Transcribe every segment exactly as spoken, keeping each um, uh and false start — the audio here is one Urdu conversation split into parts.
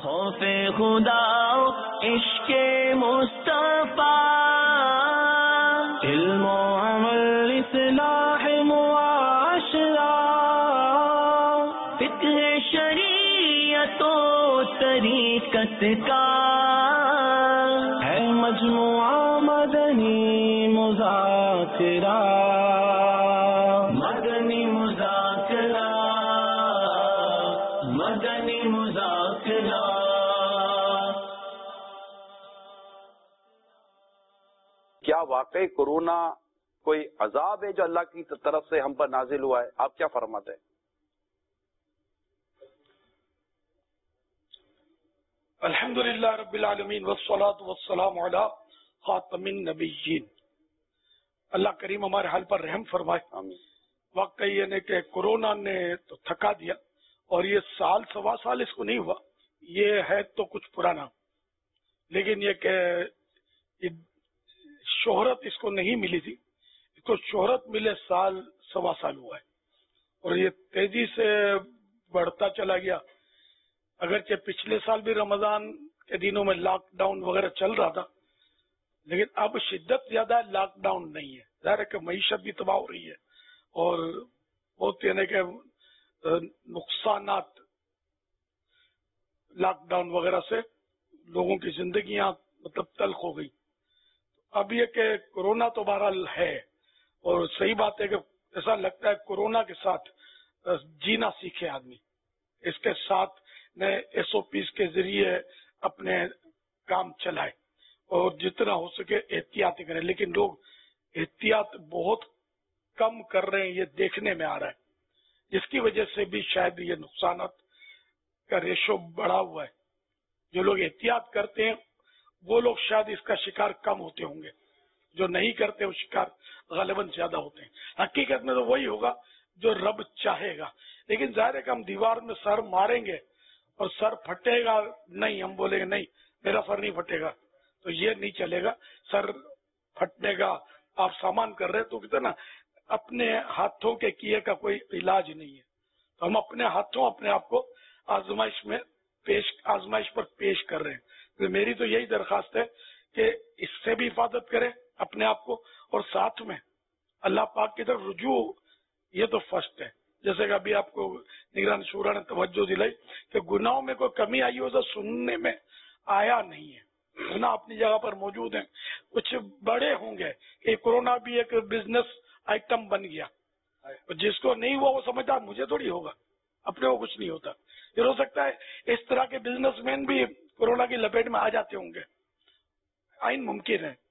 خوف خدا عشق مصطفیٰ، علم و عمل اصلاح معاشرہ، فقہ شریعت و طریقت کا ہے مجموعہ مدنی مذاکرہ، مدنی مذاکرہ، مدنی مذاکرہ۔ کیا واقعی کورونا کوئی عذاب ہے جو اللہ کی طرف سے ہم پر نازل ہوا ہے؟ آپ کیا فرماتے ہیں؟ الحمدللہ رب العالمین والصلاة والسلام علی خاتم النبیین۔ اللہ کریم ہمارے حال پر رحم فرمائے۔ آمین۔ واقعی یہ کہ کورونا نے تو تھکا دیا، اور یہ سال سوا سال اس کو نہیں ہوا، یہ ہے تو کچھ پرانا، لیکن یہ کہ شہرت اس کو نہیں ملی تھی، اس کو شہرت ملے سال سوا سال ہوا ہے، اور یہ تیزی سے بڑھتا چلا گیا۔ اگرچہ پچھلے سال بھی رمضان کے دنوں میں لاک ڈاؤن وغیرہ چل رہا تھا، لیکن اب شدت زیادہ ہے، لاک ڈاؤن نہیں ہے۔ ظاہر ہے کہ معیشت بھی تباہ ہو رہی ہے، اور بہت یعنی کہ نقصانات لاک ڈاؤن وغیرہ سے لوگوں کی زندگیاں مطلب تلخ ہو گئی۔ اب یہ کہ کورونا تو بہرحال ہے، اور صحیح بات ہے کہ ایسا لگتا ہے کورونا کے ساتھ جینا سیکھے آدمی، اس کے ساتھ نئے ایس او پیز کے ذریعے اپنے کام چلائے، اور جتنا ہو سکے احتیاط کریں، لیکن لوگ احتیاط بہت کم کر رہے ہیں، یہ دیکھنے میں آ رہا ہے، جس کی وجہ سے بھی شاید یہ نقصانات کا ریشو بڑھا ہوا ہے۔ جو لوگ احتیاط کرتے ہیں وہ لوگ شاید اس کا شکار کم ہوتے ہوں گے، جو نہیں کرتے وہ شکار غالباً زیادہ ہوتے ہیں۔ حقیقت میں تو وہی ہوگا جو رب چاہے گا، لیکن ظاہر ہے کہ ہم دیوار میں سر ماریں گے اور سر پھٹے گا نہیں، ہم بولیں گے نہیں میرا سر نہیں پھٹے گا، تو یہ نہیں چلے گا۔ سر پھٹنے کا آپ سامان کر رہے تو کہتے نا اپنے ہاتھوں کے کیے کا کوئی علاج نہیں ہے، تو ہم اپنے ہاتھوں اپنے آپ کو آزمائش میں پیش آزمائش پر پیش کر رہے ہیں۔ تو میری تو یہی درخواست ہے کہ اس سے بھی حفاظت کریں اپنے آپ کو، اور ساتھ میں اللہ پاک کی طرف رجوع، یہ تو فرسٹ ہے۔ جیسے کہ ابھی آپ کو نگران شورا نے توجہ دلائی کہ گناہوں میں کوئی کمی آئی ہو تو سننے میں آیا نہیں ہے، گناہ اپنی جگہ پر موجود ہیں، کچھ بڑے ہوں گے کہ کورونا بھی ایک بزنس آئٹم بن گیا، جس کو نہیں ہوا وہ سمجھتا مجھے تھوڑی ہوگا، اپنے کو کچھ نہیں ہوتا۔ یہ ہو سکتا ہے اس طرح کے بزنس مین بھی کورونا کی لپیٹ میں آ جاتے ہوں گے، آئین ممکن ہے۔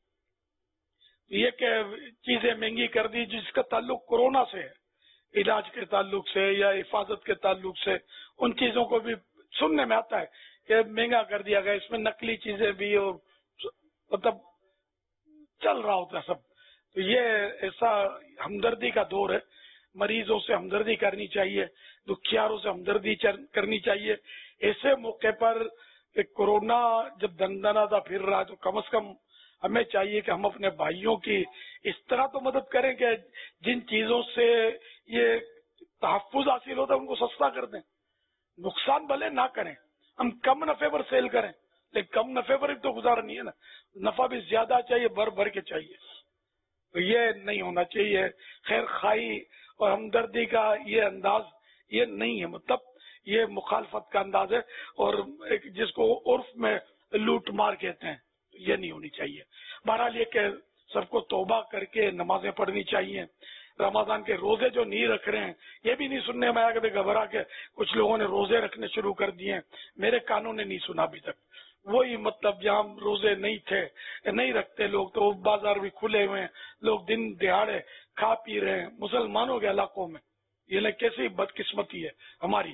یہ کہ چیزیں مہنگی کر دی جس کا تعلق کورونا سے ہے، علاج کے تعلق سے یا حفاظت کے تعلق سے، ان چیزوں کو بھی سننے میں آتا ہے کہ مہنگا کر دیا گیا، اس میں نقلی چیزیں بھی، اور مطلب چل رہا ہوتا ہے سب۔ تو یہ ایسا ہمدردی کا دور ہے، مریضوں سے ہمدردی کرنی چاہیے، دکھیاروں سے ہمدردی کرنی چاہیے۔ ایسے موقع پر کہ کورونا جب دندناتا پھر رہا ہے تو کم از کم ہمیں چاہیے کہ ہم اپنے بھائیوں کی اس طرح تو مدد کریں کہ جن چیزوں سے یہ تحفظ حاصل ہوتا ہے ان کو سستا کر دیں، نقصان بھلے نہ کریں، ہم کم نفع پر سیل کریں، لیکن کم نفع پر تو گزارا نہیں ہے نا، نفع بھی زیادہ چاہیے، بھر بھر کے چاہیے، تو یہ نہیں ہونا چاہیے۔ خیر خواہی اور ہمدردی کا یہ انداز یہ نہیں ہے، مطلب یہ مخالفت کا انداز ہے، اور ایک جس کو عرف میں لوٹ مار کہتے ہیں، یہ نہیں ہونی چاہیے۔ بہرحال یہ کہ سب کو توبہ کر کے نمازیں پڑھنی چاہیے۔ رمضان کے روزے جو نہیں رکھ رہے ہیں یہ بھی نہیں سننے میں آیا کہ گھبرا کے کچھ لوگوں نے روزے رکھنے شروع کر دیے ہیں، میرے کانوں نے نہیں سنا ابھی تک۔ وہی مطلب جہاں روزے نہیں تھے نہیں رکھتے لوگ، تو بازار بھی کھلے ہوئے ہیں، لوگ دن دہاڑے کھا پی رہے ہیں مسلمانوں کے علاقوں میں، یہ کیسی بدقسمتی ہے ہماری۔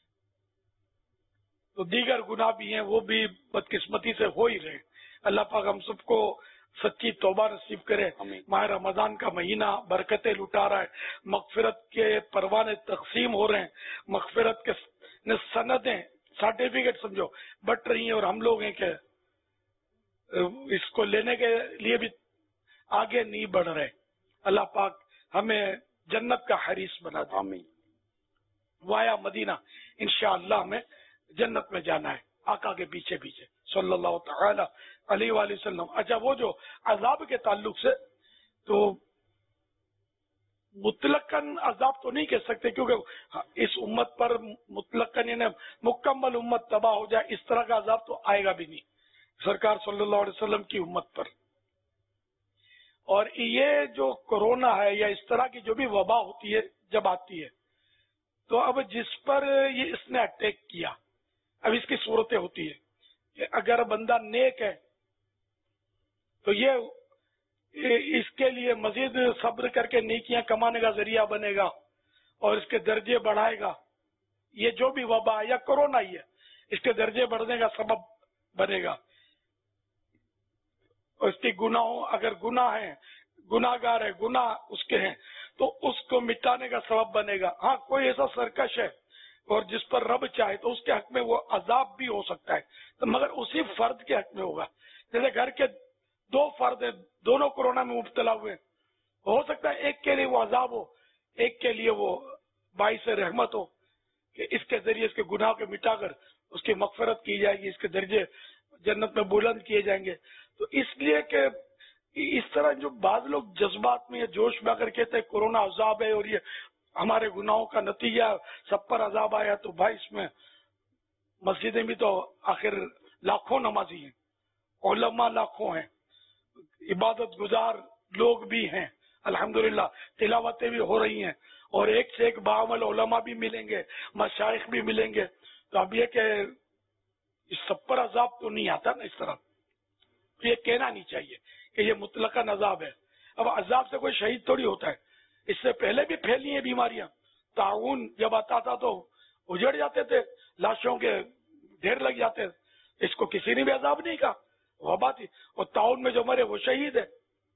تو دیگر گناہ بھی ہیں وہ بھی بدقسمتی سے ہو ہی رہے ہیں۔ اللہ پاک ہم سب کو سچی توبہ نصیب کرے۔ ماہ رمضان کا مہینہ برکتیں لٹا رہا ہے، مغفرت کے پروانے تقسیم ہو رہے ہیں، مغفرت کے سندیں سرٹیفکیٹ سمجھو بٹ رہی ہیں، اور ہم لوگ ہیں کہ اس کو لینے کے لیے بھی آگے نہیں بڑھ رہے۔ اللہ پاک ہمیں جنت کا حریص بنا دے۔ آمین۔ وایا مدینہ انشاءاللہ ہمیں جنت میں جانا ہے۔ آقا کے پیچھے پیچھے صلی اللہ تعالی علیہ وآلہ وسلم۔ اچھا، وہ جو عذاب کے تعلق سے، تو مطلقاً عذاب تو نہیں کہہ سکتے، کیونکہ اس امت پر مطلقاً یعنی مکمل امت تباہ ہو جائے اس طرح کا عذاب تو آئے گا بھی نہیں سرکار صلی اللہ علیہ وسلم کی امت پر۔ اور یہ جو کورونا ہے یا اس طرح کی جو بھی وبا ہوتی ہے جب آتی ہے، تو اب جس پر یہ اس نے اٹیک کیا، اب اس کی صورتیں ہوتی ہے کہ اگر بندہ نیک ہے تو یہ اس کے لیے مزید صبر کر کے نیکیاں کمانے کا ذریعہ بنے گا اور اس کے درجے بڑھائے گا۔ یہ جو بھی وبا یا کورونا ہی ہے، اس کے درجے بڑھنے کا سبب بنے گا۔ اور اس کی گناہوں، اگر گناہ ہیں، گناہ گار ہے، گناہ اس کے ہیں، تو اس کو مٹانے کا سبب بنے گا۔ ہاں، کوئی ایسا سرکش ہے اور جس پر رب چاہے تو اس کے حق میں وہ عذاب بھی ہو سکتا ہے، تو مگر اسی فرد کے حق میں ہوگا۔ جیسے گھر کے دو فرد ہیں، دونوں کورونا میں مبتلا ہوئے، ہو سکتا ہے ایک کے لیے وہ عذاب ہو، ایک کے لیے وہ باعث رحمت ہو کہ اس کے ذریعے اس کے گناہ کے مٹا کر اس کی مغفرت کی جائے گی، اس کے درجے جنت میں بلند کیے جائیں گے۔ تو اس لیے کہ اس طرح جو بعض لوگ جذبات میں یا جوش میں اگر کہتے ہیں کورونا عذاب ہے اور یہ ہمارے گناہوں کا نتیجہ، سب پر عذاب آیا، تو بھائی اس میں مسجدیں بھی تو آخر لاکھوں نمازی ہیں، علماء لاکھوں ہیں، عبادت گزار لوگ بھی ہیں، الحمدللہ تلاوتیں بھی ہو رہی ہیں، اور ایک سے ایک باعمل علماء بھی ملیں گے، مشائخ بھی ملیں گے۔ تو اب یہ کہ اس سب پر عذاب تو نہیں آتا نا اس طرح، یہ کہنا نہیں چاہیے کہ یہ مطلقاً عذاب ہے۔ اب عذاب سے کوئی شہید تھوڑی ہوتا ہے، اس سے پہلے بھی پھیلی ہیں بیماریاں۔ تعاون جب آتا تھا تو اجڑ جاتے تھے، لاشوں کے ڈھیر لگ جاتے تھے، اس کو کسی نے بھی عذاب نہیں کہا، وبا تھی، اور تعاون میں جو مرے وہ شہید ہے۔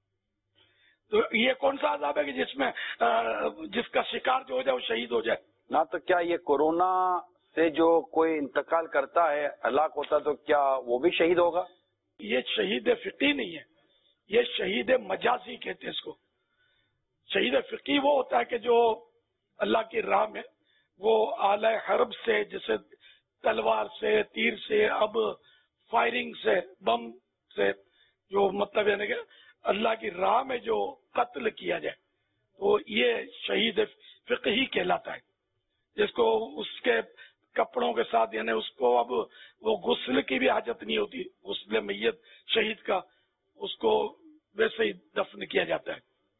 تو یہ کون سا عذاب ہے کہ جس میں جس کا شکار جو ہو جائے وہ شہید ہو جائے؟ نہ تو کیا یہ کورونا سے جو کوئی انتقال کرتا ہے، ہلاک ہوتا، تو کیا وہ بھی شہید ہوگا؟ یہ شہید فقی نہیں ہے، یہ شہید مجازی کہتے ہیں اس کو۔ شہید فقی وہ ہوتا ہے کہ جو اللہ کی راہ میں وہ آلہ حرب سے، جیسے تلوار سے، تیر سے، اب فائرنگ سے، بم سے، جو مطلب یعنی کہ اللہ کی راہ میں جو قتل کیا جائے، تو یہ شہید فقہی کہلاتا ہے، جس کو اس کے کپڑوں کے ساتھ یعنی اس کو اب وہ غسل کی بھی حاجت نہیں ہوتی، غسل میت شہید کا، اس کو ویسے ہی دفن کیا جاتا ہے۔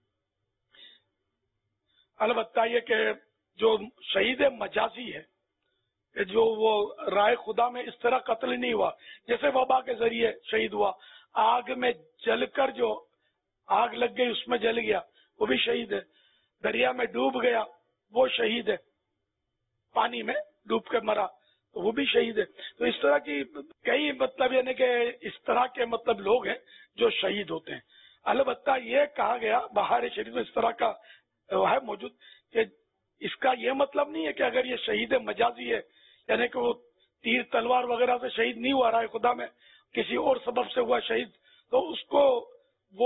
البتہ یہ کہ جو شہید مجازی ہے کہ جو وہ رائے خدا میں اس طرح قتل نہیں ہوا، جیسے وبا کے ذریعے شہید ہوا، آگ میں جل کر جو آگ لگ گئی اس میں جل گیا وہ بھی شہید ہے، دریا میں ڈوب گیا وہ شہید ہے، پانی میں ڈوب کے مرا تو وہ بھی شہید ہے۔ تو اس طرح کی کئی مطلب یعنی کہ اس طرح کے مطلب لوگ ہیں جو شہید ہوتے ہیں۔ البتہ یہ کہا گیا بہار شریف میں اس طرح کا ہے موجود کہ اس کا یہ مطلب نہیں ہے کہ اگر یہ شہید مجازی ہے یعنی کہ وہ تیر تلوار وغیرہ سے شہید نہیں ہوا، رائے خدا میں کسی اور سبب سے ہوا شہید، تو اس کو وہ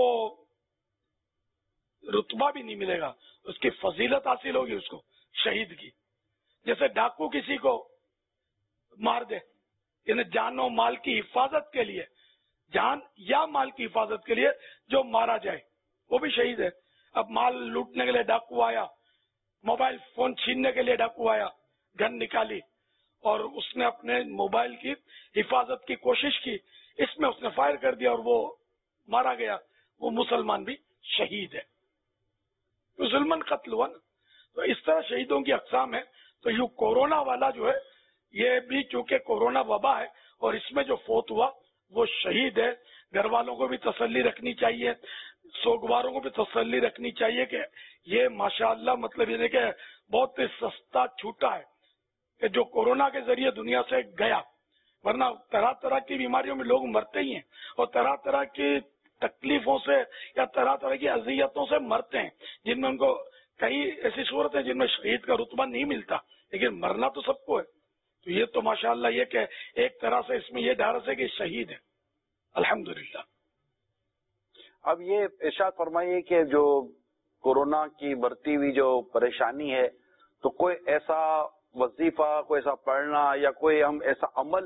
رتبہ بھی نہیں ملے گا، اس کی فضیلت حاصل ہوگی اس کو شہید کی۔ جیسے ڈاکو کسی کو مار دے، یعنی جان و مال کی حفاظت کے لیے، جان یا مال کی حفاظت کے لیے جو مارا جائے وہ بھی شہید ہے۔ اب مال لوٹنے کے لیے ڈاکو آیا، موبائل فون چھیننے کے لیے ڈاکو آیا، گن نکالی اور اس نے اپنے موبائل کی حفاظت کی کوشش کی، اس میں اس نے فائر کر دیا اور وہ مارا گیا، وہ مسلمان بھی شہید ہے، تو ظلمن قتل ہوا نا۔ تو اس طرح شہیدوں کی اقسام ہے۔ تو یہ کورونا والا جو ہے یہ بھی چونکہ کورونا وبا ہے اور اس میں جو فوت ہوا وہ شہید ہے، گھر والوں کو بھی تسلی رکھنی چاہیے، سوگواروں کو بھی تسلی رکھنی چاہیے کہ یہ ماشاءاللہ مطلب یہ کہ بہت سستا چھوٹا ہے کہ جو کورونا کے ذریعے دنیا سے گیا، ورنہ طرح طرح کی بیماریوں میں لوگ مرتے ہی ہیں اور طرح طرح کی تکلیفوں سے یا طرح طرح کی اذیتوں سے مرتے ہیں، جن میں ان کو کئی ایسی صورت ہے جن میں شہید کا رتبہ نہیں ملتا، لیکن مرنا تو سب کو ہے۔ تو یہ تو ماشاءاللہ یہ کہ ایک طرح سے اس میں یہ ڈھارس ہے کہ شہید ہے الحمدللہ۔ اب یہ ارشاد فرمائیے کہ جو کورونا کی بڑھتی ہوئی جو پریشانی ہے، تو کوئی ایسا وظیفہ، کوئی ایسا پڑھنا یا کوئی ہم ایسا عمل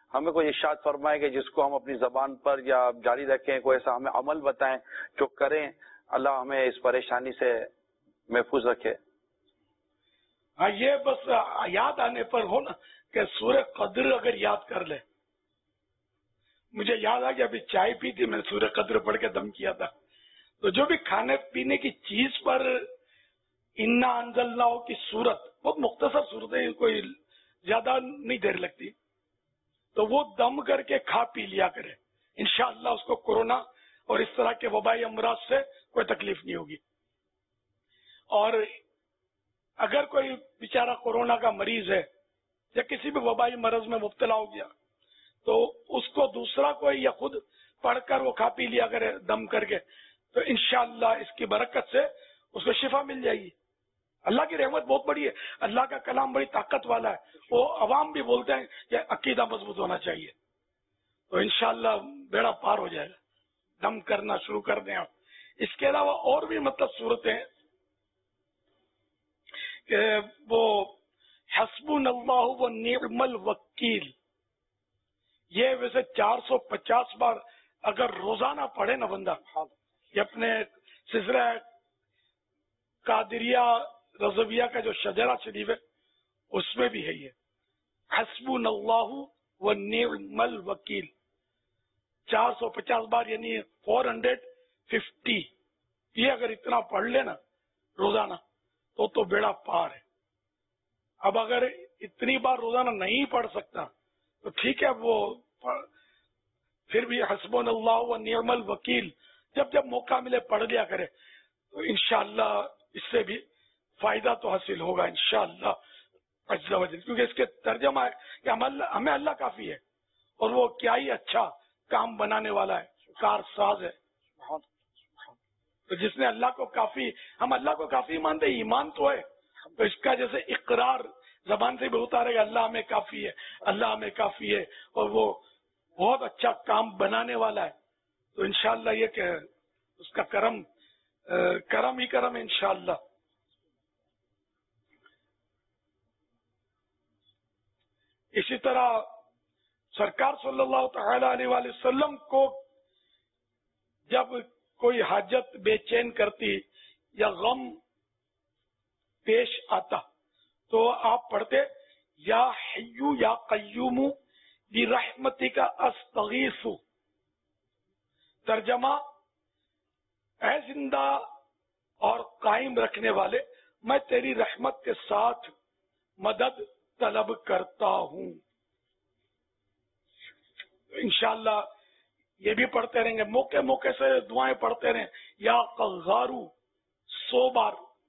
ہمیں کوئی ارشاد فرمائے کہ جس کو ہم اپنی زبان پر یا جاری رکھیں، کوئی ایسا ہمیں عمل بتائیں جو کریں، اللہ ہمیں اس پریشانی سے محفوظ رکھے۔ ہاں، یہ بس یاد آنے پر ہو نا کہ سورہ قدر اگر یاد کر لے. مجھے یاد آ گیا، ابھی چائے پی تھی، میں نے سورہ قدر پڑھ کے دم کیا تھا. تو جو بھی کھانے پینے کی چیز پر انا انزلنا کی صورت، بہت مختصر صورت ہے، کوئی زیادہ نہیں دیر لگتی، تو وہ دم کر کے کھا پی لیا کرے. انشاءاللہ اس کو کورونا اور اس طرح کے وبائی امراض سے کوئی تکلیف نہیں ہوگی. اور اگر کوئی بیچارہ کورونا کا مریض ہے یا کسی بھی وبائی مرض میں مبتلا ہو گیا تو اس کو دوسرا کوئی یا خود پڑھ کر وہ کھا پی لیا کرے دم کر کے، تو انشاءاللہ اس کی برکت سے اس کو شفا مل جائے گی. اللہ کی رحمت بہت بڑی ہے، اللہ کا کلام بڑی طاقت والا ہے. وہ عوام بھی بولتے ہیں کہ عقیدہ مضبوط ہونا چاہیے، تو انشاءاللہ بیڑا پار ہو جائے گا. دم کرنا شروع کر دیں آپ. اس کے علاوہ اور بھی مطلب صورتیں کہ وہ حسبنا اللہ و نعم الوکیل، یہ ویسے چار سو پچاس بار اگر روزانہ پڑھے نا بندہ، یہ اپنے سلسلہ قادریہ رضویہ کا جو شجرہ شریف ہے اس میں بھی ہے یہ حسبنا اللہ و نعم الوکیل، چار سو پچاس بار یعنی فور ہنڈریڈ ففٹی. یہ اگر اتنا پڑھ لے نا روزانہ تو تو بیڑا پار ہے. اب اگر اتنی بار روزانہ نہیں پڑھ سکتا تو ٹھیک ہے، وہ پھر بھی حسبنا اللہ و نعم الوکیل جب جب موقع ملے پڑھ لیا کرے، تو انشاءاللہ اس سے بھی فائدہ تو حاصل ہوگا انشاءاللہ عز و جل. کیونکہ اس کے ترجمہ ہے کہ ہمیں اللہ کافی ہے، اور وہ کیا ہی اچھا کام بنانے والا ہے، کار ساز ہے. تو جس نے اللہ کو کافی، ہم اللہ کو کافی مانتے، ایمان تو ہے، تو اس کا جیسے اقرار زبان سے بھی ہوتا رہے گا، اللہ ہمیں کافی ہے، اللہ ہمیں کافی ہے، اور وہ بہت اچھا کام بنانے والا ہے. تو انشاءاللہ یہ کہ اس کا کرم کرم ہی کرم ہے انشاءاللہ. اسی طرح سرکار صلی اللہ تعالی علیہ وآلہ وسلم کو جب کوئی حاجت بے چین کرتی یا غم پیش آتا تو آپ پڑھتے یا حیو یا قیوم برحمتک استغیث. ترجمہ، اے زندہ اور قائم رکھنے والے، میں تیری رحمت کے ساتھ مدد طلب کرتا ہوں. انشاءاللہ یہ بھی پڑھتے رہیں گے، موقع موقع سے دعائیں پڑھتے رہیں. یا قہارو سو بار،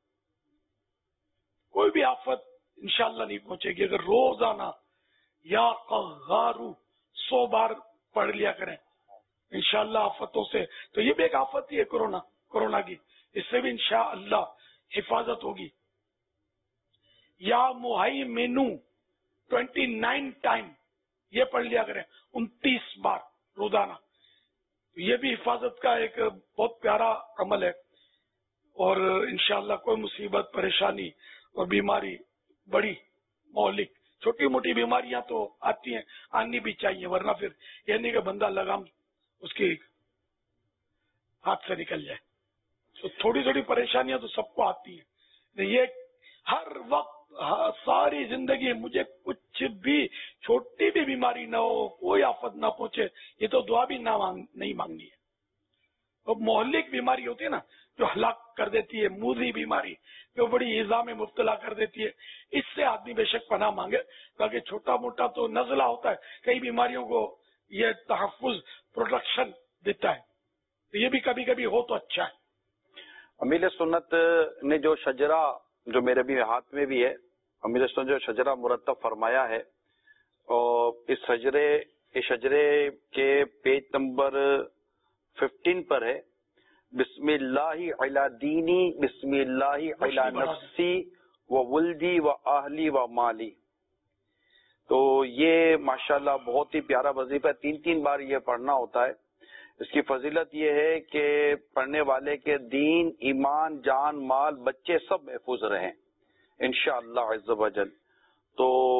کوئی بھی آفت انشاءاللہ نہیں پہنچے گی اگر روزانہ یا قہارو سو بار پڑھ لیا کریں انشاءاللہ آفتوں سے. تو یہ بھی ایک آفت ہی ہے کورونا کورونا کی، اس سے بھی انشاءاللہ حفاظت ہوگی. یا مہیمنو ٹوینٹی نائن ٹائم یہ پڑھ لیا کریں، انتیس بار روزانہ. یہ بھی حفاظت کا ایک بہت پیارا عمل ہے. اور انشاءاللہ کوئی مصیبت، پریشانی اور بیماری بڑی مہلک، چھوٹی موٹی بیماریاں تو آتی ہیں، آنی بھی چاہیے، ورنہ پھر یہ نہیں کہ بندہ لگام اس کی ہاتھ سے نکل جائے. تو تھوڑی تھوڑی پریشانیاں تو سب کو آتی ہیں. یہ ہر وقت ساری زندگی مجھے کچھ بھی چھوٹی بھی بیماری نہ ہو، کوئی آفت نہ پہنچے، یہ تو دعا بھی نہ مانگ نہیں مانگنی ہے. تو مہلک بیماری ہوتی ہے نا جو ہلاک کر دیتی ہے، موذی بیماری جو بڑی ایذا میں مبتلا کر دیتی ہے، اس سے آدمی بے شک پناہ مانگے. تاکہ چھوٹا موٹا تو نزلہ ہوتا ہے، کئی بیماریوں کو یہ تحفظ پروٹیکشن دیتا ہے، تو یہ بھی کبھی کبھی ہو تو اچھا ہے. امیر سنت نے جو شجرہ، جو میرے بھی ہاتھ میں بھی ہے، امیر سنت جو شجرہ مرتب فرمایا ہے، اور اس شجرے اس شجرے کے پیج نمبر ففٹین پر ہے، بسم اللہ علی دینی بسم اللہ علی نفسی و ولدی و اہلی و مالی. تو یہ ماشاءاللہ بہت ہی پیارا وظیفہ ہے، تین تین بار یہ پڑھنا ہوتا ہے. اس کی فضیلت یہ ہے کہ پڑھنے والے کے دین، ایمان، جان، مال، بچے سب محفوظ رہیں انشاءاللہ عز و جل. تو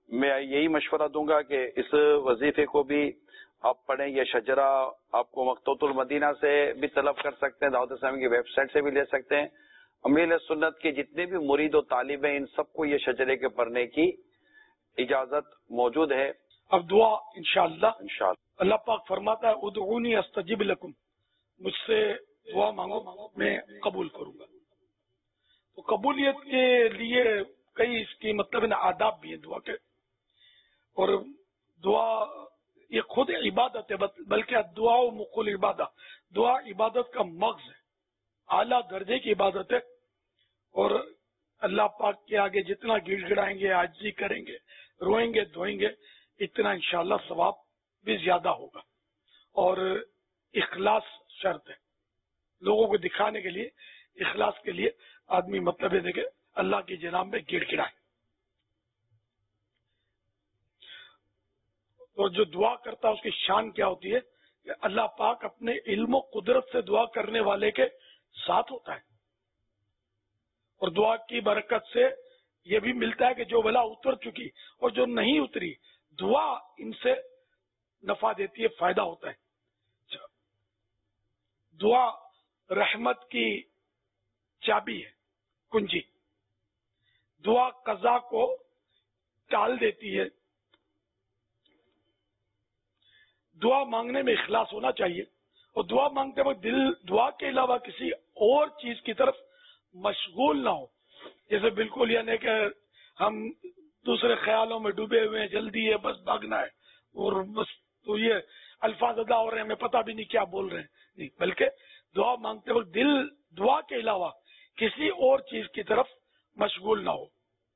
میں یہی مشورہ دوں گا کہ اس وظیفے کو بھی آپ پڑھیں. یہ شجرہ آپ کو مقتوط المدینہ سے بھی طلب کر سکتے ہیں, دعوت اسلامی کی ویب سائٹ سے بھی لے سکتے ہیں. امیر سنت کے جتنے بھی مرید و طالب ہیں ان سب کو یہ شجرے کے پڑھنے کی اجازت موجود ہے. اب دعا انشاءاللہ انشاءاللہ اللہ پاک فرماتا ہے ادعونی استجب لکم, مجھ سے دعا مانگو میں قبول کروں گا. تو قبولیت کے لیے کئی اس کی مطلب آداب بھی ہیں دعا کے, اور دعا یہ خود عبادت ہے, بلکہ دعا و مقل عبادت, دعا عبادت کا مغز ہے, اعلیٰ درجے کی عبادت ہے. اور اللہ پاک کے آگے جتنا گڑ گڑائیں گے, عاجزی کریں گے, روئیں گے, دھوئیں گے, اتنا انشاءاللہ ثواب بھی زیادہ ہوگا. اور اخلاص شرط ہے, لوگوں کو دکھانے کے لیے, اخلاص کے لیے آدمی مطلب ہے کہ اللہ کی جناب میں گڑ گڑائے. اور جو دعا کرتا ہے اس کی شان کیا ہوتی ہے کہ اللہ پاک اپنے علم و قدرت سے دعا کرنے والے کے ساتھ ہوتا ہے. اور دعا کی برکت سے یہ بھی ملتا ہے کہ جو بلا اتر چکی اور جو نہیں اتری, دعا ان سے نفع دیتی ہے, فائدہ ہوتا ہے. دعا رحمت کی چابی ہے, کنجی. دعا قضا کو ٹال دیتی ہے. دعا مانگنے میں اخلاص ہونا چاہیے, اور دعا مانگتے وقت دل دعا کے علاوہ کسی اور چیز کی طرف مشغول نہ ہو. جیسے بالکل یعنی کہ ہم دوسرے خیالوں میں ڈوبے ہوئے ہیں, جلدی ہے, بس بھاگنا ہے, اور بس تو یہ الفاظ ادا ہو رہے ہیں, ہمیں پتہ بھی نہیں کیا بول رہے ہیں. نہیں, بلکہ دعا مانگتے وقت دل دعا کے علاوہ کسی اور چیز کی طرف مشغول نہ ہو.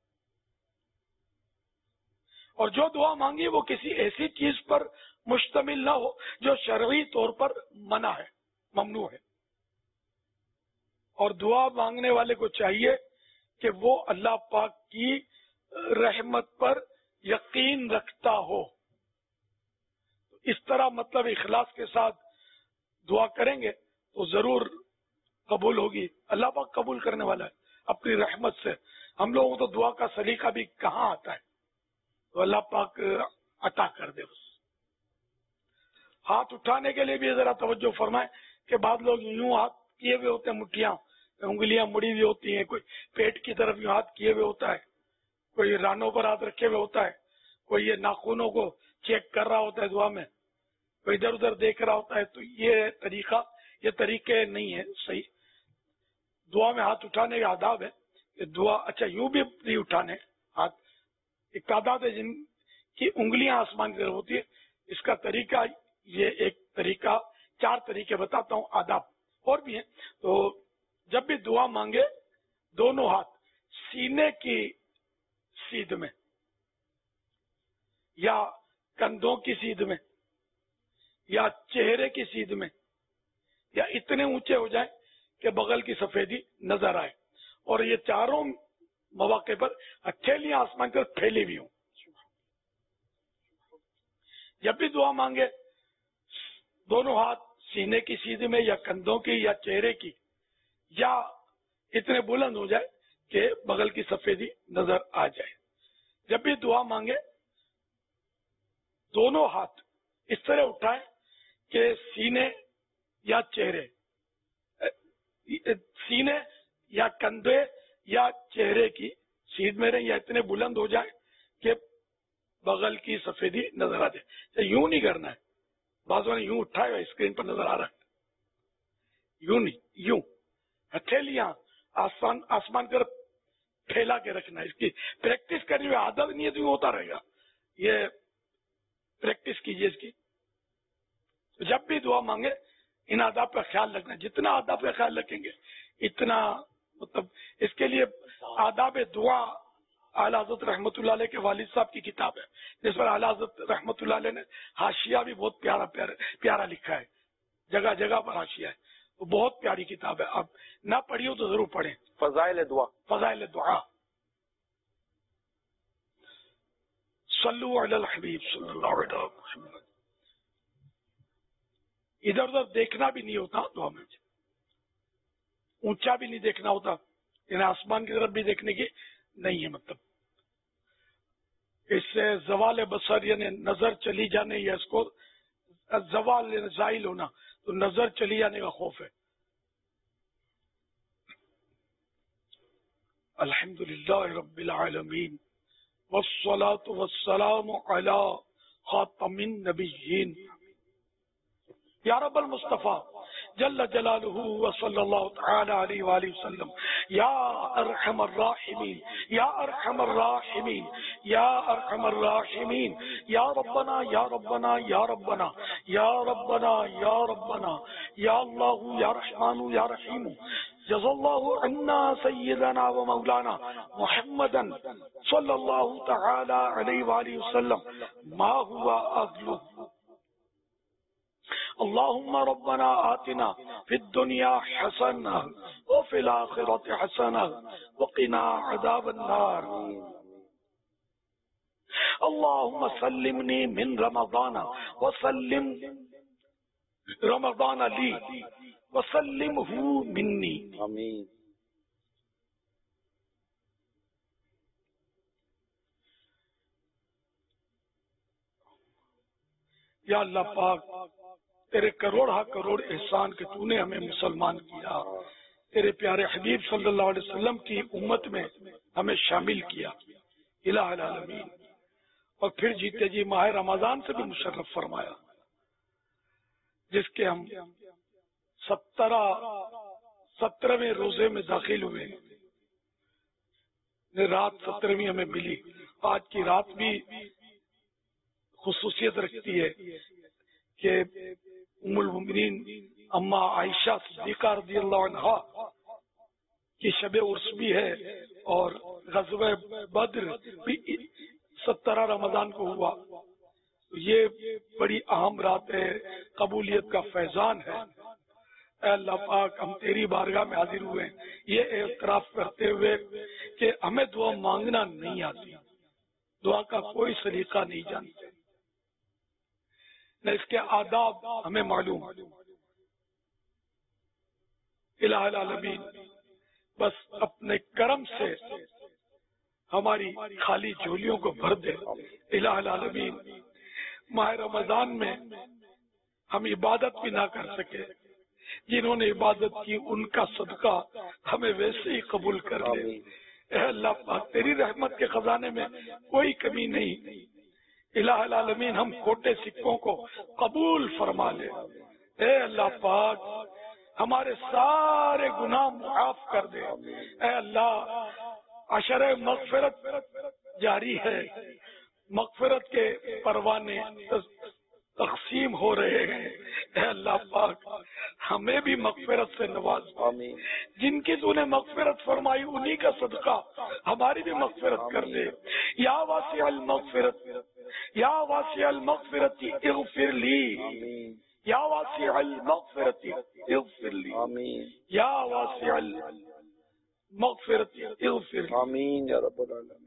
اور جو دعا مانگی وہ کسی ایسی چیز پر مشتمل نہ ہو جو شرعی طور پر منع ہے, ممنوع ہے. اور دعا مانگنے والے کو چاہیے کہ وہ اللہ پاک کی رحمت پر یقین رکھتا ہو. اس طرح مطلب اخلاص کے ساتھ دعا کریں گے تو ضرور قبول ہوگی. اللہ پاک قبول کرنے والا ہے اپنی رحمت سے. ہم لوگوں کو تو دعا کا سلیقہ بھی کہاں آتا ہے, تو اللہ پاک عطا کر دے. بس ہاتھ اٹھانے کے لیے بھی ذرا توجہ فرمائیں کہ بعض لوگ یوں ہاتھ کیے ہوئے ہوتے ہیں, مٹھیاں انگلیاں مڑی ہوئی ہوتی ہیں, کوئی پیٹ کی طرف یوں ہاتھ کیے ہوئے ہوتا ہے, کوئی رانوں پر ہاتھ رکھے ہوئے ہوتا ہے, کوئی یہ ناخنوں کو چیک کر رہا ہوتا ہے دعا میں, کوئی ادھر ادھر دیکھ رہا ہوتا ہے. تو یہ طریقہ یہ طریقے نہیں ہے صحیح. دعا میں ہاتھ اٹھانے کا آداب ہے کہ دعا اچھا یوں بھی نہیں اٹھانے ہاتھ. ایک تعداد ہے جن کی انگلیاں آسمان کی طرف ہوتی ہے. اس کا طریقہ یہ ایک طریقہ, چار طریقے بتاتا ہوں, آداب اور بھی ہیں. تو جب بھی دعا مانگے دونوں ہاتھ سینے کی سیدھ میں یا کندھوں کی سیدھ میں یا چہرے کی سیدھ میں یا اتنے اونچے ہو جائیں کہ بغل کی سفیدی نظر آئے, اور یہ چاروں مواقع پر ہتھیلیاں آسمان کی طرف پھیلی ہوئی ہوں. جب بھی دعا مانگے دونوں ہاتھ سینے کی سیدھ میں یا کندھوں کی یا چہرے کی یا اتنے بلند ہو جائے کہ بغل کی سفیدی نظر آ جائے. جب بھی دعا مانگے دونوں ہاتھ اس طرح اٹھائیں کہ سینے یا چہرے سینے یا کندھے یا چہرے کی سیدھ میں رہیں یا اتنے بلند ہو جائیں کہ بغل کی سفیدی نظر آ جائے. یوں نہیں کرنا ہے, بعضوں نے یوں اٹھایا ہوا اسکرین پر نظر آ رہا ہے, یوں نہیں, یوں ہتھیلیاں آسمان آسمان کی طرف پھیلا کے رکھنا ہے. اس کی پریکٹس کرنی ہوئی, عادت نہیں ہے تو یوں ہوتا رہے گا. یہ پریکٹس کیجیے اس کی. جب بھی دعا مانگے ان آداب کا خیال رکھنا. جتنا آداب کا خیال رکھیں گے اتنا مطلب اس کے لیے آداب دعا اعلیٰ حضرت رحمۃ اللہ علیہ کے والد صاحب کی کتاب ہے جس پر اعلیٰ حضرت رحمۃ اللہ علیہ نے حاشیہ بھی بہت پیارا پیارا پیارا لکھا ہے, جگہ جگہ پر حاشیہ ہے. وہ بہت پیاری کتاب ہے, آپ نہ پڑھی ہو تو ضرور پڑھیں. فضائل دعا. فضائل دعا. صلو علی الحبیب صلی اللہ علیہ وسلم. ادھر ادھر دیکھنا بھی نہیں ہوتا دعا میں, اونچا بھی نہیں دیکھنا ہوتا, یعنی آسمان کی طرف بھی دیکھنے کی نہیں ہے. مطلب اس سے زوال بصر یعنی نظر چلی جانے یا اس کو زوال یعنی زائل ہونا، تو نظر چلی جانے کا خوف ہے۔ الحمدللہ رب العالمین والصلاة والسلام علی خاتم النبیین یا رب المصطفیٰ جل جلالہ وصلی اللہ تعالی علیہ وآلہ وسلم یا ارحم الراحمین یا ارحم الراحمین یا ارحم الراحمین یا ربنا یا ربنا یا ربنا یا ربنا یا ربنا یا اللہ یا رحمان یا رحیم جزا اللہ عنا سیدنا و مولانا محمدا صلی اللہ تعالی علیہ وآلہ وسلم ما ہوا اہلہ۔ اللهم ربنا آتنا في الدنيا حسنة وفي الآخرة حسنة وقنا عذاب النار۔ اللهم سلمني من رمضان وسلم رمضان لي وسلمه مني آمین۔ یا اللہ پاک تیرے کروڑ ہا کروڑ احسان کہ تو نے ہمیں مسلمان کیا، تیرے پیارے حبیب صلی اللہ علیہ وسلم کی امت میں ہمیں شامل کیا الہ العالمین، اور پھر جیتے جی ماہ رمضان سے بھی مشرف فرمایا، جس کے ہم سترہ سترہویں روزے میں داخل ہوئے، رات سترہویں ہمیں ملی۔ آج کی رات بھی خصوصیت رکھتی ہے کہ ام المؤمنین اما عائشہ صدیقہ رضی اللہ عنہا کی شب عرس بھی ہے، اور غزوہ بدر بھی سترہ رمضان کو ہوا۔ یہ بڑی اہم رات ہے، قبولیت کا فیضان ہے۔ اے اللہ پاک ہم تیری بارگاہ میں حاضر ہوئے ہیں یہ اعتراف کرتے ہوئے کہ ہمیں دعا مانگنا نہیں آتی، دعا کا کوئی سلیقہ نہیں جانتے، نہ اس کے آداب ہمیں معلوم۔ الہ العالمین بس اپنے کرم سے ہماری خالی جھولیوں کو بھر دے۔ الہ العالمین ماہ رمضان میں ہم عبادت بھی نہ کر سکے، جنہوں نے عبادت کی ان کا صدقہ ہمیں ویسے ہی قبول کر لے۔ اے اللہ پاک تیری رحمت کے خزانے میں کوئی کمی نہیں، الہ العالمین ہم کھوٹے سکوں کو قبول فرما لے۔ اے اللہ پاک ہمارے سارے گناہ معاف کر دے۔ اے اللہ عشر مغفرت جاری ہے، مغفرت کے پروانے تقسیم ہو رہے ہیں۔ اے اللہ پاک ہمیں بھی مغفرت سے نواز، جن کی تو نے مغفرت فرمائی انہی کا صدقہ ہماری بھی مغفرت کر دے۔ یا واسع المغفرت یا واسع المغفرت اغفر لی، یا واسع المغفرت اغفر لی، یا واسع المغفرت اغفر لی۔ آمین یا رب العالمین۔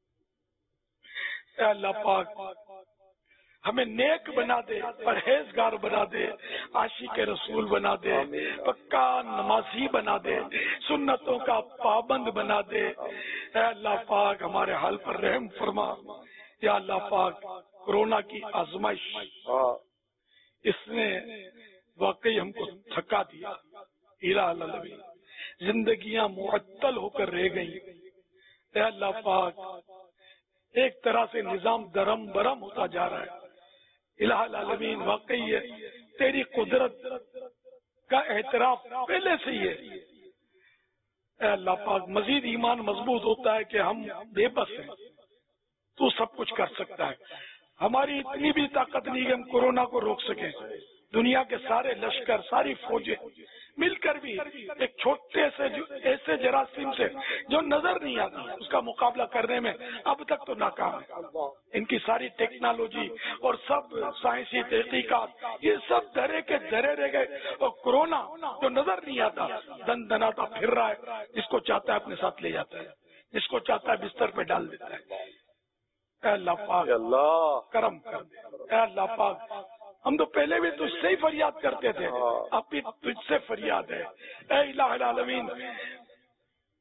اے اللہ پاک ہمیں نیک بنا دے، پرہیزگار بنا دے، عاشق رسول بنا دے، پکا نمازی بنا دے، سنتوں کا پابند بنا دے۔ اے اللہ پاک ہمارے حال پر رحم فرما۔ یا اللہ پاک کورونا کی آزمائش اس نے واقعی ہم کو تھکا دیا، الہ العالمین زندگیاں معطل ہو کر رہ گئی۔ اے اللہ پاک ایک طرح سے نظام درم برم ہوتا جا رہا ہے۔ الہ العالمین واقعی ہے تیری قدرت کا اعتراف پہلے سے ہی ہے۔ اے اللہ پاک مزید ایمان مضبوط ہوتا ہے کہ ہم بے بس ہیں، تو سب کچھ کر سکتا ہے۔ ہماری اتنی بھی طاقت نہیں کہ ہم کورونا کو روک سکیں۔ دنیا کے سارے لشکر، ساری فوجیں مل کر بھی ایک چھوٹے سے جو ایسے جراثیم سے جو نظر نہیں آتی اس کا مقابلہ کرنے میں اب تک تو ناکام ہے۔ ان کی ساری ٹیکنالوجی اور سب سائنسی تحقیقات یہ سب دھرے کے دھرے رہ گئے، اور کورونا جو نظر نہیں آتا دن دناتا پھر رہا ہے، جس کو چاہتا ہے اپنے ساتھ لے جاتا ہے، جس کو چاہتا ہے بستر پہ ڈال دیتا ہے۔ اے اللہ پاک اللہ کرم کر دے۔ اے اللہ پاک ہم تو پہلے بھی تجھ سے ہی فریاد کرتے تھے، اب بھی تجھ سے فریاد ہے۔ اے الہ العالمین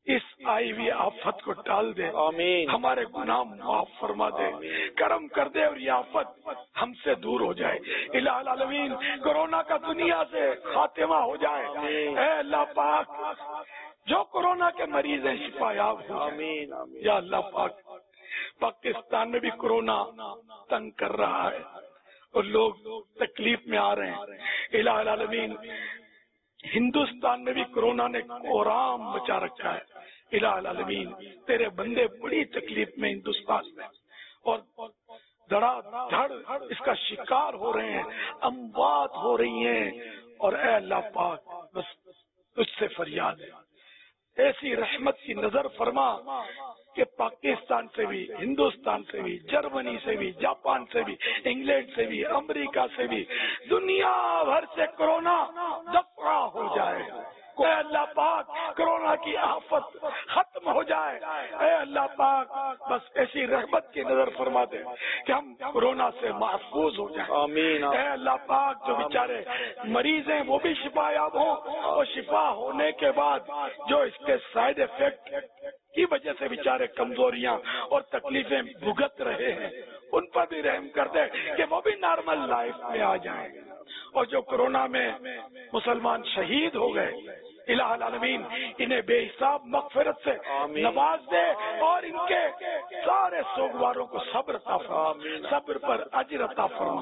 اس آئی ہوئی آفت کو ٹال دے، آمین، ہمارے گناہ معاف فرما دے، کرم کر دے اور یہ آفت ہم سے دور ہو جائے۔ الہ العالمین کورونا کا دنیا سے خاتمہ ہو جائے۔ اے اللہ پاک جو کورونا کے مریض ہیں شفا یاب ہو جائے۔ یا اللہ پاک پاکستان میں بھی کورونا تنگ کر رہا ہے اور لوگ تکلیف میں آ رہے ہیں۔ الہ العالمین ہندوستان میں بھی کورونا نے کوہرام مچا رکھا ہے۔ الہ العالمین تیرے بندے بڑی تکلیف میں ہندوستان میں اور دھڑا دھڑ اس کا شکار ہو رہے ہیں، اموات ہو رہی ہیں، اور اے اللہ پاک بس تجھ سے فریاد ہے، ایسی رحمت کی نظر فرما کہ پاکستان سے بھی، ہندوستان سے بھی، جرمنی سے بھی، جاپان سے بھی، انگلینڈ سے بھی، امریکہ سے بھی، دنیا بھر سے کورونا دفع ہو جائے۔ اے اللہ پاک کورونا کی آفت ختم ہو جائے۔ اے اللہ پاک بس ایسی رحمت کی نظر فرما دے کہ ہم کورونا سے محفوظ ہو جائیں۔ آمین۔ اے اللہ پاک جو بیچارے مریض ہیں وہ بھی شفا یاب ہوں، اور شفا ہونے کے بعد جو اس کے سائیڈ افیکٹ کی وجہ سے بیچارے کمزوریاں اور تکلیفیں بھگت رہے ہیں ان پر بھی رحم کر دے کہ وہ بھی نارمل لائف میں آ جائیں۔ اور جو کورونا میں مسلمان شہید ہو گئے، الہ العالمین انہیں بے حساب مغفرت سے نواز دے اور ان کے سارے سوگواروں کو صبر عطا فرما، صبر پر اجر عطا فرما۔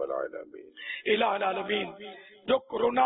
الہ العالمین جو کورونا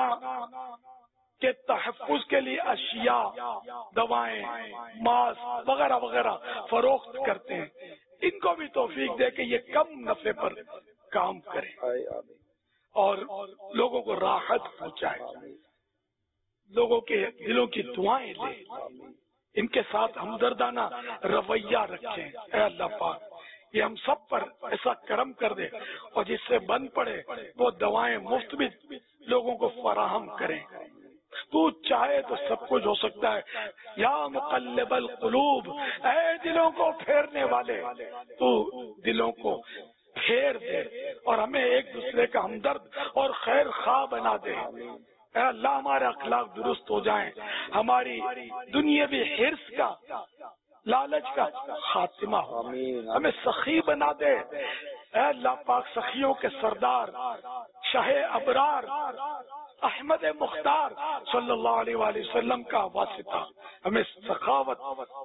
کے تحفظ کے لیے اشیاء، دوائیں، ماسک وغیرہ وغیرہ فروخت کرتے ہیں، ان کو بھی توفیق دے کہ یہ کم نفع پر کام کریں اور لوگوں کو راحت پہنچائے، لوگوں کے دلوں کی دعائیں لے، ان کے ساتھ ہمدردانہ رویہ رکھیں۔ اے اللہ پاک یہ ہم سب پر ایسا کرم کر دے اور جس سے بند پڑے وہ دوائیں مفت بھی لوگوں کو فراہم کریں۔ تو چاہے تو سب کچھ ہو سکتا ہے۔ یا مقلب القلوب، اے دلوں کو پھیرنے والے، تو دلوں کو پھیر دے اور ہمیں ایک دوسرے کا ہمدرد اور خیر خواہ بنا دے۔ اے اللہ ہمارے اخلاق درست ہو جائیں، ہماری دنیاوی حرص کا، لالچ کا خاتمہ ہو، ہمیں سخی بنا دے۔ اے اللہ پاک سخیوں کے سردار شاہ ابرار احمد مختار صلی اللہ علیہ وآلہ وسلم کا واسطہ ہمیں سخاوت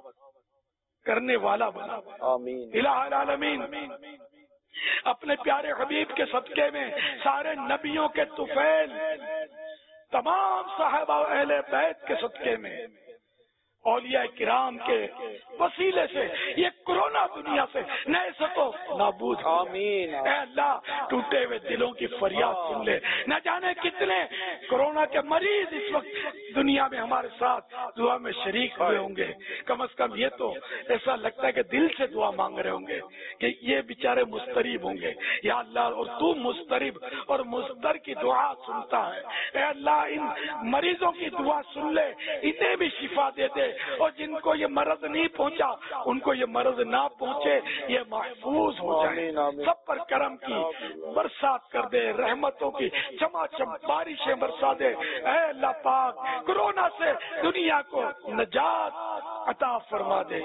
کرنے والا بنا۔ الہ العالمین اپنے پیارے حبیب کے صدقے میں سارے نبیوں کے طفیل، تمام صحابہ اہل بیت کے صدقے میں، اولیاء کرام کے وسیلے سے یہ کورونا دنیا سے نئے سکو نابود۔ آمین۔ اے اللہ ٹوٹے ہوئے دلوں کی فریاد سن لے، نہ جانے کتنے کورونا کے مریض اس وقت دنیا میں ہمارے ساتھ دعا میں شریک ہوئے ہوں گے، کم از کم یہ تو ایسا لگتا ہے کہ دل سے دعا مانگ رہے ہوں گے کہ یہ بیچارے مضطرب ہوں گے۔ یا اللہ اور تو مضطرب اور مضطر کی دعا سنتا ہے۔ اے اللہ ان مریضوں کی دعا سن لے، انہیں بھی شفا دے دے، اور جن کو یہ مرض نہیں پہنچا ان کو یہ مرض نہ پہنچے، یہ محفوظ ہو جائے۔ سب پر کرم کی برسات کر دے، رحمتوں کی چما چم بارشیں برسا دے۔ اے اللہ پاک کورونا سے دنیا کو نجات عطا فرما دے۔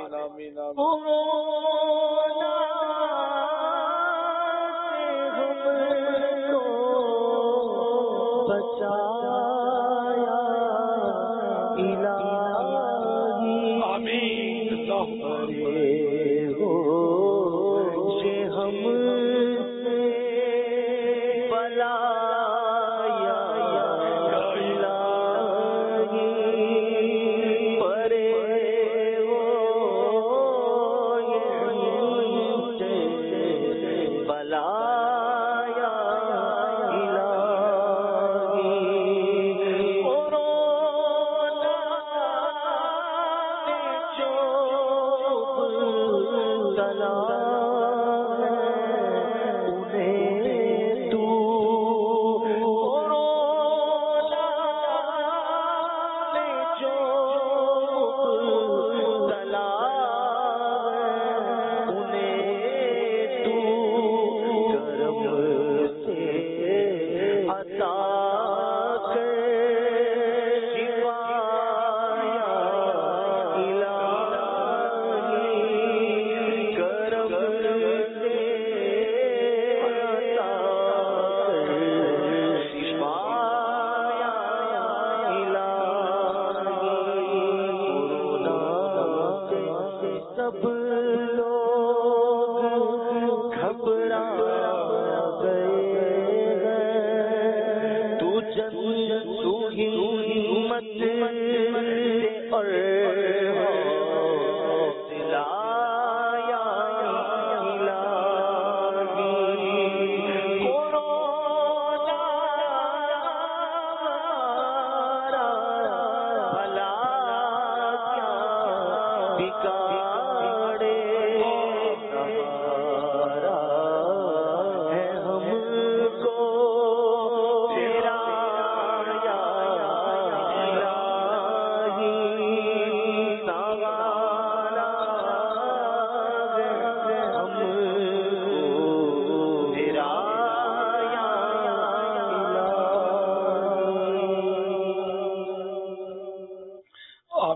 تو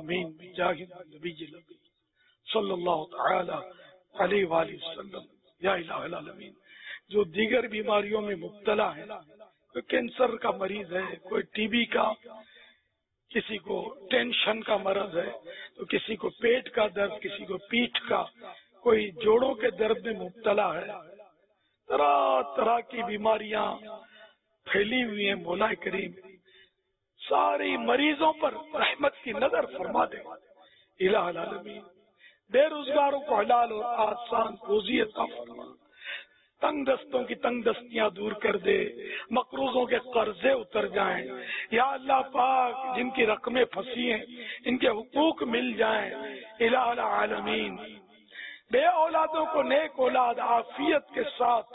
آمین بجاہ النبی الامین صلی اللہ تعالی علیہ وآلہ وسلم. یا الہ العالمین، جو دیگر بیماریوں میں مبتلا ہے، کوئی کینسر کا مریض ہے، کوئی ٹی بی کا، کسی کو ٹینشن کا مرض ہے، تو کسی کو پیٹ کا درد، کسی کو پیٹھ کا، کوئی جوڑوں کے درد میں مبتلا ہے، طرح طرح کی بیماریاں پھیلی ہوئی ہیں. مولا کریم ساری مریضوں پر رحمت کی نظر فرما دے. الہ العالمین بے روزگاروں کو حلال اور آسان روزی عطا فرما، تنگ دستوں کی تنگ دستیاں دور کر دے، مقروضوں کے قرضے اتر جائیں. یا اللہ پاک جن کی رقمیں پھنسی ہیں ان کے حقوق مل جائیں. الہ العالمین بے اولادوں کو نیک اولاد عافیت کے ساتھ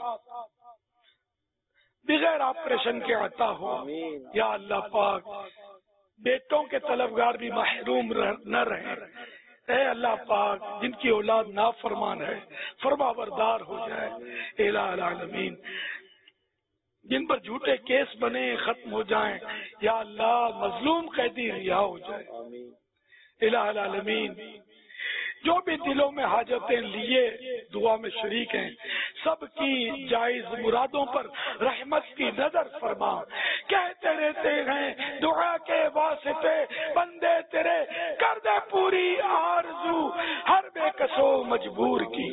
بغیر آپریشن کے عطا ہو. یا اللہ پاک بیٹوں کے طلبگار بھی محروم نہ رہیں. اے اللہ پاک جن کی اولاد نافرمان ہے فرما بردار ہو جائے. الہ العالمین جن پر جھوٹے کیس بنے ختم ہو جائیں. یا اللہ مظلوم قیدی رہا ہو جائے. الہ العالمین جو بھی دلوں میں حاجتیں لیے دعا میں شریک ہیں سب کی جائز مرادوں پر رحمت کی نظر فرما. کہتے رہتے ہیں دعا کے واسطے بندے تیرے، کر دے پوری آرزو ہر بے کسو مجبور کی.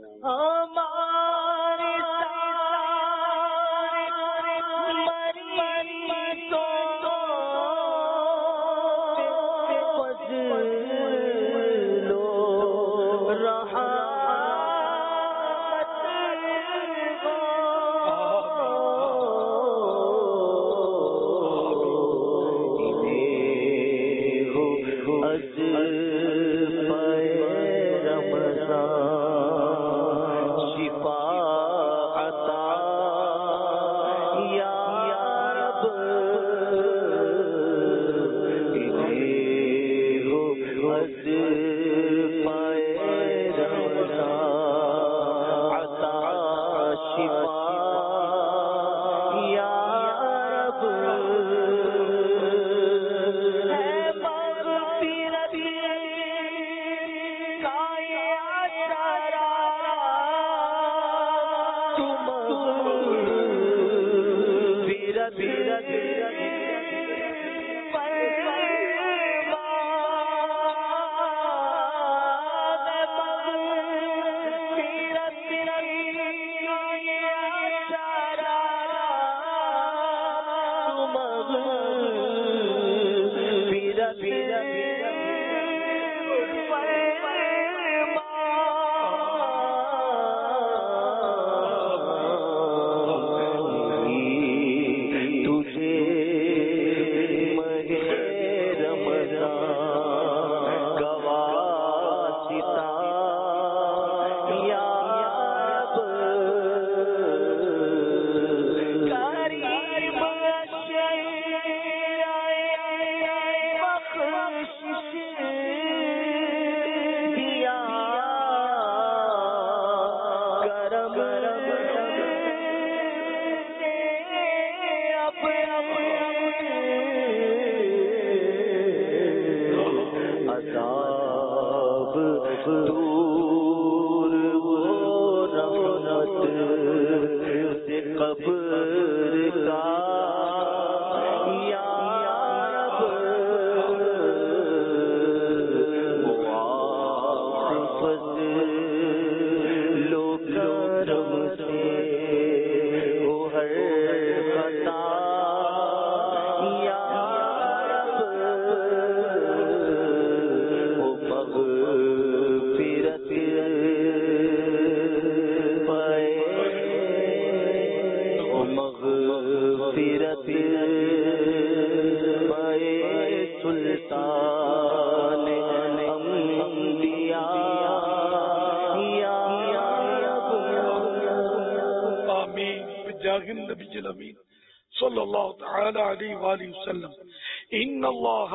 صلی اللہ تعالی علیہ وآلہ وسلم. ان اللہ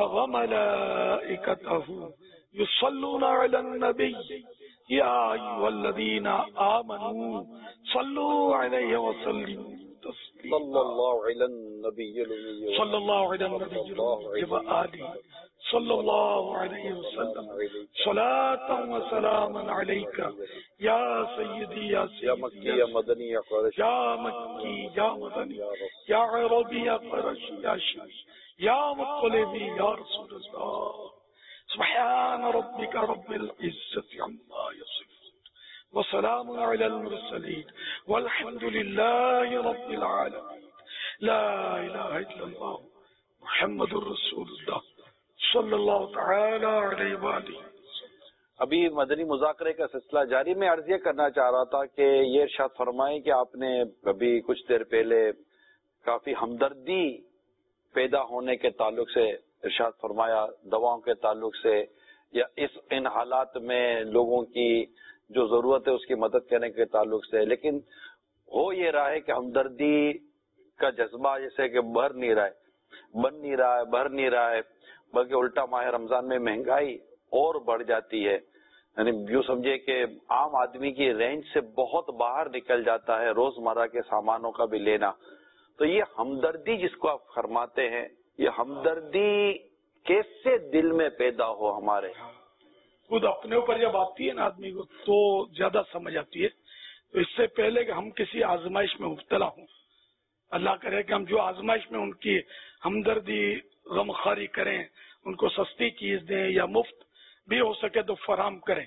وملائکتہ یصلون علی النبی یا ایھا الذین آمنوا صلوا علیہ وسلموا تسلیما. صلی اللہ علی النبی صلی اللہ علی النبی وآلہ صلی اللہ علیہ وسلم صلاۃ و سلام علیک یا سیدی یا سیدی یا مدنی یا قریشی یا مکی یا مدنی یا عربی یا قریشی یا شیعی یا مطلبی یا رسول اللہ. سبحان ربک رب العزت عما یصفون وسلام علی المرسلین والحمد للہ رب العالمین. لا الہ الا اللہ محمد الرسول اللہ صلی اللہ تعالی علیہ وآلہ. ابھی مدنی مذاکرے کا سلسلہ جاری. میں عرض یہ کرنا چاہ رہا تھا کہ یہ ارشاد فرمائیں کہ آپ نے ابھی کچھ دیر پہلے کافی ہمدردی پیدا ہونے کے تعلق سے ارشاد فرمایا، دواؤں کے تعلق سے، یا اس ان حالات میں لوگوں کی جو ضرورت ہے اس کی مدد کرنے کے تعلق سے. لیکن ہو یہ رہا ہے کہ ہمدردی کا جذبہ جیسے کہ بھر نہیں رہا ہے، بن نہیں رہا ہے، بھر نہیں رہا ہے، بلکہ الٹا ماہ رمضان میں مہنگائی اور بڑھ جاتی ہے. یعنی یوں سمجھے کہ عام آدمی کی رینج سے بہت باہر نکل جاتا ہے روزمرہ کے سامانوں کا بھی لینا. تو یہ ہمدردی جس کو آپ فرماتے ہیں، یہ ہمدردی کیسے دل میں پیدا ہو ہمارے؟ خود اپنے اوپر جب آتی ہے نا آدمی کو تو زیادہ سمجھ آتی ہے. تو اس سے پہلے کہ ہم کسی آزمائش میں مبتلا ہوں، اللہ کرے کہ ہم جو آزمائش میں ان کی ہمدردی غمخواری کریں، ان کو سستی چیز دیں یا مفت بھی ہو سکے تو فراہم کریں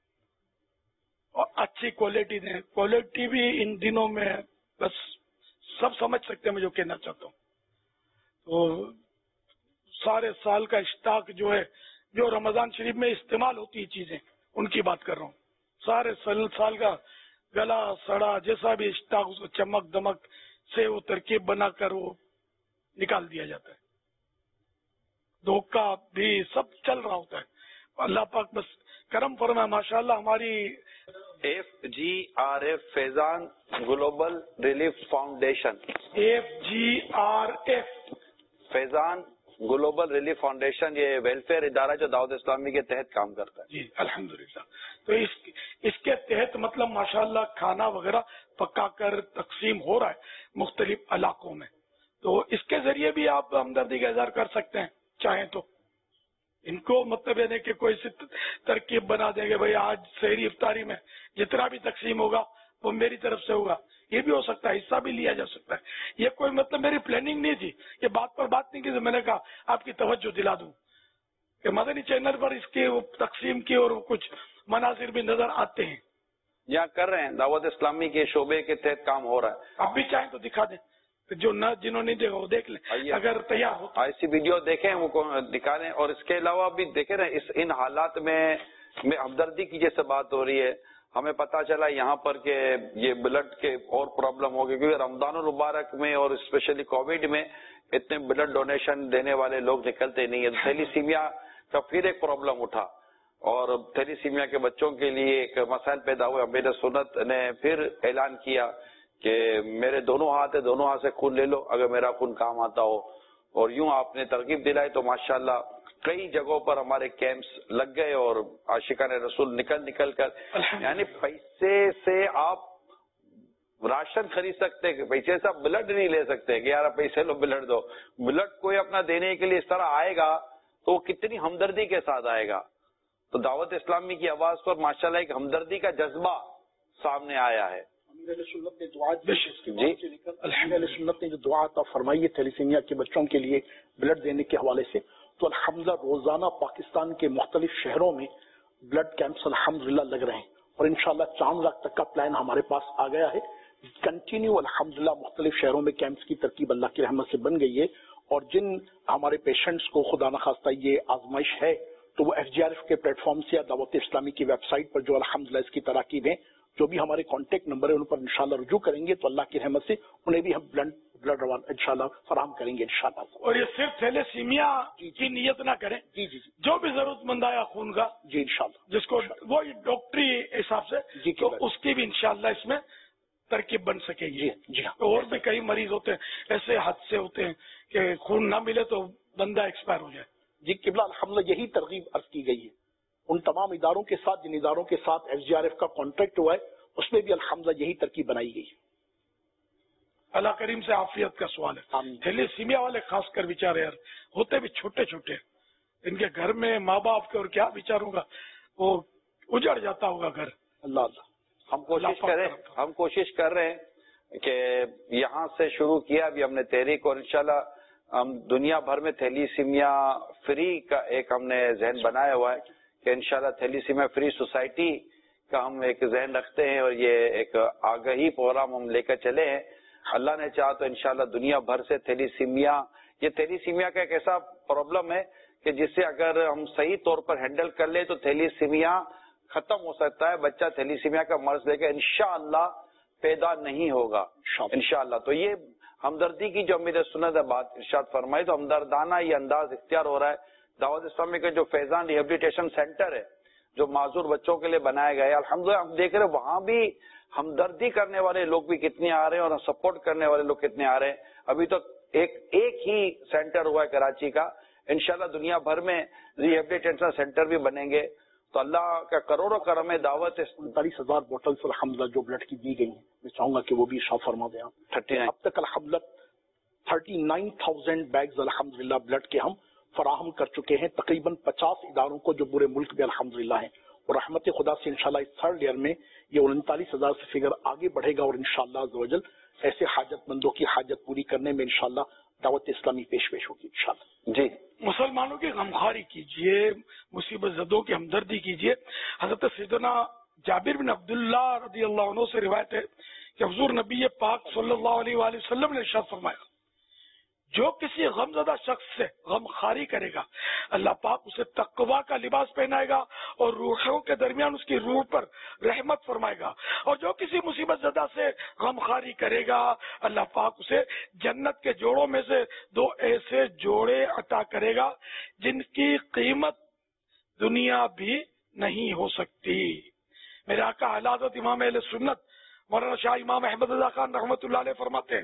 اور اچھی کوالٹی دیں. کوالٹی بھی ان دنوں میں بس سب سمجھ سکتے ہیں میں جو کہنا چاہتا ہوں. تو سارے سال کا اسٹاک جو ہے، جو رمضان شریف میں استعمال ہوتی ہے چیزیں، ان کی بات کر رہا ہوں. سارے سال سال کا گلا سڑا جیسا بھی اسٹاک، اس کو چمک دمک سے وہ ترکیب بنا کر وہ نکال دیا جاتا ہے. دھوکہ بھی سب چل رہا ہوتا ہے. اللہ پاک بس کرم فرمائے. ماشاءاللہ ہماری F G R F Faizan global relief foundation, F G R F Faizan global relief foundation, یہ ویلفیئر ادارہ جو دعوت اسلامی کے تحت کام کرتا ہے. جی الحمدللہ. تو اس اس کے تحت مطلب ماشاءاللہ کھانا وغیرہ پکا کر تقسیم ہو رہا ہے مختلف علاقوں میں. تو اس کے ذریعے بھی آپ ہمدردی کا اظہار کر سکتے ہیں چاہیں تو. ان کو مطلب یہ نہیں کہ کوئی سی ترکیب بنا دیں گے بھائی آج سحری افطاری میں جتنا بھی تقسیم ہوگا وہ میری طرف سے ہوگا. یہ بھی ہو سکتا ہے، حصہ بھی لیا جا سکتا ہے. یہ کوئی مطلب میری پلاننگ نہیں تھی، یہ بات پر بات نہیں کی. میں نے کہا آپ کی توجہ دلا دوں کہ مدنی چینل پر اس کی تقسیم کی اور کچھ مناظر بھی نظر آتے ہیں. یہاں کر رہے ہیں، دعوت اسلامی کے شعبے کے تحت کام ہو رہا ہے. آپ بھی چاہیں تو دکھا دیں، جو نہ جنہوں نے دیکھا وہ دیکھ لیں اگر تیار ہو. ایسی ویڈیو دیکھیں وہ دکھا دیں. اور اس کے علاوہ بھی دیکھیں نا، اس ان حالات میں میں ہمدردی کی جیسے بات ہو رہی ہے، ہمیں پتا چلا یہاں پر کہ یہ بلڈ کے اور پرابلم ہو گئی، کیونکہ رمضان المبارک میں اور اسپیشلی کووڈ میں اتنے بلڈ ڈونیشن دینے والے لوگ نکلتے نہیں ہیں. تھیلیسیمیا کا پھر ایک پرابلم اٹھا اور تھیلیسیمیا کے بچوں کے لیے ایک مسائل پیدا ہوئے. امیر سنت نے پھر اعلان کیا کہ میرے دونوں ہاتھ ہے، دونوں ہاتھ سے خون لے لو اگر میرا خون کام آتا ہو. اور یوں آپ نے ترغیب دلائی تو ماشاءاللہ کئی جگہوں پر ہمارے کیمپس لگ گئے اور عاشقان رسول نکل نکل کر، یعنی پیسے سے آپ راشن خرید سکتے ہیں، پیسے سے آپ بلڈ نہیں لے سکتے کہ یار پیسے لو بلڈ دو. بلڈ کوئی اپنا دینے کے لیے اس طرح آئے گا تو وہ کتنی ہمدردی کے ساتھ آئے گا. تو دعوت اسلامی کی آواز پر ماشاءاللہ ایک ہمدردی کا جذبہ سامنے آیا ہے. سنت نے دعا سنت نے جو دعا عطا فرمائی ہے تھیلیسیمیا کے بچوں کے لیے بلڈ دینے کے حوالے سے، تو الحمدللہ روزانہ پاکستان کے مختلف شہروں میں بلڈ کیمپس الحمدللہ لگ رہے ہیں اور انشاءاللہ چاند لاکھ تک کا پلان ہمارے پاس آ گیا ہے. کنٹینیو الحمدللہ مختلف شہروں میں کیمپس کی ترکیب اللہ کی رحمت سے بن گئی ہے. اور جن ہمارے پیشنٹس کو خدا نخواستہ یہ آزمائش ہے تو وہ ایف جی آر ایف کے پلیٹ فارم سے یا دعوت اسلامی کی ویب سائٹ پر جو الحمدللہ اس کی تراکیب ہیں، جو بھی ہمارے کانٹیکٹ نمبر ہے ان پر انشاءاللہ رجوع کریں گے تو اللہ کی رحمت سے انہیں بھی ہم بلڈ بلڈ انشاءاللہ فراہم کریں گے انشاءاللہ. اور یہ صرف تھیلیسیمیا کی نیت نہ کریں، جی جی جو بھی ضرورت مند آیا خون کا، جی انشاءاللہ جس کو وہ ڈاکٹری حساب سے جی تو اس کی بھی انشاءاللہ اس میں ترکیب بن سکے گی. جی ہاں. اور بھی کئی مریض ہوتے ہیں، ایسے حادثے ہوتے ہیں کہ خون نہ ملے تو بندہ ایکسپائر ہو جائے. جی قبلہ الحمدللہ یہی ترغیب عرض کی گئی ہے ان تمام اداروں کے ساتھ جن اداروں کے ساتھ ایف جی آر ایف کا کانٹریکٹ ہوا ہے، اس میں بھی الحمدللہ یہی ترکیب بنائی گئی. اللہ کریم سے عافیت کا سوال ہے. تھیلیسیمیا والے خاص کر بیچارے یار ہوتے بھی چھوٹے چھوٹے، ان کے گھر میں ماں باپ کے اور کیا بیچاروں کا وہ اجڑ جاتا ہوگا گھر. اللہ اللہ ہم کوشش کریں ہم کوشش کر رہے ہیں کہ یہاں سے شروع کیا ابھی ہم نے تحریک، اور انشاءاللہ ہم دنیا بھر میں تھیلیسیمیا فری کا ایک ہم نے ذہن بنایا ہوا ہے کہ انشاءاللہ تھیلیسیمیا فری سوسائٹی کا ہم ایک ذہن رکھتے ہیں، اور یہ ایک آگہی پروگرام ہم لے کر چلے ہیں. اللہ نے چاہا تو انشاءاللہ دنیا بھر سے تھیلیسیمیا، یہ تھیلیسیمیا کا ایک ایسا پرابلم ہے کہ جس سے اگر ہم صحیح طور پر ہینڈل کر لیں تو تھیلیسیمیا ختم ہو سکتا ہے. بچہ تھیلیسیمیا کا مرض لے کے انشاءاللہ پیدا نہیں ہوگا انشاءاللہ. تو یہ ہمدردی کی جو امیر سنت بات ارشاد فرمائی، تو ہمدردانہ یہ انداز اختیار ہو رہا ہے. دعوت اسلامی کا جو فیضان ریہیبلیٹیشن سینٹر ہے جو معذور بچوں کے لیے بنایا گیا ہے، الحمدللہ ہم دیکھ رہے ہیں وہاں بھی ہمدردی کرنے والے لوگ بھی کتنے آ رہے ہیں اور سپورٹ کرنے والے لوگ کتنے آ رہے ہیں. ابھی تک ایک ایک ہی سینٹر ہوا ہے کراچی کا، انشاءاللہ دنیا بھر میں ریہیبلیٹیشن سینٹر بھی بنیں گے. تو اللہ کا کروڑوں کرم ہے. دعوت انتالیس ہزار بوٹلس الحمدللہ جو بلڈ کی دی گئی ہیں، میں چاہوں گا کہ وہ بھی شاہ فرما دیں آپ. تھرٹی نائن اب تک الحمدللہ تھرٹی نائن تھاؤزینڈ بیگز الحمدللہ بلڈ کے ہم فراہم کر چکے ہیں تقریباً پچاس اداروں کو جو پورے ملک میں الحمدللہ ہیں. اور رحمت خدا سے انشاءاللہ اس تھرڈ ایئر میں یہ انتالیس ہزار سے فگر آگے بڑھے گا، اور انشاءاللہ عز و جل ایسے حاجت مندوں کی حاجت پوری کرنے میں انشاءاللہ دعوت اسلامی پیش پیش ہوگی انشاءاللہ. جی مسلمانوں کی غمخواری کیجیے، مصیبت زدوں کی ہمدردی کیجیے. حضرت سیدنا جابر بن عبداللہ رضی اللہ عنہ سے روایت ہے کہ حضور نبی پاک صلی اللہ علیہ وآلہ وسلم نے ارشاد فرمایا، جو کسی غم زدہ شخص سے غم خاری کرے گا اللہ پاک اسے تقوی کا لباس پہنائے گا اور روحوں کے درمیان اس کی روح پر رحمت فرمائے گا. اور جو کسی مصیبت زدہ سے غم خاری کرے گا اللہ پاک اسے جنت کے جوڑوں میں سے دو ایسے جوڑے عطا کرے گا جن کی قیمت دنیا بھی نہیں ہو سکتی. میرے آقا اعلی حضرت امام اہل سنت مولانا شاہ امام احمد رضا خان رحمۃ اللہ علیہ فرماتے ہیں،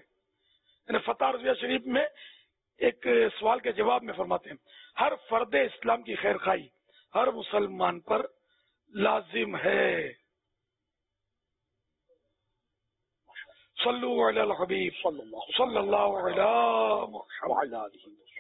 فتح رضویہ شریف میں ایک سوال کے جواب میں فرماتے ہیں، ہر فرد اسلام کی خیر خواہی ہر مسلمان پر لازم ہے. صلو علی الحبیب صلی اللہ علی محمد.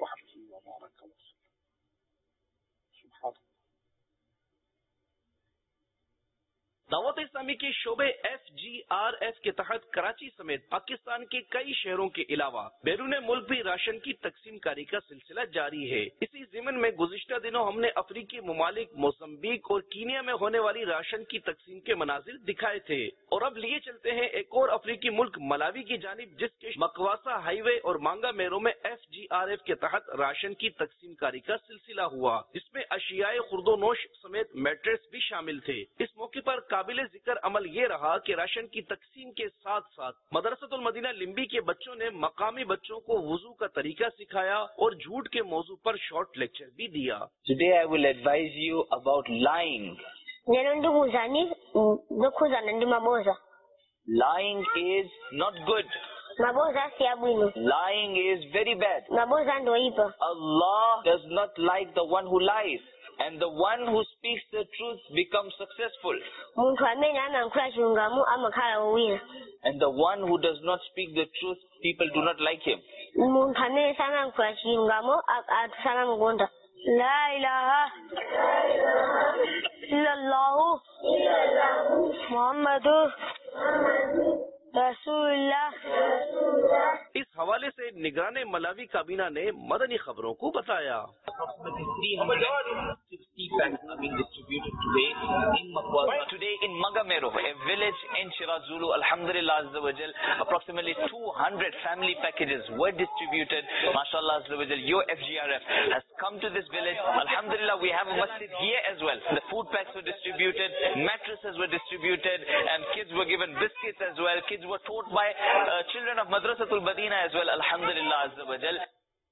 دعوت اسلامی کے شعبے ایف جی آر ایف کے تحت کراچی سمیت پاکستان کے کئی شہروں کے علاوہ بیرون ملک بھی راشن کی تقسیم کاری کا سلسلہ جاری ہے. اسی ضمن میں گزشتہ دنوں ہم نے افریقی ممالک موزمبیق اور کینیا میں ہونے والی راشن کی تقسیم کے مناظر دکھائے تھے. اور اب لیے چلتے ہیں ایک اور افریقی ملک ملاوی کی جانب، جس کے مکواسا ہائی وے اور مانگا میرو میں ایف جی آر ایف کے تحت راشن کی تقسیم کاری کا سلسلہ ہوا، جس میں اشیاء خرد و نوش سمیت میٹرس بھی شامل تھے. اس موقع پر قابل ذکر عمل یہ رہا کہ راشن کی تقسیم کے ساتھ ساتھ مدرسۃ المدینہ لمبی کے بچوں نے مقامی بچوں کو وضو کا طریقہ سکھایا اور جھوٹ کے موضوع پر شارٹ لیکچر بھی دیا. Today I will advise you about lying. Nyanondunguzani nokuzana ndi maboza. Lying is not good. Maboza siyabwino. Lying is very bad. Maboza ndoipa. Allah does not like the one who lies, and the one who speaks the truth becomes successful. Muntu amene amayankhula chilungamo amakhala wowina. And the one who does not speak the truth, people do not like him. Muntu amene samayankhula chilungamo anthu samamukonda. La ilaha illallahu Muhammadu رسولہ. اس حوالے سے نگران ملاوی کابینہ نے مدنی خبروں کو بتایا. three hundred sixty packs are being distributed today in Makwasa. Today in Magamero, a village in Shiraz Zulu, Alhamdulillah Azza wa Jal, approximately two hundred family packages were distributed. MashaAllah Azza wa Jal, your F G R F has come to this village. Alhamdulillah, we have a masjid here as well. The food packs were distributed, mattresses were distributed, and kids were given biscuits as well. Kids were taught by uh, children of Madrasatul Madina as well. Alhamdulillah Azza wa Jal.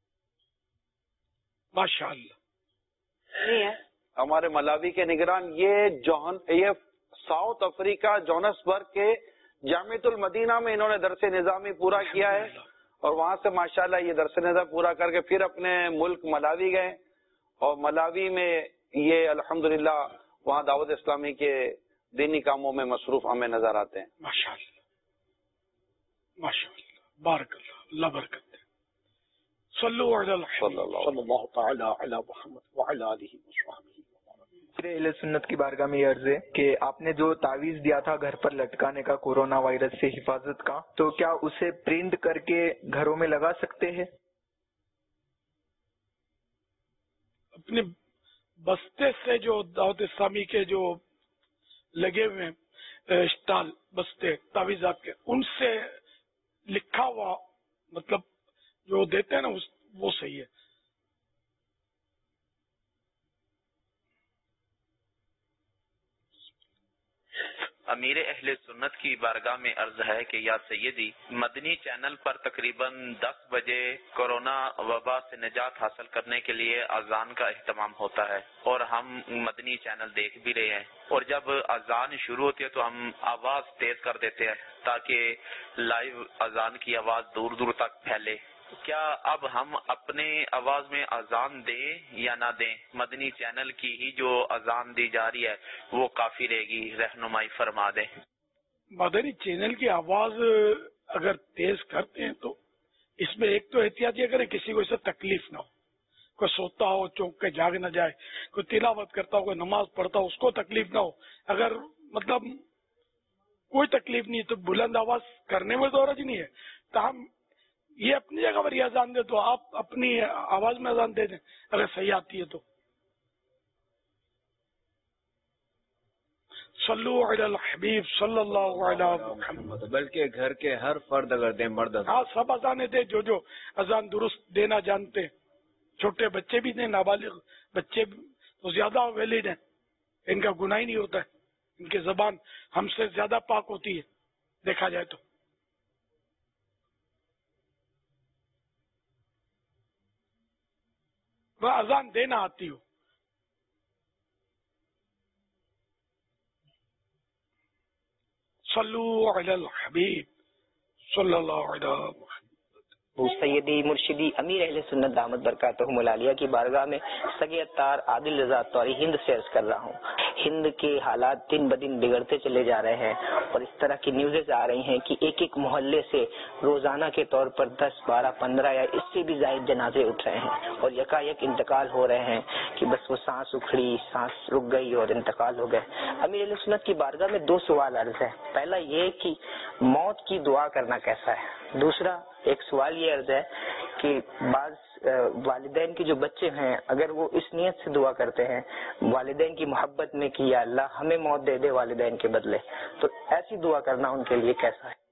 ماشاءاللہ. ہمارے ملاوی کے نگران یہ جوہن یہ ساؤتھ افریقہ جونسبرگ کے جامعۃ المدینہ میں انہوں نے درس نظامی پورا کیا ہے، اور وہاں سے ماشاءاللہ یہ درس نظام پورا کر کے پھر اپنے ملک ملاوی گئے، اور ملاوی میں یہ الحمدللہ وہاں دعوت اسلامی کے دینی کاموں میں مصروف ہمیں نظر آتے ہیں. ماشاءاللہ ماشاءاللہ بارک اللہ، اللہ برکت دے. صلو علی الحبیب صلی اللہ تعالی علی محمد وعلی آلہ وصحبہ۔ میرے اہل سنت کی بارگاہ میں یہ عرض ہے کہ آپ نے جو تعویذ دیا تھا گھر پر لٹکانے کا کورونا وائرس سے حفاظت کا، تو کیا اسے پرنٹ کر کے گھروں میں لگا سکتے ہیں؟ اپنے بستے سے جو دعوت اسلامی کے جو لگے ہوئے ہیں اسٹال بستے تعویذات کے، ان سے لکھا ہوا مطلب جو دیتے ہیں نا وہ صحیح ہے۔ امیر اہل سنت کی بارگاہ میں عرض ہے کہ یا سیدی، مدنی چینل پر تقریباً دس بجے کورونا وبا سے نجات حاصل کرنے کے لیے اذان کا اہتمام ہوتا ہے، اور ہم مدنی چینل دیکھ بھی رہے ہیں، اور جب اذان شروع ہوتی ہے تو ہم آواز تیز کر دیتے ہیں تاکہ لائیو اذان کی آواز دور دور تک پھیلے۔ کیا اب ہم اپنے آواز میں اذان دیں یا نہ دیں؟ مدنی چینل کی ہی جو اذان دی جا رہی ہے وہ کافی رہے گی؟ رہنمائی فرما دیں۔ مدنی چینل کی آواز اگر تیز کرتے ہیں تو اس میں ایک تو احتیاط یہ کریں کسی کو اس سے تکلیف نہ ہو، کوئی سوتا ہو چونک کے جاگ نہ جائے، کوئی تلاوت کرتا ہو، کوئی نماز پڑھتا ہو، اس کو تکلیف نہ ہو۔ اگر مطلب کوئی تکلیف نہیں تو بلند آواز کرنے میں تو حرج نہیں ہے، تاہم یہ اپنی جگہ پر یہ اذان دے تو آپ اپنی آواز میں اذان دے دیں اگر صحیح آتی ہے تو۔ صلو علی الحبیب صلی اللہ علیہ محمد۔ بلکہ گھر کے ہر فرد اگر دیں، مرد ہاں سب اذانیں دیں جو جو اذان درست دینا جانتے ہیں، چھوٹے بچے بھی دیں، نابالغ بچے تو زیادہ ویلڈ ہیں، ان کا گناہ ہی نہیں ہوتا ہے، ان کی زبان ہم سے زیادہ پاک ہوتی ہے دیکھا جائے تو۔ وہ اذان دینا آتی ہو۔ صلو علی الحبیب صلی اللہ علیہ وسلم۔ سیدی مرشدی امیر اہل سنت دامت برکاتہم العالیہ کی بارگاہ میں سگے اتار عادل رضا طوری ہند سے عرض کر رہا ہوں۔ ہند کے حالات دن بدن بگڑتے چلے جا رہے ہیں، اور اس طرح کی نیوزیں آ رہی ہیں کہ ایک ایک محلے سے روزانہ کے طور پر دس بارہ پندرہ یا اس سے بھی زائد جنازے اٹھ رہے ہیں، اور یکا یک انتقال ہو رہے ہیں کہ بس وہ سانس اکھڑی، سانس رک گئی اور انتقال ہو گئے۔ امیر اہل سنت کی بارگاہ میں دو سوال عرض ہے۔ پہلا یہ کہ موت کی دعا کرنا کیسا ہے، دوسرا ایک سوال یہ عرض ہے کہ بعض والدین کے جو بچے ہیں اگر وہ اس نیت سے دعا کرتے ہیں والدین کی محبت میں کہ یا اللہ ہمیں موت دے دے والدین کے بدلے، تو ایسی دعا کرنا ان کے لیے کیسا ہے؟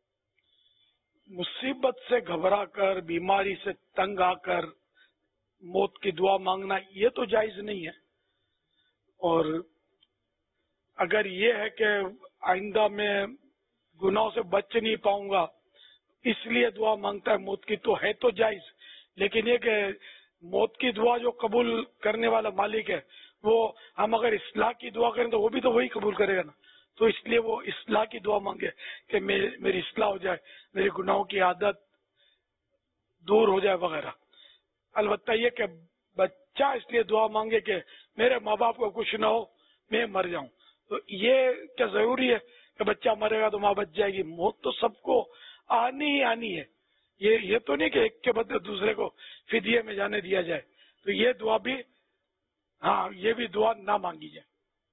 مصیبت سے گھبرا کر، بیماری سے تنگ آ کر موت کی دعا مانگنا یہ تو جائز نہیں ہے، اور اگر یہ ہے کہ آئندہ میں گناہوں سے بچ نہیں پاؤں گا اس لیے دعا مانگتا ہے موت کی، تو ہے تو جائز، لیکن یہ کہ موت کی دعا جو قبول کرنے والا مالک ہے وہ ہم اگر اصلاح کی دعا کریں تو وہ بھی تو وہی قبول کرے گا نا، تو اس لیے وہ اصلاح کی دعا مانگے کہ میری اصلاح ہو جائے، میری گناہوں کی عادت دور ہو جائے وغیرہ۔ البتہ یہ کہ بچہ اس لیے دعا مانگے کہ میرے ماں باپ کو کچھ نہ ہو، میں مر جاؤں، تو یہ کیا ضروری ہے کہ بچہ مرے گا تو ماں بچ جائے گی؟ موت تو سب کو آنی ہی آنی ہے، یہ یہ تو نہیں کہ ایک کے بدلے دوسرے کو فدیے میں جانے دیا جائے، تو یہ دعا بھی ہاں یہ بھی دعا نہ مانگی جائے۔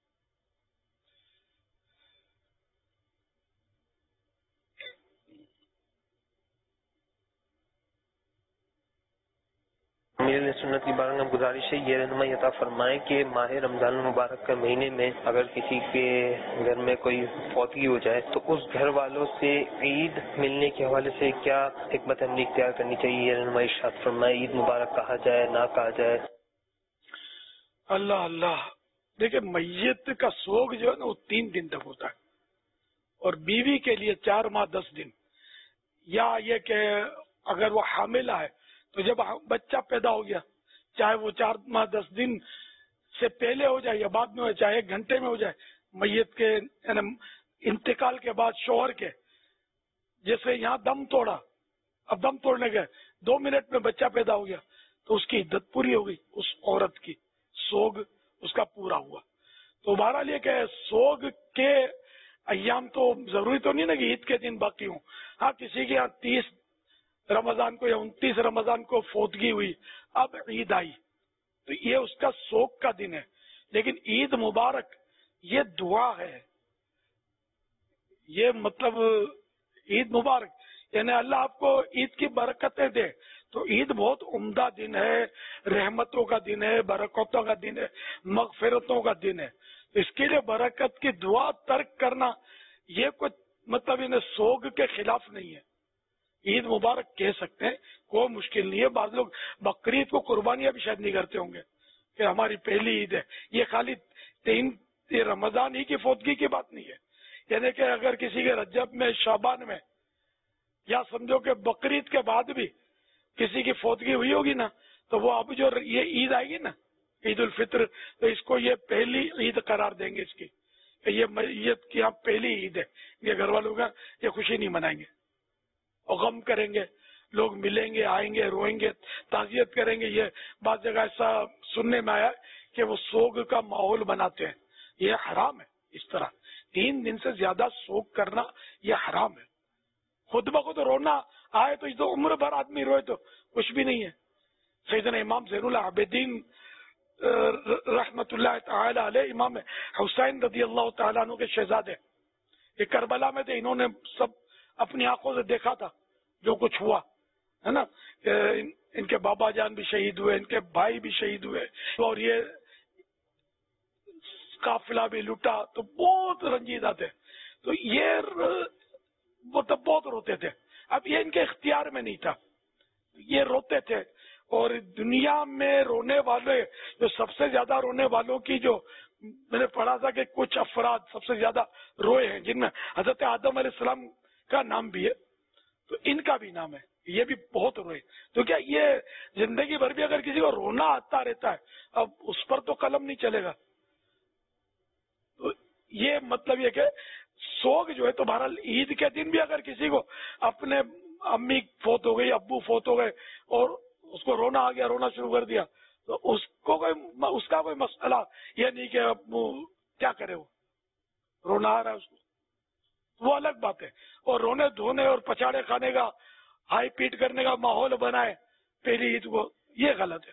میرے سنت کی بارگاہ میں گزارش ہے یہ رہنمائی عطا فرمائیں کہ ماہ رمضان المبارک کے مہینے میں اگر کسی کے گھر میں کوئی فوتگی ہو جائے تو اس گھر والوں سے عید ملنے کے حوالے سے کیا حکمت عملی اختیار کرنی چاہیے؟ یہ رہنمائی ارشاد فرمائیں، عید مبارک کہا جائے نہ کہا جائے؟ اللہ اللہ، دیکھیں میت کا سوگ جو ہے نا وہ تین دن تک ہوتا ہے، اور بیوی کے لیے چار ماہ دس دن، یا یہ کہ اگر وہ حاملہ ہے تو جب بچہ پیدا ہو گیا چاہے وہ چار ماہ دس دن سے پہلے ہو جائے یا بعد میں ہو جائے، چاہے ایک گھنٹے میں ہو جائے، میت کے انتقال کے بعد شوہر کے، جیسے یہاں دم توڑا، اب دم توڑنے گئے دو منٹ میں بچہ پیدا ہو گیا تو اس کی عدت پوری ہو گئی، اس عورت کی سوگ اس کا پورا ہوا۔ تو بہرحال یہ کہ سوگ کے ایام تو ضروری تو نہیں نا کہ عید کے دن باقی ہوں، ہاں کسی کے یہاں تیس रमजान को या उनतीस रमजान को फौतगी हुई, अब ईद आई, तो ये उसका शोक का दिन है। लेकिन ईद मुबारक ये दुआ है, ये मतलब ईद मुबारक यानी अल्लाह आपको ईद की बरकतें दे। तो ईद बहुत उम्दा दिन है, रहमतों का दिन है, बरकतों का दिन है, मगफिरतों का दिन है। तो इसके लिए बरकत की दुआ तर्क करना ये कुछ मतलब इन्हें सोग के खिलाफ नहीं है। ईद मुबारक कह सकते हैं, कोई मुश्किल नहीं है। बाद लोग बकरीद को कुर्बानियां भी शायद नहीं करते होंगे कि हमारी पहली ईद है। ये खाली तीन ये रमजान ही की फौतगी की बात नहीं है, यानी कि अगर किसी के रजब में, शाबान में या समझो कि बकरीद के बाद भी किसी की फौतगी हुई होगी ना, तो वो अब जो ये ईद आएगी ना, ईद उल फित्र, तो इसको ये पहली ईद करार देंगे इसकी, ये मैयत की यहाँ पहली ईद है। ये घर वालों का ये खुशी नहीं मनाएंगे और गम करेंगे, लोग मिलेंगे, आएंगे, रोएंगे, ताजियत करेंगे। ये बात जगह ऐसा सुनने में आया कि वो सोग का माहौल बनाते हैं, ये हराम है। इस तरह तीन दिन से ज्यादा सोग करना ये हराम है। खुद ब खुद रोना आए तो तो उम्र भर आदमी रोए तो कुछ भी नहीं है। सैयदना इमाम ज़ैनुल आबिदीन रहमतुल्लाह तआला अलैह, इमाम हुसैन रज़ी अल्लाह तआला अन्हु के शहजादे, ये करबला में थे। इन्होंने सब अपनी आंखों से देखा था जो कुछ हुआ है ना। इन, इनके बाबा जान भी शहीद हुए, इनके भाई भी शहीद हुए, और ये काफिला भी लुटा, तो बहुत रंजीदा थे। तो ये वो तो बहुत रोते थे। अब ये इनके इख्तियार में नहीं था, ये रोते थे। और दुनिया में रोने वाले जो सबसे ज्यादा रोने वालों की जो मैंने पढ़ा था कि कुछ अफराद सबसे ज्यादा रोए हैं, जिनमें हजरत आदम अलैहिस्सलाम का नाम भी है, तो इनका भी नाम है। ये भी बहुत रोए। तो क्या ये जिंदगी भर भी अगर किसी को रोना आता रहता है, अब उस पर तो कलम नहीं चलेगा। तो ये मतलब ये कि सोग जो है, तो बहरहाल ईद के दिन भी अगर किसी को अपने अम्मी फोत हो गई, अब्बू फोत हो गए और उसको रोना आ गया, रोना शुरू कर दिया, तो उसको कोई उसका कोई मसला ये नहीं कि अब क्या करे, वो रोना आ रहा है उसको, वो अलग बात है। और रोने धोने और पछाड़े खाने का, हाई पीट करने का माहौल बनाए पहली ईद को, ये गलत है।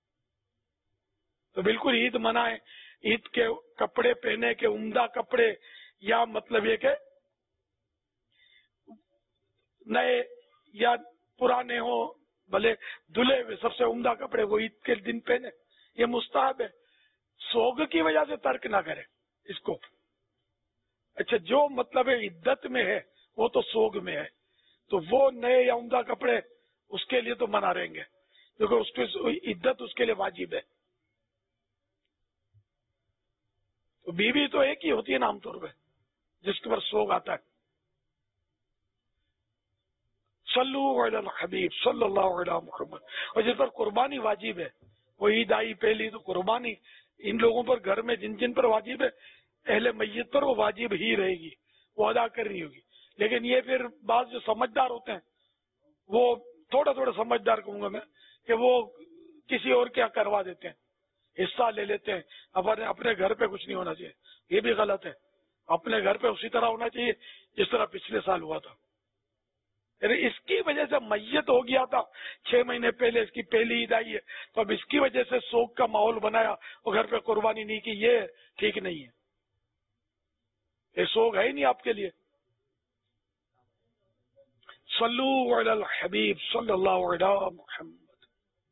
तो बिल्कुल ईद मनाए, ईद के कपड़े पहने के, उम्दा कपड़े, या मतलब ये कि नए या पुराने हो, भले धुले हुए सबसे उम्दा कपड़े वो ईद के दिन पहने, ये मुस्ताहब है। सोग की वजह से तर्क ना करे इसको। अच्छा, जो मतलब है इद्दत में है वो तो सोग में है, तो वो नए या उम्दा कपड़े उसके लिए तो मना रहेंगे, क्योंकि उसकी इद्दत उसके लिए वाजिब है। तो बीवी तो एक ही होती है ना आमतौर पर जिसके पर सोग आता है। सल्लु अलल हबीब सल्लल्लाहु अलैहि मुहम्मद। और जिस पर कुर्बानी वाजिब है, वो ईद आई पहली, तो कुर्बानी इन लोगों पर, घर में जिन जिन पर वाजिब है, अहले मैयत पर वो वाजिब ही रहेगी, वो अदा करनी होगी। लेकिन ये फिर बात जो समझदार होते हैं, वो थोड़ा थोड़ा समझदार कहूंगा मैं, कि वो किसी और क्या करवा देते हैं, हिस्सा ले लेते हैं। अपने अपने घर पे कुछ नहीं होना चाहिए, ये भी गलत है। अपने घर पे उसी तरह होना चाहिए जिस तरह पिछले साल हुआ था। इसकी वजह से मैयत हो गया था छह महीने पहले, इसकी पहली ईद आई है, तो अब इसकी वजह से शोक का माहौल बनाया और घर पे कुर्बानी नहीं की, ये ठीक नहीं है। ये शोक है ही नहीं आपके लिए। सल्लु अलल हबीब सल्लल्लाहु अलैहि मुहम्मद।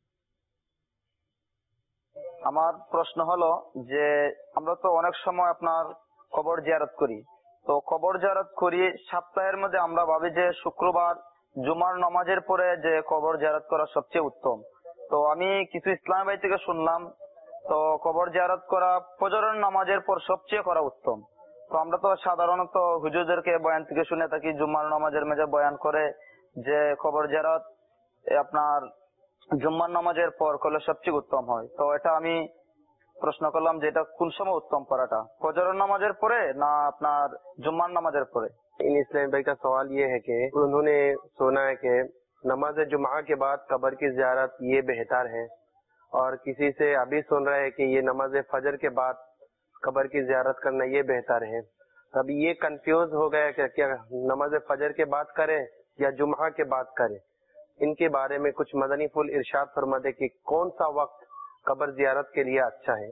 আমার প্রশ্ন হলো যে আমরা তো অনেক সময় আপনার কবর জিয়ারত করি, তো কবর জিয়ারত করি সপ্তাহের মধ্যে আমরা ভাবি যে শুক্রবার জুমার নামাজের পরে যে কবর জিয়ারত করা সবচেয়ে উত্তম। তো আমি কিছু ইসলাম ভাই থেকে শুনলাম, তো কবর জিয়ারত করা ফজরের নামাজের পর সবচেয়ে করা উত্তম। তো আমরা তো সাধারণত হুজুরদেরকে বয়ান থেকে শুনে থাকি, জুমার নামাজের মেঝে বয়ান করে যে কবর জিয়ারত আপনার জুম্মার নামাজের পর করলে সবচেয়ে উত্তম হয়। তো এটা আমি প্রশ্ন করলাম যে এটা কোন সময় উত্তম করাটা, ফজরের নামাজের পরে না আপনার জুম্মার নামাজের পরে। इन इस्लाम भाई का सवाल ये है कि उन्होंने सुना है कि नमाज जुमा के बाद कब्र की ज़ियारत ये बेहतर है, और किसी से अभी सुन रहे हैं कि ये नमाज फजर के बाद कब्र की ज़ियारत करना ये बेहतर है। अभी ये कंफ्यूज हो गया कि क्या नमाज फजर के बाद करें या जुमा के बाद करें। ان کے بارے میں کچھ مدنی پھول ارشاد فرما دے کہ کون سا وقت قبر زیارت کے لیے اچھا ہے؟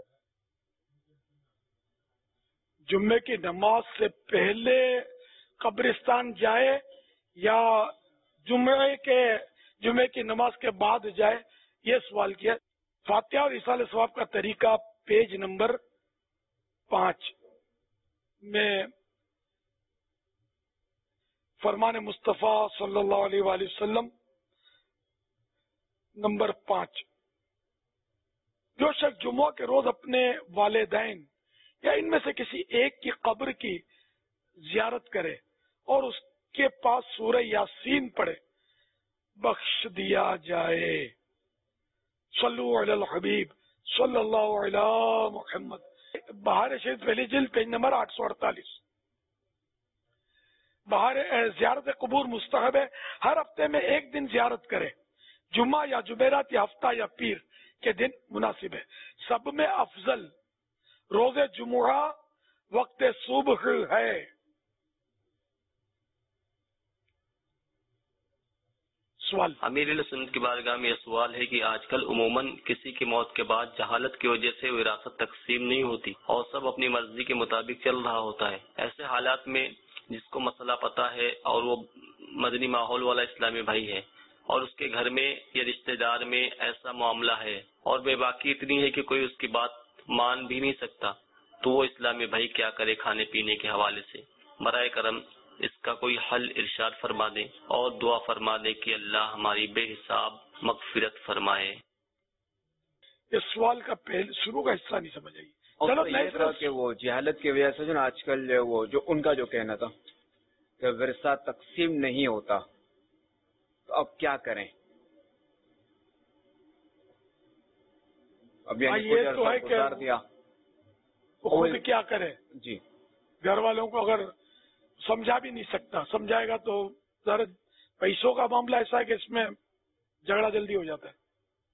جمعے کی نماز سے پہلے قبرستان جائے یا جمعے کے جمعے کی نماز کے بعد جائے، یہ سوال کیا۔ فاتحہ اور ایصال ثواب کا طریقہ پیج نمبر پانچ میں فرمان مصطفیٰ صلی اللہ علیہ وآلہ وسلم نمبر پانچ، جو شخص جمعہ کے روز اپنے والدین یا ان میں سے کسی ایک کی قبر کی زیارت کرے اور اس کے پاس سورہ یاسین پڑھے، بخش دیا جائے۔ صلو علی الحبیب صلی اللہ علی محمد۔ بہار شریف پہلی جلد پیج نمبر آٹھ سو اڑتالیس۔ بہار زیارت قبور مستحب ہے، ہر ہفتے میں ایک دن زیارت کرے، جمعہ یا جمعرات یا ہفتہ یا پیر کے دن مناسب ہے۔ سب میں افضل روز جمعہ وقت صبح ہے۔ سوال امیر علیہ سنت کی بارگاہ میں یہ سوال ہے کہ آج کل عموماً کسی کی موت کے بعد جہالت کی وجہ سے وراثت تقسیم نہیں ہوتی اور سب اپنی مرضی کے مطابق چل رہا ہوتا ہے۔ ایسے حالات میں جس کو مسئلہ پتہ ہے اور وہ مدنی ماحول والا اسلامی بھائی ہے اور اس کے گھر میں یا رشتہ دار میں ایسا معاملہ ہے اور بے باکی اتنی ہے کہ کوئی اس کی بات مان بھی نہیں سکتا، تو وہ اسلامی بھائی کیا کرے کھانے پینے کے حوالے سے؟ برائے کرم اس کا کوئی حل ارشاد فرما دیں اور دعا فرما دیں کہ اللہ ہماری بے حساب مغفرت فرمائے۔ اس سوال کا پہلے شروع کا حصہ نہیں سمجھ آئی۔ چلو یہ تھا کہ وہ جہالت کی وجہ سے جو نا آج کل وہ جو ان کا جو کہنا تھا کہ ورثہ تقسیم نہیں ہوتا، تو اب کیا کریں؟ اب یعنی یہ تو ہے کہ دیا خود کیا کرے؟ جی گھر والوں کو اگر سمجھا بھی نہیں سکتا، سمجھائے گا تو ذرا پیسوں کا معاملہ ایسا ہے کہ اس میں جھگڑا جلدی ہو جاتا ہے۔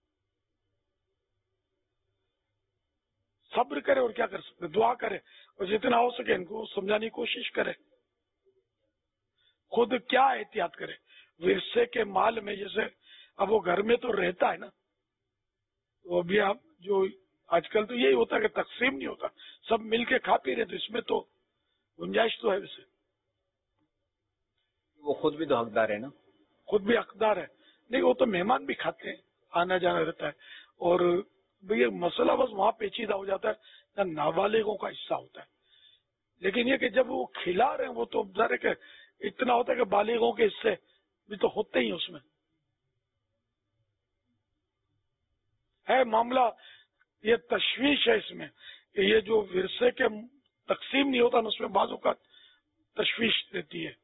صبر کرے اور کیا کر سکتے، دعا کرے اور جتنا ہو سکے ان کو سمجھانے کی کوشش کرے۔ خود کیا احتیاط کرے ورثے کے مال میں، جیسے اب وہ گھر میں تو رہتا ہے نا، تو ابھی آپ جو آج کل تو یہی ہوتا ہے کہ تقسیم نہیں ہوتا، سب مل کے کھا پی رہے، تو اس میں تو گنجائش تو ہے ویسے۔ وہ خود بھی تو حقدار ہے نا؟ خود بھی حقدار ہے، نہیں وہ تو مہمان بھی کھاتے ہیں، آنا جانا رہتا ہے، اور یہ مسئلہ بس وہاں پیچیدہ ہو جاتا ہے، نہ نابالغوں کا حصہ ہوتا ہے، لیکن یہ کہ جب وہ کھلا رہے ہیں وہ تو ظاہر ہے کہ اتنا ہوتا ہے کہ بالغوں کے حصے بھی تو ہوتے ہی اس میں ہے معاملہ۔ یہ تشویش ہے اس میں کہ یہ جو ورثے کے تقسیم نہیں ہوتا نا، اس میں بعض اوقات تشویش رہتی ہے۔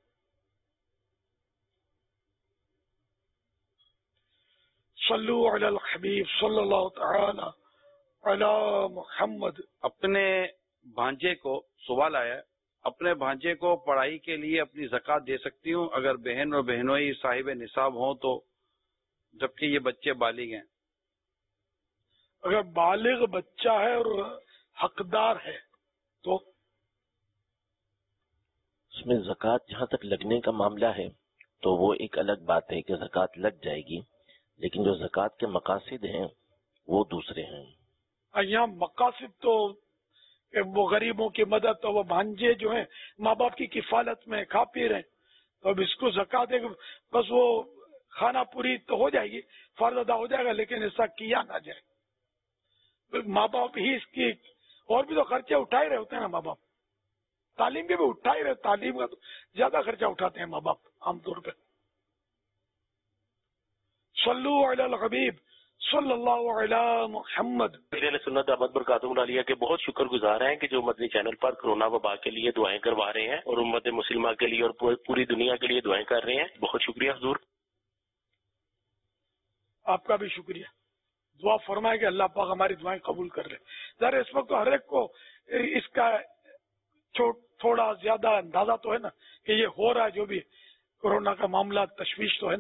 صلو علی الحبیب صلی اللہ تعالی علی محمد۔ اپنے بھانجے کو سوال آیا، اپنے بھانجے کو پڑھائی کے لیے اپنی زکوٰۃ دے سکتی ہوں اگر بہن اور بہنوئی صاحب نصاب ہوں تو، جبکہ یہ بچے بالغ ہیں؟ اگر بالغ بچہ ہے اور حقدار ہے تو اس میں زکوٰۃ جہاں تک لگنے کا معاملہ ہے تو وہ ایک الگ بات ہے کہ زکوٰۃ لگ جائے گی، لیکن جو زکوٰۃ کے مقاصد ہیں وہ دوسرے ہیں۔ یہاں مقاصد تو کہ وہ غریبوں کی مدد، تو وہ بھانجے جو ہیں ماں باپ کی کفالت میں کھا پی رہے ہیں، تو اب اس کو زکوٰۃ ہے کہ بس وہ کھانا پوری تو ہو جائے گی، فرض ادا ہو جائے گا، لیکن ایسا کیا نہ جائے۔ ماں باپ ہی اس کی اور بھی تو خرچے اٹھا ہی رہے ہوتے ہیں نا ماں باپ، تعلیم کے بھی اٹھا ہی رہے، تعلیم کا تو زیادہ خرچہ اٹھاتے ہیں ماں باپ عام طور پہ۔ صلو علی الحبیب صلی اللہ علی محمد۔ میرے سنت احمد برکاتہ عالیہ کے بہت شکر گزار ہیں کہ جو مدنی چینل پر کرونا وبا کے لیے دعائیں کروا رہے ہیں اور امت مسلمہ کے لیے اور پوری دنیا کے لیے دعائیں کر رہے ہیں، بہت شکریہ حضور۔ آپ کا بھی شکریہ، دعا فرمائے کہ اللہ پاک ہماری دعائیں قبول کر لے۔ ذرا اس وقت تو ہر ایک کو اس کا تھوڑا زیادہ اندازہ تو ہے نا کہ یہ ہو رہا ہے، جو بھی کورونا کا معاملہ تشویش تو ہے نا۔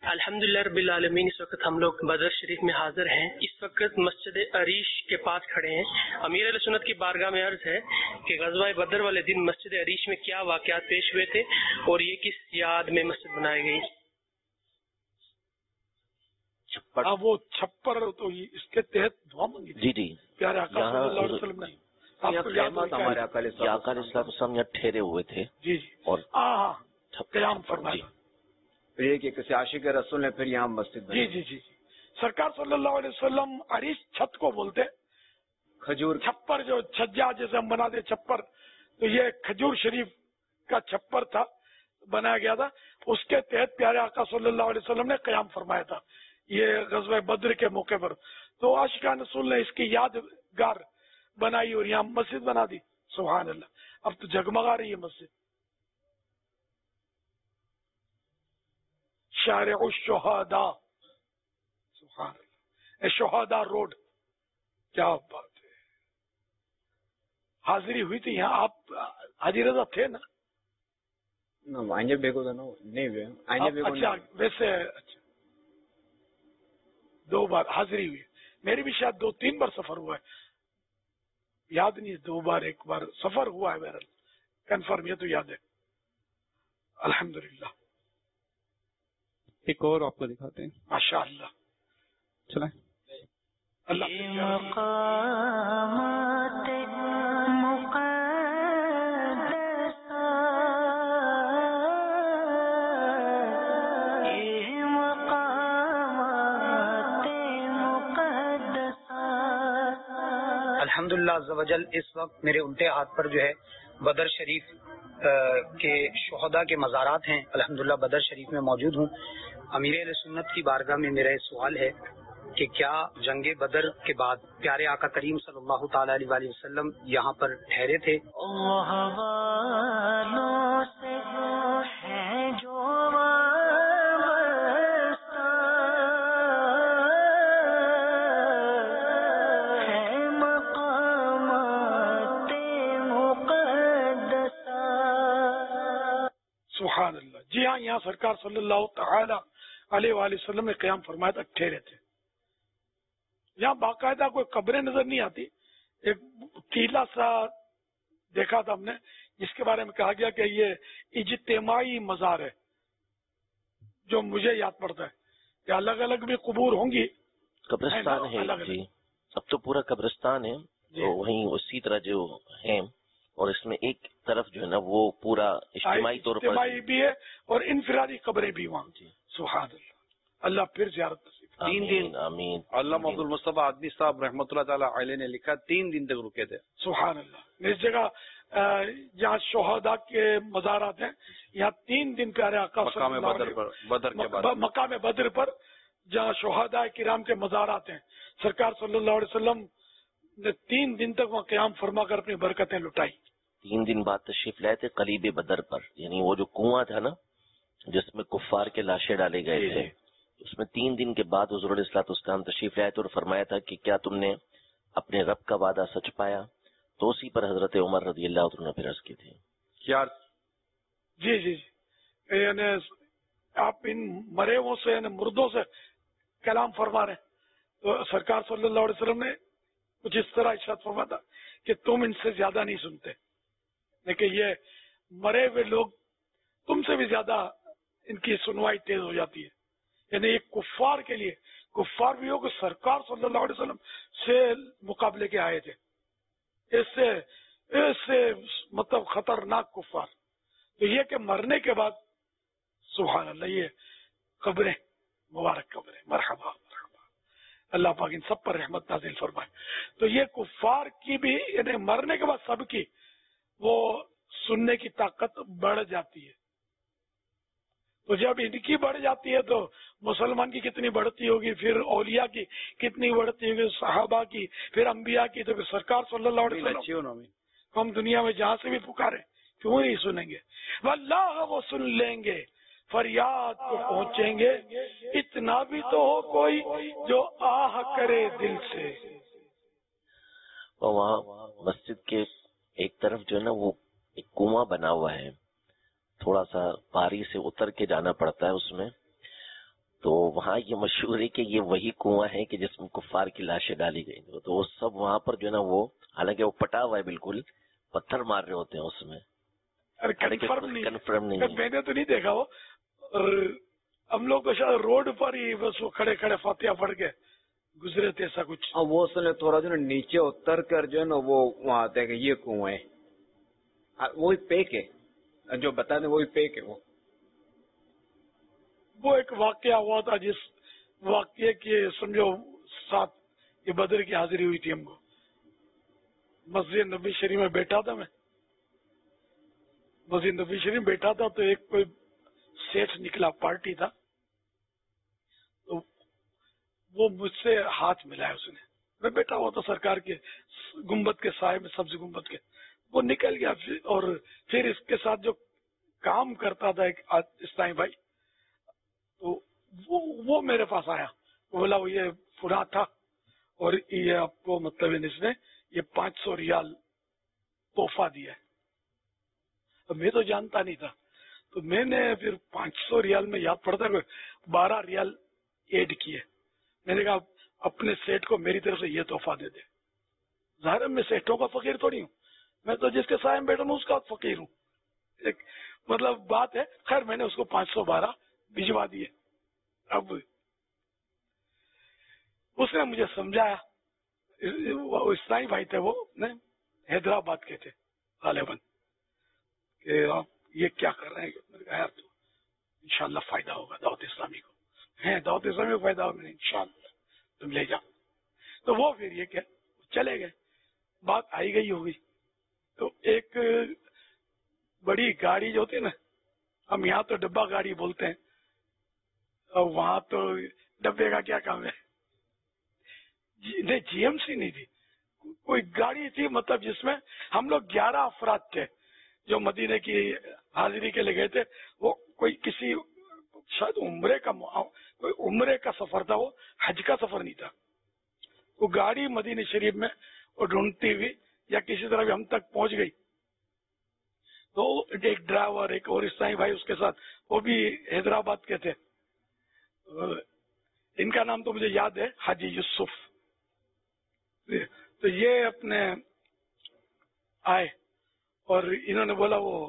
الحمدللہ رب العالمین. اس وقت ہم لوگ بدر شریف میں حاضر ہیں. اس وقت مسجد عریش کے پاس کھڑے ہیں. امیر اہل سنت کی بارگاہ میں عرض ہے کہ غزوہ بدر والے دن مسجد عریش میں کیا واقعات پیش ہوئے تھے اور یہ کس یاد میں مسجد بنائی گئی؟ چھپر اب وہ چھپر تو اس کے تحت دعا مانگی جی جی پیارے آقا صلی اللہ علیہ وسلم نے آپ کو یاد ہوگا ہمارے آقا علیہ السلام یہاں ٹھہرے ہوئے تھے جی جی اور ہاں قیام فرمایا. پھر یہ کہ کسی عاشق رسول نے پھر یہاں مسجد جی جی جی سرکار صلی اللہ علیہ وسلم عریش چھت کو بولتے کھجور چھپر جو چھجا جیسے ہم بناتے چھپر تو یہ کھجور شریف کا چھپر تھا بنایا گیا تھا. اس کے تحت پیارے آقا صلی اللہ علیہ وسلم نے قیام فرمایا تھا یہ غزوہ بدر کے موقع پر. تو عاشقان رسول نے اس کی یادگار بنائی اور یہاں مسجد بنا دی. سبحان اللہ. اب تو جگمگا رہی ہے مسجد. شارع الشہداء سبحان اللہ شہداء روڈ کیا بات ہے. حاضری ہوئی تھی یہاں آپ حاجی رضا تھے نا؟ آئندہ بیگو تھا نا نہیں ہوئے. اچھا ویسے اچھا دو بار حاضری ہوئی. میری بھی شاید دو تین بار سفر ہوا ہے یاد نہیں. دو بار ایک بار سفر ہوا ہے بہرحال کنفرم یہ تو یاد ہے الحمدللہ. ایک اور آپ کو دکھاتے ہیں ماشاء اللہ. چلیں اللہ الحمدللہ عز و جل اس وقت میرے الٹے ہاتھ پر جو ہے بدر شریف کے شہداء کے مزارات ہیں. الحمدللہ بدر شریف میں موجود ہوں. امیر اہل سنت کی بارگاہ میں میرا یہ سوال ہے کہ کیا جنگ بدر کے بعد پیارے آقا کریم صلی اللہ تعالی علیہ وآلہ وسلم یہاں پر ٹھہرے تھے؟ سبحان اللہ. جی ہاں یہاں سرکار صلی اللہ تعالی علیہ وآلہ وسلم نے قیام فرمایا تھا ٹھہرے تھے. یہاں باقاعدہ کوئی قبریں نظر نہیں آتی. ایک ٹیلا سا دیکھا تھا ہم نے جس کے بارے میں کہا گیا کہ یہ اجتماعی مزار ہے. جو مجھے یاد پڑتا ہے کہ الگ الگ بھی قبور ہوں گی. قبرستان ہے جی اب تو پورا قبرستان ہے تو وہیں اسی طرح جو ہے اور اس میں ایک طرف جو ہے نا وہ پورا اجتماعی طور پر اجتماعی بھی ہے اور انفرادی قبریں بھی وہاں. جی سبحان اللہ. اللہ پھر زیارت نصیب. تین دن آمین. علامہ عبد المصطفیٰ آدمی صاحب رحمۃ اللہ تعالی علیہ نے لکھا تین دن تک رکے تھے. سبحان اللہ. اس جگہ جہاں شہداء کے مزارات ہیں یہاں تین دن پیارے آقا مقام بدر پر بدر کے بعد مقام بدر پر جہاں شہداء کرام کے مزارات ہیں سرکار صلی اللہ علیہ وسلم نے تین دن تک وہاں قیام فرما کر اپنی برکتیں لٹائی. تین دن بعد تشریف لائے تھے قلیب بدر پر یعنی وہ جو کنواں تھا نا جس میں کفار کے لاشیں ڈالے گئے تھے اس میں تین دن کے بعد حضور علیہ الصلوۃ والسلام تشریف لائے تھے اور فرمایا تھا کہ کیا تم نے اپنے رب کا وعدہ سچ پایا تو اسی پر حضرت عمر رضی اللہ عنہ نے پھر عرض کی تھی. کیا جی جی جی یعنی آپ ان مرے ہوئے سے یعنی مردوں سے کلام فرما رہے ہیں تو سرکار صلی اللہ علیہ وسلم نے کچھ اس طرح ارشاد فرمایا تھا کہ تم ان سے زیادہ نہیں سنتے لیکن یہ مرے ہوئے لوگ تم سے بھی زیادہ ان کی سنوائی تیز ہو جاتی ہے. یعنی ایک کفار کے لیے کفار بھی ہو کہ سرکار صلی اللہ علیہ وسلم سے مقابلے کے آئے تھے اس سے اس سے مطلب خطرناک کفار. تو یہ کہ مرنے کے بعد سبحان اللہ یہ قبریں مبارک قبریں مرحبا مرحبا اللہ پاک ان سب پر رحمت نازل فرمائے. تو یہ کفار کی بھی یعنی مرنے کے بعد سب کی وہ سننے کی طاقت بڑھ جاتی ہے. تو جب ان کی بڑھ جاتی ہے تو مسلمان کی کتنی بڑھتی ہوگی پھر اولیاء کی کتنی بڑھتی ہوگی صحابہ کی پھر انبیاء کی. تو پھر سرکار صلی اللہ علیہ وسلم ہم دنیا میں جہاں سے بھی پکارے کیوں نہیں سنیں گے. واللہ وہ سن لیں گے فریاد کو پہنچیں گے اتنا بھی تو ہو کوئی جو آہ کرے دل سے. وہاں مسجد کے ایک طرف جو ہے نا وہ ایک کنواں بنا ہوا ہے تھوڑا سا پہاڑی سے اتر کے جانا پڑتا ہے اس میں تو وہاں یہ مشہور ہے کہ یہ وہی کنواں ہے کہ جس میں کفار کی لاشیں ڈالی گئی. تو وہ سب وہاں پر جو ہے نا وہ حالانکہ وہ پٹا ہوا ہے بالکل, پتھر مار رہے ہوتے ہیں اس میں. کنفرم نہیں کنفرم نہیں میں نے تو نہیں دیکھا وہ, اور ہم لوگ تو شاید روڈ پر ہی بس وہ کھڑے کھڑے فاتحہ پڑھ کے گزرے تھے ایسا کچھ. وہ اس نے تھوڑا جو ہے نیچے اتر کر جو ہے نا وہ وہاں آتے ہیں کہ یہ کنواں ہے, وہی پیک ہے جو بتا دیں, وہی پیک ہے. وہ وہ ایک واقعہ ہوا تھا جس واقعے کے سمجھو ساتھ یہ بدر کی حاضری ہوئی تھی. ہم کو مسجد نبی شریف میں بیٹھا تھا, میں مسجد نبی شریف بیٹھا تھا تو ایک کوئی سیٹھ نکلا, پارٹی تھا, تو وہ مجھ سے ہاتھ ملایا اس نے. میں بیٹھا ہوا تھا سرکار کے گنبد کے سائے میں, سبز گنبد کے. وہ نکل گیا اور پھر اس کے ساتھ جو کام کرتا تھا ایک اسلامی بھائی, تو وہ, وہ میرے پاس آیا. وہ بولا وہ یہ پورا تھا اور یہ آپ کو مطلب اس نے یہ پانچ سو ریال تحفہ دیا ہے. اب میں تو جانتا نہیں تھا, تو میں نے پھر پانچ سو ریال میں یاد پڑتا ہے بارہ ریال ایڈ کیے. میں نے کہا اپنے سیٹ کو میری طرف سے یہ تحفہ دے دے. ظاہر میں سیٹوں کا فقیر تھوڑی ہوں, میں تو جس کے سائے میں بیٹھا ہوں اس کا فقیر ہوں. ایک مطلب بات ہے. خیر میں نے اس کو پانچ سو بارہ بھجوا دیے. اب اس نے مجھے سمجھایا, اسلامی بھائی تھے وہ, حیدرآباد کے تھے غالباً, کہ آپ یہ کیا کر رہے ہیں. میں نے کہا یار تو انشاءاللہ فائدہ ہوگا دعوت اسلامی کو, ہے دعوت اسلامی کو فائدہ ہوگا, انشاءاللہ تم لے جاؤ. تو وہ پھر یہ کہ چلے گئے, بات آئی گئی ہوگی. تو ایک بڑی گاڑی جو ہوتی ہے نا, ہم یہاں تو ڈبہ گاڑی بولتے ہیں, اور وہاں تو ڈبے کا کیا کام ہے, نہیں جی ایم سی نہیں تھی, کوئی گاڑی تھی مطلب جس میں ہم لوگ گیارہ افراد تھے جو مدینے کی حاضری کے لیے گئے تھے. وہ کوئی کسی شاید عمرے کا کوئی عمرے کا سفر تھا, وہ حج کا سفر نہیں تھا. وہ گاڑی مدینے شریف میں وہ ڈھونڈتی ہوئی یا کسی طرح بھی ہم تک پہنچ گئی. تو ایک ڈرائیور ایک اور اسلامی بھائی اس کے ساتھ, وہ بھی حیدرآباد کے تھے. ان کا نام تو مجھے یاد ہے, حاجی یوسف. تو یہ اپنے آئے اور انہوں نے بولا وہ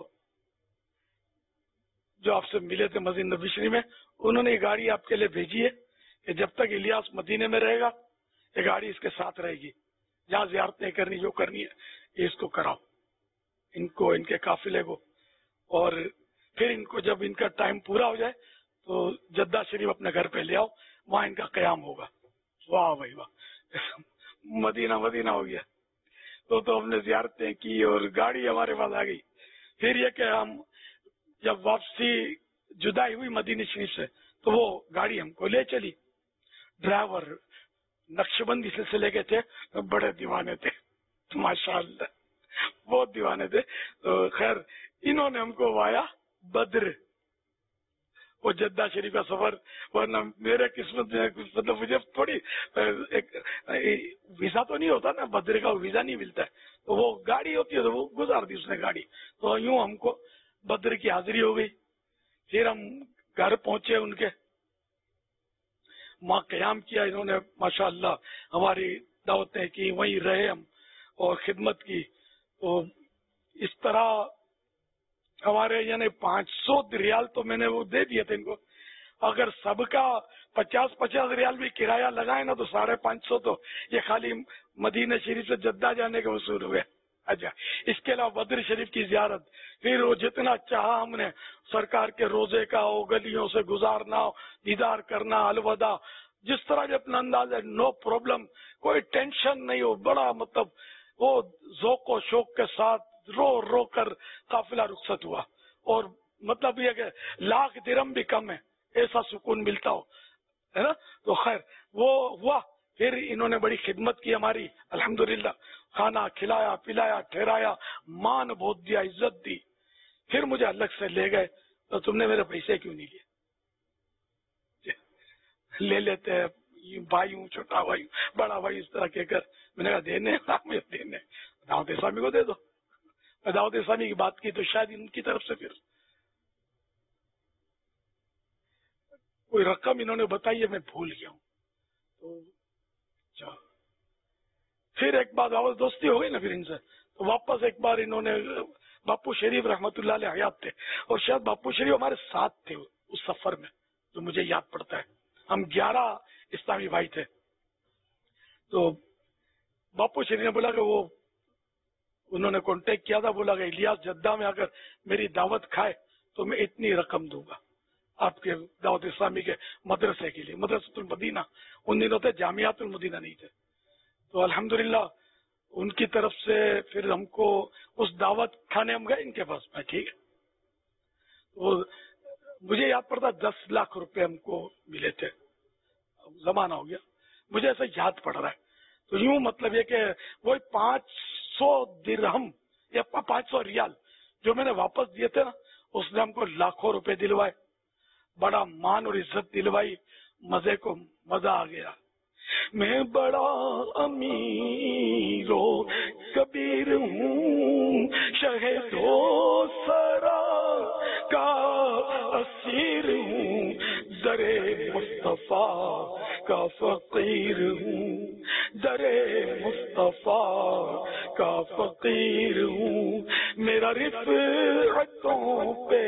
جو آپ سے ملے تھے مسجد نبی شریف میں, انہوں نے یہ گاڑی آپ کے لیے بھیجی ہے کہ جب تک الیاس مدینے میں رہے گا یہ گاڑی اس کے ساتھ رہے گی, جہاں زیارتیں کرنی جو کرنی ہے یہ اس کو کراؤ, ان کو ان کے قافلے کو. اور پھر ان کو جب ان کا ٹائم پورا ہو جائے تو جدہ شریف اپنے گھر پہ لے آؤ, وہاں ان کا قیام ہوگا. واہ بھائی واہ, مدینہ مدینہ ہو گیا. تو تو ہم نے زیارتیں کی اور گاڑی ہمارے پاس آ گئی. پھر یہ کہ ہم جب واپسی جدائی ہوئی مدینہ شریف سے تو وہ گاڑی ہم کو لے چلی. ڈرائیور نقشبندی سلسلے کے تھے, بڑے دیوانے تھے ماشاء اللہ, بہت دیوانے تھے. تو خیر انہوں نے ہم کو وایا بدر, وہ جدہ شریف کا سفر, ورنہ میرے قسمت میں مطلب مجھے تھوڑی ایک ویزا تو نہیں ہوتا نا, بدر کا ویزا نہیں ملتا ہے, تو وہ گاڑی ہوتی ہے تو وہ گزار دی اس نے گاڑی. تو یوں ہم کو بدر کی حاضری ہو گئی. پھر ہم گھر پہنچے ان کے, ماں قیام کیا انہوں نے ماشاء اللہ, ہماری دعوتیں کی, وہیں رہے ہم اور خدمت کی. تو اس طرح ہمارے یعنی پانچ سو ریال تو میں نے وہ دے دیے تھے ان کو. اگر سب کا پچاس پچاس ریال بھی کرایہ لگائے نا تو ساڑھے پانچ سو تو یہ خالی مدینہ شریف سے جدہ جانے کے وصول ہوئے. اچھا, اس کے علاوہ بدر شریف کی زیارت, پھر وہ جتنا چاہا ہم نے سرکار کے روزے کا وہ گلیوں سے گزارنا, دیدار کرنا, الوداع, جس طرح بھی اپنا انداز ہے, نو پرابلم, کوئی ٹینشن نہیں ہو. بڑا مطلب وہ ذوق و شوق کے ساتھ رو رو کر قافلہ رخصت ہوا. اور مطلب یہ کہ لاکھ درم بھی کم ہے ایسا سکون ملتا ہو, ہے نا. تو خیر وہ ہوا. پھر انہوں نے بڑی خدمت کی ہماری الحمدللہ, کھانا کھلایا پلایا ٹھہرایا, مان بہت دیا, عزت دی. پھر مجھے الگ سے لے گئے, تو تم نے میرے پیسے کیوں نہیں لیے؟ لے لیتے بھائی ہوں, چھوٹا بھائی ہوں, بڑا بھائی, اس طرح کہہ کر. میں نے کہا دینے مجھے دینے, دعوت اسلامی کو دے دو. دعوت اسلامی کی بات کی تو شاید ان کی طرف سے پھر کوئی رقم انہوں نے بتائی ہے، میں بھول گیا ہوں. تو چلو پھر ایک بار آواز دوستی ہو گئی نا پھر ان سے، تو واپس ایک بار انہوں نے، باپو شریف رحمت اللہ علیہ حیات تھے، اور شاید باپو شریف ہمارے ساتھ تھے اس سفر میں، جو مجھے یاد پڑتا ہے. ہم گیارہ اسلامی بھائی تھے. تو باپو شریف نے بولا کہ وہ انہوں نے کانٹیکٹ کیا تھا، بولا کہ الیاس جدہ میں اگر میری دعوت کھائے تو میں اتنی رقم دوں گا آپ کے دعوت اسلامی کے مدرسے کے لیے. مدرسۃ المدینہ ان دنوں تھے، جامعات المدینہ نہیں تھے. تو الحمدللہ ان کی طرف سے پھر ہم کو اس دعوت کھانے ہم گئے ان کے پاس میں. ٹھیک ہے، تو مجھے یاد پڑتا دس لاکھ روپے ہم کو ملے تھے. زمانہ ہو گیا، مجھے ایسا یاد پڑ رہا ہے. تو یوں مطلب یہ کہ وہ پانچ سو درہم یا پانچ سو ریال جو میں نے واپس دیے تھے نا، اس نے ہم کو لاکھوں روپے دلوائے، بڑا مان اور عزت دلوائی. مزے کو مزہ آ گیا. میں بڑا امیر و کبیر ہوں، شہد و سرا کا اسیر ہوں، درے مصطفیٰ کا فقیر ہوں، درے مصطفیٰ کا فقیر ہوں. میرا رفعتوں پہ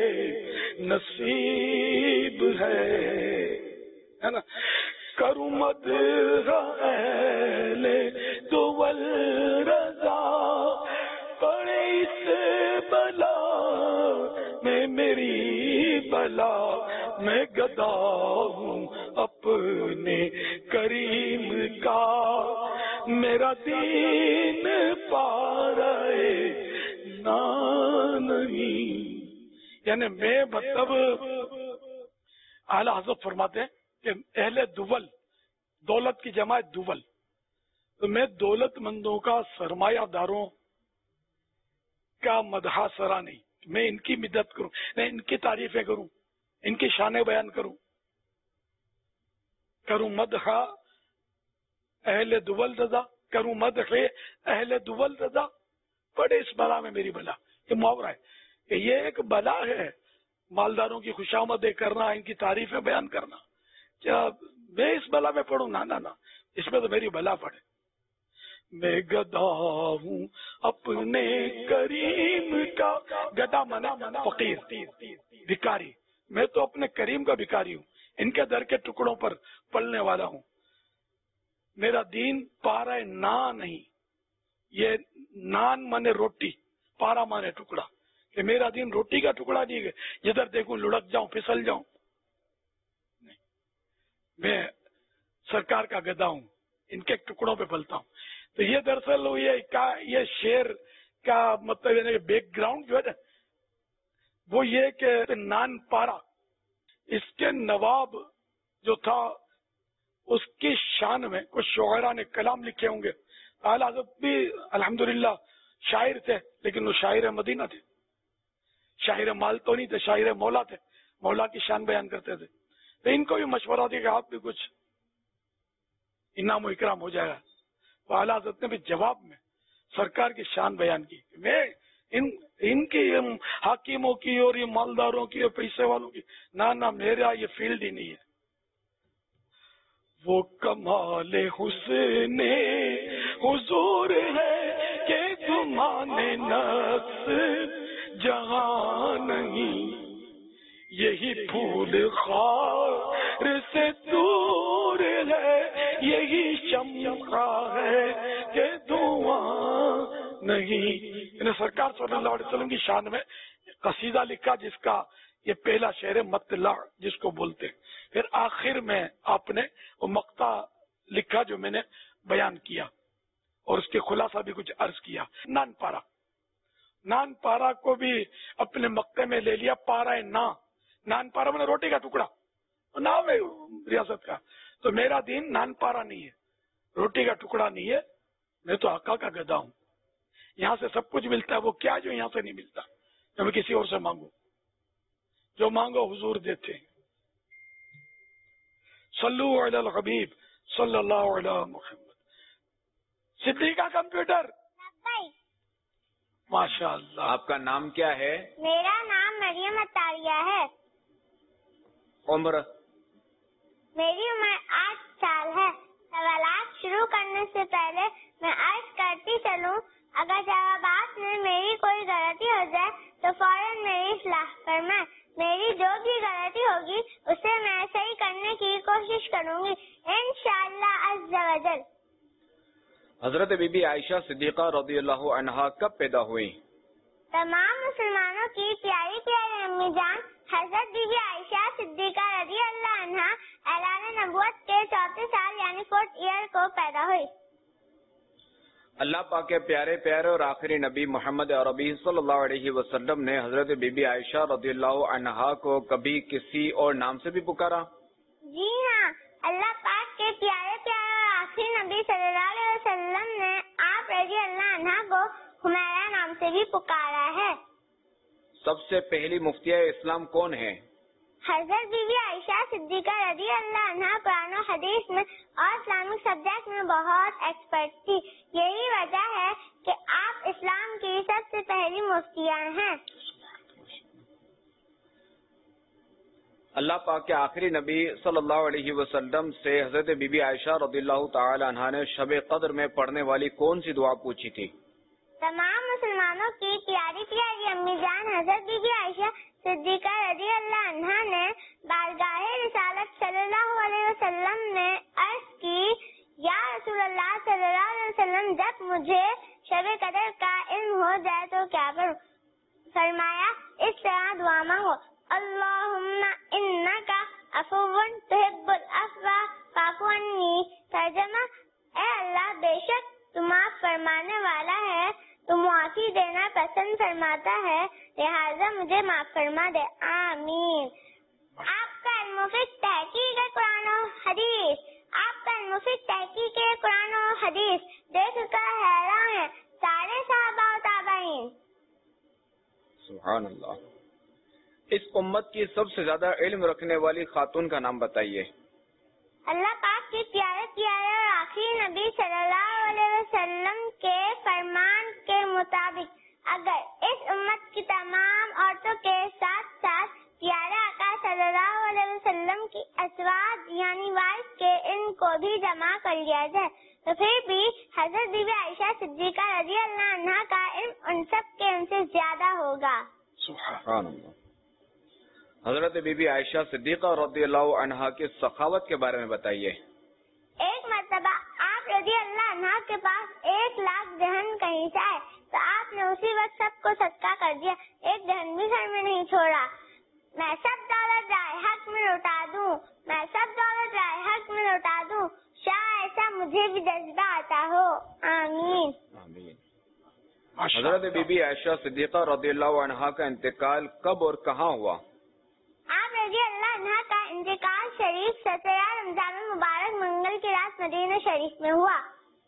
نصیب ہے نا. کروں مدح اہل دول رضا، پڑے اس بلا میں میری بلا. میں گدا ہوں اپنے کریم کا، میرا دین پارے نا نہیں. یعنی میں مطلب اعلی حضرت فرماتے ہیں کہ اہل دول، دولت کی جمع دول، تو میں دولت مندوں کا، سرمایہ داروں کا مدح سرا نہیں، میں ان کی مدد کروں، میں ان کی تعریفیں کروں، ان کی شانیں بیان کروں. کروں مدح اہل دول رضا، کروں مدح اہل دول رضا، پڑے اس بلا میں میری بلا. یہ محاورہ ہے کہ یہ ایک بلا ہے، مالداروں کی خوشامدیں کرنا، ان کی تعریفیں بیان کرنا. کیا میں اس بلا میں پڑھوں؟ نہ نہ اس میں تو میری بلا پڑے. میں گدا ہوں اپنے کریم کا، گدا منا فقیر بھکاری، میں تو اپنے کریم کا بھکاری ہوں، ان کے در کے ٹکڑوں پر پلنے والا ہوں. میرا دین پارا نا نہیں، یہ نان مانے روٹی، پارا مانے ٹکڑا، کہ میرا دین روٹی کا ٹکڑا نہیں ہے جدھر دیکھوں لڑک جاؤں پھسل جاؤں. میں سرکار کا گدا ہوں، ان کے ٹکڑوں پہ پلتا ہوں. تو یہ دراصل یہ یہ شعر کا مطلب یعنی بیک گراؤنڈ جو ہے نا وہ یہ کہ نان پارا، اس کے نواب جو تھا اس کی شان میں کچھ شعراء نے کلام لکھے ہوں گے. اعلیٰ حضرت بھی الحمدللہ شاعر تھے، لیکن وہ شاعر مدینہ تھے، شاعر مال تو نہیں تھے، شاعر مولا تھے، مولا کی شان بیان کرتے تھے. تو ان کو بھی مشورہ دیا کہ آپ بھی کچھ انعام و اکرام ہو جائے گا. تو اعلیٰ حضرت نے بھی جواب میں سرکار کی شان بیان کی. میں ان ان کی حاکموں کی اور یہ مالداروں کی اور پیسے والوں کی نہ نہ میرا یہ فیلڈ ہی نہیں ہے. وہ کمال حسن حضور ہے کہ تمہارے نفس جہاں نہیں، یہی پھول خار سے دور ہے، یہی شمع ہے کہ دھواں نہیں. انہیں سرکار صلی اللہ علیہ وسلم کی شان میں قصیدہ لکھا جس کا یہ پہلا شعر مطلع جس کو بولتے ہیں. پھر آخر میں آپ نے وہ مقطع لکھا جو میں نے بیان کیا اور اس کے خلاصہ بھی کچھ عرض کیا. نان پارا، نان پارا کو بھی اپنے مقطع میں لے لیا. پارا ہے نا، نان پارا میں نے روٹی کا ٹکڑا، نام ہے ریاست کا. تو میرا دین نان پارا نہیں ہے، روٹی کا ٹکڑا نہیں ہے، میں تو آقا کا گدا ہوں. یہاں سے سب کچھ ملتا ہے، وہ کیا جو یہاں سے نہیں ملتا جو میں کسی اور سے مانگوں؟ جو مانگو حضور دیتے ہیں. صلو علی الحبیب صلی اللہ علیہ محمد. صدیقہ کمپیوٹر، ماشاء اللہ. آپ کا نام کیا ہے؟ میرا نام مریم عطاریہ ہے. عمر؟ میری عمر آٹھ سال ہے. سوالات شروع کرنے سے پہلے میں عرض کرتی چلوں اگر جوابات میں میری کوئی غلطی ہو جائے تو فوراً میری اصلاح فرمائیں. میری جو بھی غلطی ہوگی اسے میں صحیح کرنے کی کوشش کروں گی انشاءاللہ عز و جل. حضرت بی بی عائشہ صدیقہ رضی اللہ عنہا کب پیدا ہوئی؟ تمام مسلمانوں کی پیاری پیاری امی جان حضرت بی بی عائشہ صدیقہ رضی اللہ عنہا اعلان نبوت کے چوتھے سال یعنی فورتھ ایئر کو پیدا ہوئی. اللہ پاک کے پیارے پیارے اور آخری نبی محمد عربی صلی اللہ علیہ وسلم نے حضرت بی بی عائشہ رضی اللہ عنہا کو کبھی کسی اور نام سے بھی پکارا؟ جی ہاں، اللہ پاک کے پیارے پیارے اور آخری نبی صلی اللہ علیہ وسلم نے آپ رضی اللہ عنہا کو حمیرہ نام سے بھی پکارا ہے. سب سے پہلی مفتیہ اسلام کون ہے؟ حضرت بی بی عائشہ صدیقہ رضی اللہ عنہا قرآن و حدیث میں اور اسلامک سبجیکٹ میں بہت ایکسپرٹ تھی. یہی وجہ ہے کہ آپ اسلام کی سب سے پہلی مفتیاں ہیں. اللہ پاک کے آخری نبی صلی اللہ علیہ وسلم سے حضرت بی بی عائشہ رضی اللہ تعالی عنہا نے شب قدر میں پڑھنے والی کون سی دعا پوچھی تھی؟ تمام مسلمانوں کی پیاری پیاری امی جان حضرت بی بی عائشہ صدیقہ رضی اللہ عنہا نے بارگاہ رسالت صلی اللہ علیہ وسلم نے عرض کی یا رسول اللہ صلی اللہ علیہ وسلم جب مجھے شب قدر کا علم ہو جائے تو کیا کروں؟ فرمایا اس طرح دعا مانگو اللہم انکا عفو تحب العفو فاعف عنی. ترجمہ اے اللہ بے شک تو معاف فرمانے والا ہے تو معافی دینا پسند فرماتا ہے لہذا مجھے معاف فرما دے آمین. آپ کا المفید تحقیق قرآن و حدیث آپ کا المفید تحقیق قرآن و حدیث دیکھ کر حیران ہے سارے صحابہ و تابعین. سبحان اللہ. اس امت کی سب سے زیادہ علم رکھنے والی خاتون کا نام بتائیے. اللہ پاک کے پیارے پیارے اور آخری نبی صلی اللہ علیہ وسلم کے فرمان کے مطابق اگر اس امت کی تمام عورتوں کے ساتھ ساتھ پیارے آقا صلی اللہ علیہ وسلم کی ازواج یعنی وائف کے ان کو بھی جمع کر لیا جائے تو پھر بھی حضرت بی بی عائشہ صدیقہ رضی اللہ عنہا کا علم ان سب کے ان سے زیادہ ہوگا. سبحان اللہ. حضرت بی بی عائشہ صدیقہ رضی اللہ عنہا کی سخاوت کے بارے میں بتائیے. ایک مرتبہ آپ رضی اللہ عنہا کے پاس ایک لاکھ دہن کہیں سے آئے تو آپ نے اسی وقت سب کو صدقہ کر دیا. ایک دہن بھی گھر میں نہیں چھوڑا. میں سب دولت رائے حق میں لوٹا دوں میں سب دولت رائے حق میں لوٹا دوں شاید ایسا مجھے بھی جذبہ آتا ہو. آمین. آمین. حضرت بی بی عائشہ صدیقہ رضی اللہ عنہا کا انتقال کب اور کہاں ہوا؟ آپ رضی اللہ عنہا کا انتقال شریف سترہ رمضان المبارک منگل کی رات مدینہ شریف میں ہوا.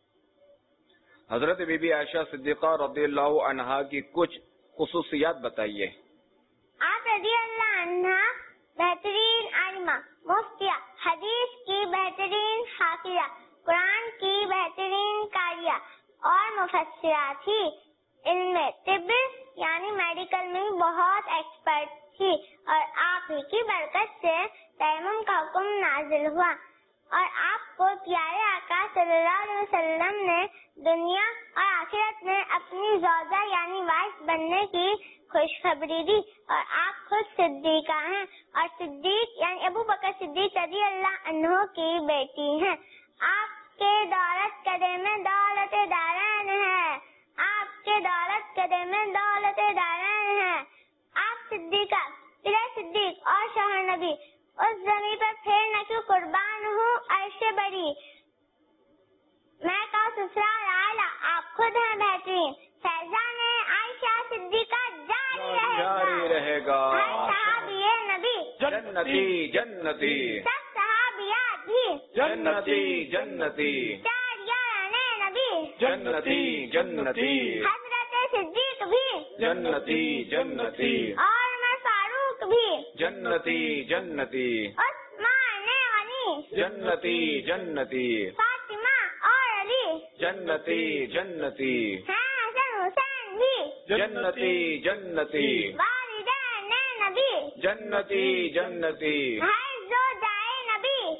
حضرت بی بی عائشہ صدیقہ رضی اللہ عنہا کی کچھ خصوصیات بتائیے. آپ رضی اللہ عنہا بہترین عالمہ مفتیہ حدیث کی بہترین حافظہ قرآن کی بہترین قاریہ اور مفسرہ تھی. علم طب یعنی میڈیکل میں بہت ایکسپرٹ تھی اور آپ ہی کی برکت سے تیمم کا حکم نازل ہوا اور آپ کو پیارے آقا صلی اللہ علیہ وسلم نے دنیا اور آخرت میں اپنی زوجہ یعنی وائف بننے کی خوشخبری دی اور آپ خود صدیقہ ہیں اور صدیق یعنی ابو بکر صدیق رضی اللہ عنہ کی بیٹی ہیں. آپ کے دولت قدے میں دولت دارین ہے آپ کے دولت قدے میں دولت دارین ہے. آپ صدیقہ پھر صدیق اور شوہر نبی اس زمین پر پھر نہ کیوں قربان ہوں عرش بری میں کہوں سسرال اعلیٰ آپ خود ہیں بہترین. فیضان عائشہ صدیقہ جاری رہے جاری رہے گا. ہر صحابی نبی جنتی جنتی سب صحابیات بھی جنتی جنتی چار یاران نبی جنتی جنتی حضرت صدیق بھی جنتی جنتی اور میں فاروق بھی جنتی جنتی عثمان غنی جنتی جنتی فاطمہ اور علی جنتی جنتی ہیں حسن حسین بھی جنتی جنتی والدین نبی جنتی جنتی ہر زوجہ نبی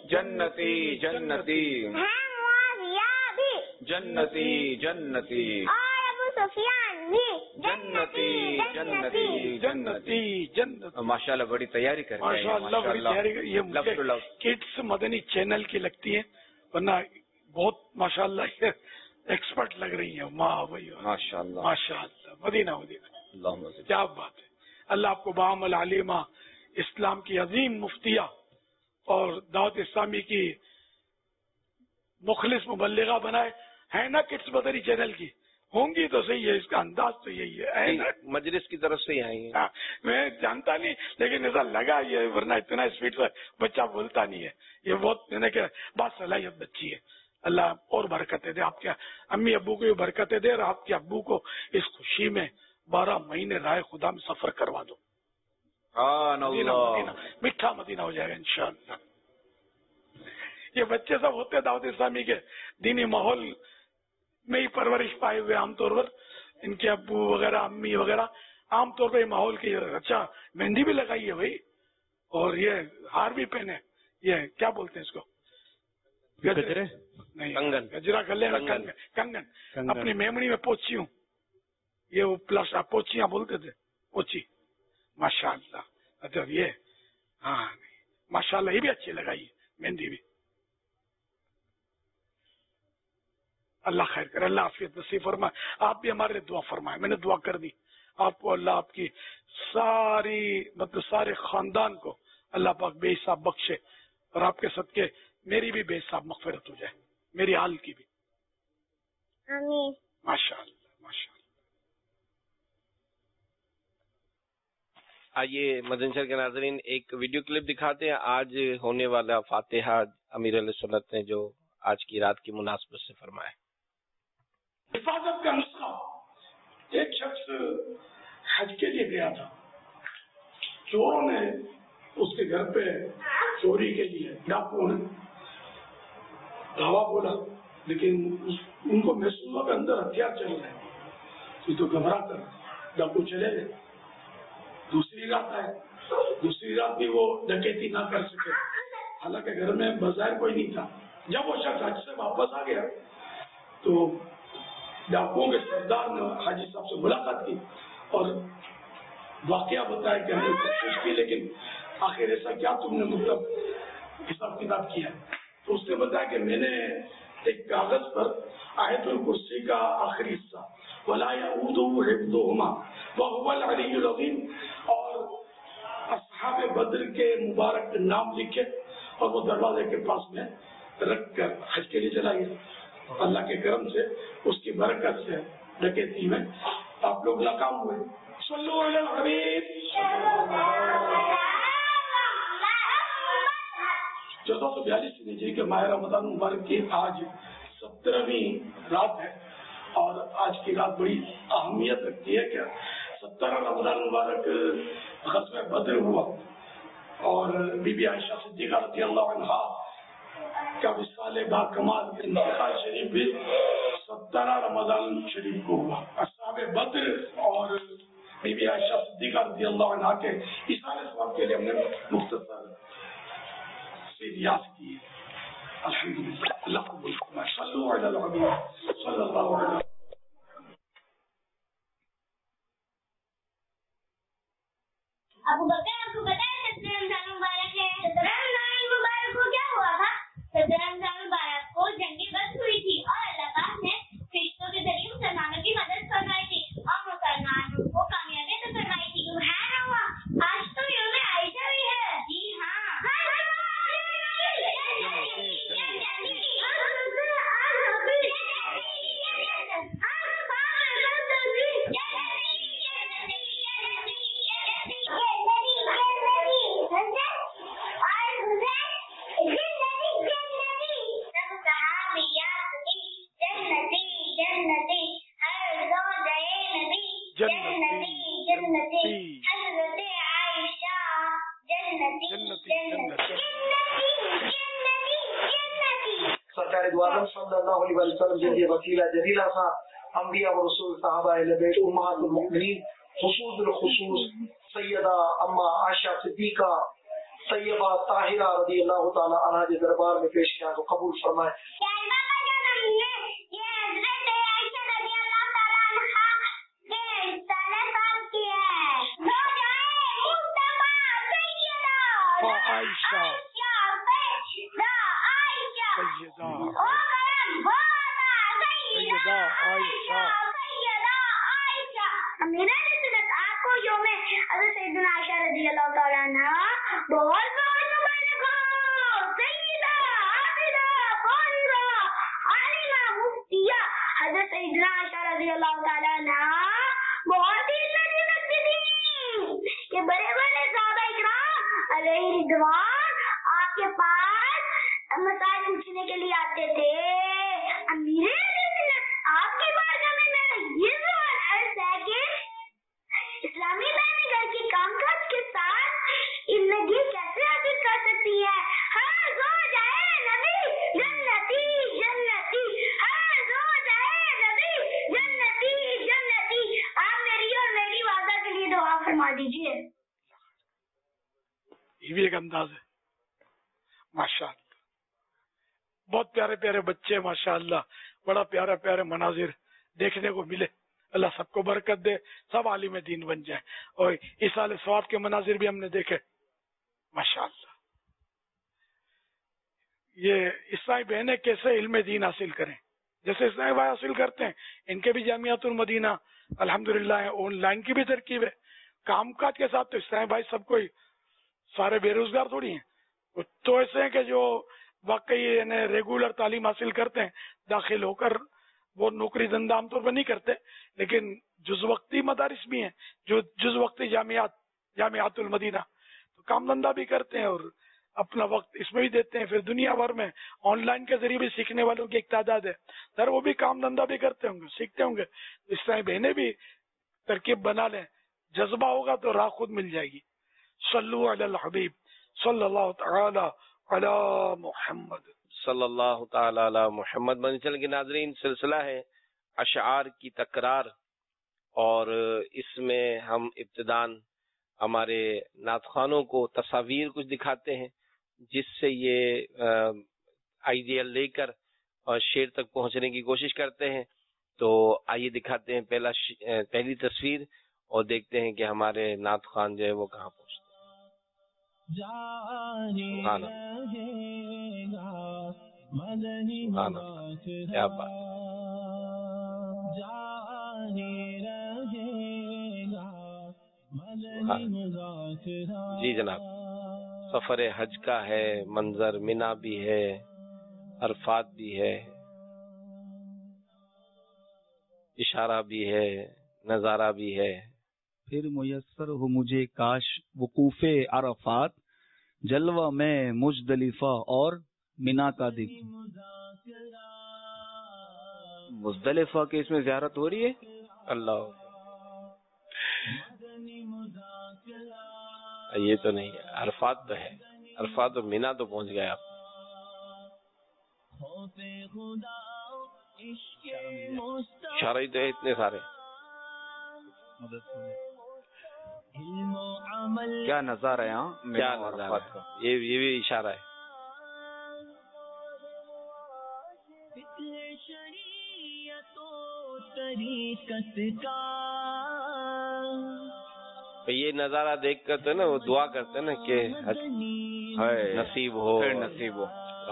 जन्नती जन्नती है मुआविया भी, जन्नती जन्नती और अबू सुफियान भी जन्नती जन्नती जन्नती जन्नत। माशाल्लाह बड़ी तैयारी कर रहे हैं। माशाल्लाह बड़ी तैयारी कर, ये love to love kids Madani channel की लगती है, वरना बहुत माशाल्लाह एक्सपर्ट लग रही है। माँ भाई माशाल्लाह माशाल्लाह, मदीना मदीना, अल्लाह क्या बात है। अल्लाह आपको बामल आलिमा, इस्लाम की अजीम मुफ्तिया और दावत इस्लामी की मुखलिस मुबल्लिगा बनाए। है ना किड्स मदनी चैनल की होंगी तो सही है, इसका अंदाज तो यही है, है ना? मजलिस की तरफ से ही आई है। हाँ, मैं जानता नहीं लेकिन ऐसा लगा ये, वरना इतना स्पीड से बच्चा बोलता नहीं है। ये बहुत मैंने क्या बात सलाहियत बच्ची है। अल्लाह और बरकतें दे, आपके अम्मी अब्बू को भी बरकतें दे और आपके अब्बू को इस खुशी में बारह महीने राय खुदा में सफर करवा दो। मदीना मदीना मीठा मदीना हो जाएगा इंशाअल्लाह। ये बच्चे सब होते दावत इस्लामी के दीनी माहौल में ही परवरिश पाए हुए, आमतौर पर इनके अब्बू वगैरह अम्मी वगैरह आमतौर पर माहौल की। अच्छा मेहंदी भी लगाई है भाई, और ये हार भी पहने, ये क्या बोलते हैं इसको, गजरे नहीं, कंगन, गजरा गले में कंगन, कंगन अपनी मेमनी में पोची हूँ, ये वो प्लस पोचियां बोलते थे, पोची। माशाअल्लाह, अच्छा ये हाँ माशाअल्लाह, ये भी अच्छी लगाई है मेहंदी भी। अल्लाह खैर करे, अल्लाह आफियत नसीब फरमाए। आप भी हमारे लिए दुआ फरमाए। मैंने दुआ कर दी आपको, अल्लाह आपकी सारी मतलब सारे खानदान को अल्लाह पाक बेहिसाब बख्शे, और आपके सदके मेरी भी बेहिसाब मगफिरत हो जाए, मेरी हाल की भी। आमीन। माशाअल्लाह माशाअल्लाह। आइए मदनी शहर के नाज़रीन, एक वीडियो क्लिप दिखाते हैं आज होने वाला फातिहा अमीर अहले सुन्नत ने जो आज की रात की मुनासबत से फरमाया। हिफाजत का नुस्खा, एक शख्स हज के लिए गया था, चोरों ने उसके घर पे चोरी के लिए डाकुओं ने धावा बोला, लेकिन उनको महसूस हुआ कि अंदर हथियार चल रहे हैं, तो घबरा कर डाकू चले गए। दूसरी रात आए, दूसरी रात भी वो डकैती ना कर सके, हालांकि घर में बाजार कोई नहीं था। जब वो शख्स हज से वापस आ गया तो डाकुओं के सरदार ने हाजी साहब से मुलाकात की और वाकया बताया कि हमने कोशिश की, लेकिन आखिर ऐसा क्या तुमने मतलब हिसाब किताब किया। तो उसने बताया कि मैंने एक कागज पर आयतुल कुर्सी का आखिरी हिस्सा वला यऊदुहु हिफ्ज़ुहुमा व हुवल अलियुल अज़ीम और अस्हाबे बद्र के मुबारक नाम लिखे और वो दरवाजे के पास में रख कर हज के लिए चला गया। अल्लाह के करम से उसकी बरकत से डकैती में आप लोग नाकाम हुए। सल्लल्लाहु अलैहि चौदह सौ बयालीस हिजरी के माह रमजान मुबारक की आज सत्रहवीं रात है और आज की रात बड़ी अहमियत रखती है। क्या सत्रह रमजान मुबारक ग़ज़वा बद्र हुआ और बीबी आयशा सिद्दीक़ा रज़ियल्लाहु अन्हा का विसाल बा कमाल इंतकाल शरीफ भी सत्रह रमजान शरीफ को हुआ। अस्हाबे बद्र और बीबी आयशा सिद्दीक़ा रज़ियल्लाहु अन्हा के इसाले सवाब के लिए हमने मुख्तसर से रियाज की है। अल्हम्दुलिल्लाह, अल्लाह कबूल फरमाए। सल्लल्लाहु अलैहि वसल्लम, सल्लल्लाहु अलैहि। अबू बकर आपको पता है सत्रह रमजान मुबारक है। सत्रह रमजान मुबारक को क्या हुआ था? सत्रह रमजान मुबारक को जंगी बद्र हुई थी और अल्लाह पाक ने फरिश्तों के जरिए मुसलमानों की मदद फरमाई थी और मुसलमानों को कामयाबी अता फरमाई थी। सुभान अल्लाह, आज तो यौम आयशा भी है। जी हाँ, सरकार द्वारा सल्लल्लाहु अलैहि वसल्लम जल्दी वसीला जलीला सा अंबिया व रसूल साहबा अहले बैत उम्महातुल मुमिनीन खुसूस खुसूस सैयदा अम्मा आयशा सिद्दीका طیبہ طاہرہ رضی اللہ تعالی عنہا کے دربار میں پیش کیا تو قبول فرمائے. عائشہ سیدہ سیدہ عائشہ امیر اہل سنت آپ کو یوم حضرت سیدنا عائشہ رضی اللہ تعالیٰ عنہ بہت بہت مبارک ہو. سیدہ عابدہ قادرہ عالمہ مفتیہ حضرت سیدنا عائشہ رضی اللہ تعالیٰ عنہ بہت ہی عزت رکھتی تھی کہ بڑے بڑے صحابہ اکرام علیہ رضوان آپ کے پاس مسائل پوچھنے کے لیے آتے تھے. امیر اہل سنت آپ کی بارگاہ میں میرا یہ سوال عرض ہے کہ اسلامی بہنیں گھر کی کام کاج کے ساتھ زندگی کیسے حاصل کر سکتی ہے؟ ہر روز آئے نبی جنتی جنتی، ہر روز آئے نبی جنتی جنتی. آپ میری اور میری والدہ کے لیے دعا فرما دیجیے. یہ بھی ایک انداز ہے ماشاء اللہ. بہت پیارے پیارے بچے ماشاء اللہ، بڑا پیارا پیارے مناظر دیکھنے کو ملے. اللہ سب کو برکت دے، سب عالم دین بن جائیں. اور اس سال ثواب کے مناظر بھی ہم نے دیکھے ماشاء اللہ. یہ اسلامی بہنیں کیسے علم دین حاصل کریں، جیسے اسلامی بھائی حاصل کرتے ہیں، ان کے بھی جامعۃ المدینہ الحمدللہ آن لائن کی بھی ترکیب ہے. کام کاج کے ساتھ تو اسلامی بھائی سب کوئی سارے بے روزگار تھوڑی ہیں، تو ایسے ہیں کہ جو واقعی یعنی ریگولر تعلیم حاصل کرتے ہیں، داخل ہو کر وہ نوکری دھندا عام طور پر نہیں کرتے، لیکن جز وقتی مدارس بھی ہیں، جو جز وقتی جامعات جامعۃ المدینہ، تو کام دھندا بھی کرتے ہیں اور اپنا وقت اس میں بھی دیتے ہیں. پھر دنیا بھر میں آن لائن کے ذریعے بھی سیکھنے والوں کی ایک تعداد ہے، سر وہ بھی کام دھندا بھی کرتے ہوں گے، سیکھتے ہوں گے. اسلامی بہنیں بھی ترکیب بنا لیں، جذبہ ہوگا تو راہ خود مل جائے گی. صلو علی الحبیب صلی اللہ تعالی علی محمد صلی اللہ تعالی علی محمد. منچل کے ناظرین، سلسلہ ہے اشعار کی تکرار، اور اس میں ہم ابتدان ہمارے نعت خوانوں کو تصاویر کچھ دکھاتے ہیں، جس سے یہ آئیڈیل لے کر اور شعر تک پہنچنے کی کوشش کرتے ہیں. تو آئیے دکھاتے ہیں پہلا پہلی تصویر اور دیکھتے ہیں کہ ہمارے نعت خوان جو ہے وہ کہاں پہنچتے ہیں. کیا بات. جی جناب، سفر حج کا ہے منظر، منا بھی ہے، عرفات بھی ہے، اشارہ بھی ہے، نظارہ بھی ہے. پھر میسر ہو مجھے کاش وقوف عرفات، جلوہ میں مزدلفہ اور منا کا دن. مزدلفہ کے اس میں زیارت ہو رہی ہے. اللہ، یہ تو نہیں ہے. عرفات تو ہے، عرفات اور منا تو پہنچ گئے آپ. اشارہ ہی تو ہے اتنے سارے. کیا نظارہ ہے یہاں، کیا نظارہ ہے. یہ یہ بھی اشارہ ہے. یہ نظارہ دیکھ کر تو نا وہ دعا کرتے نا کہ نصیب ہو، نصیب ہو.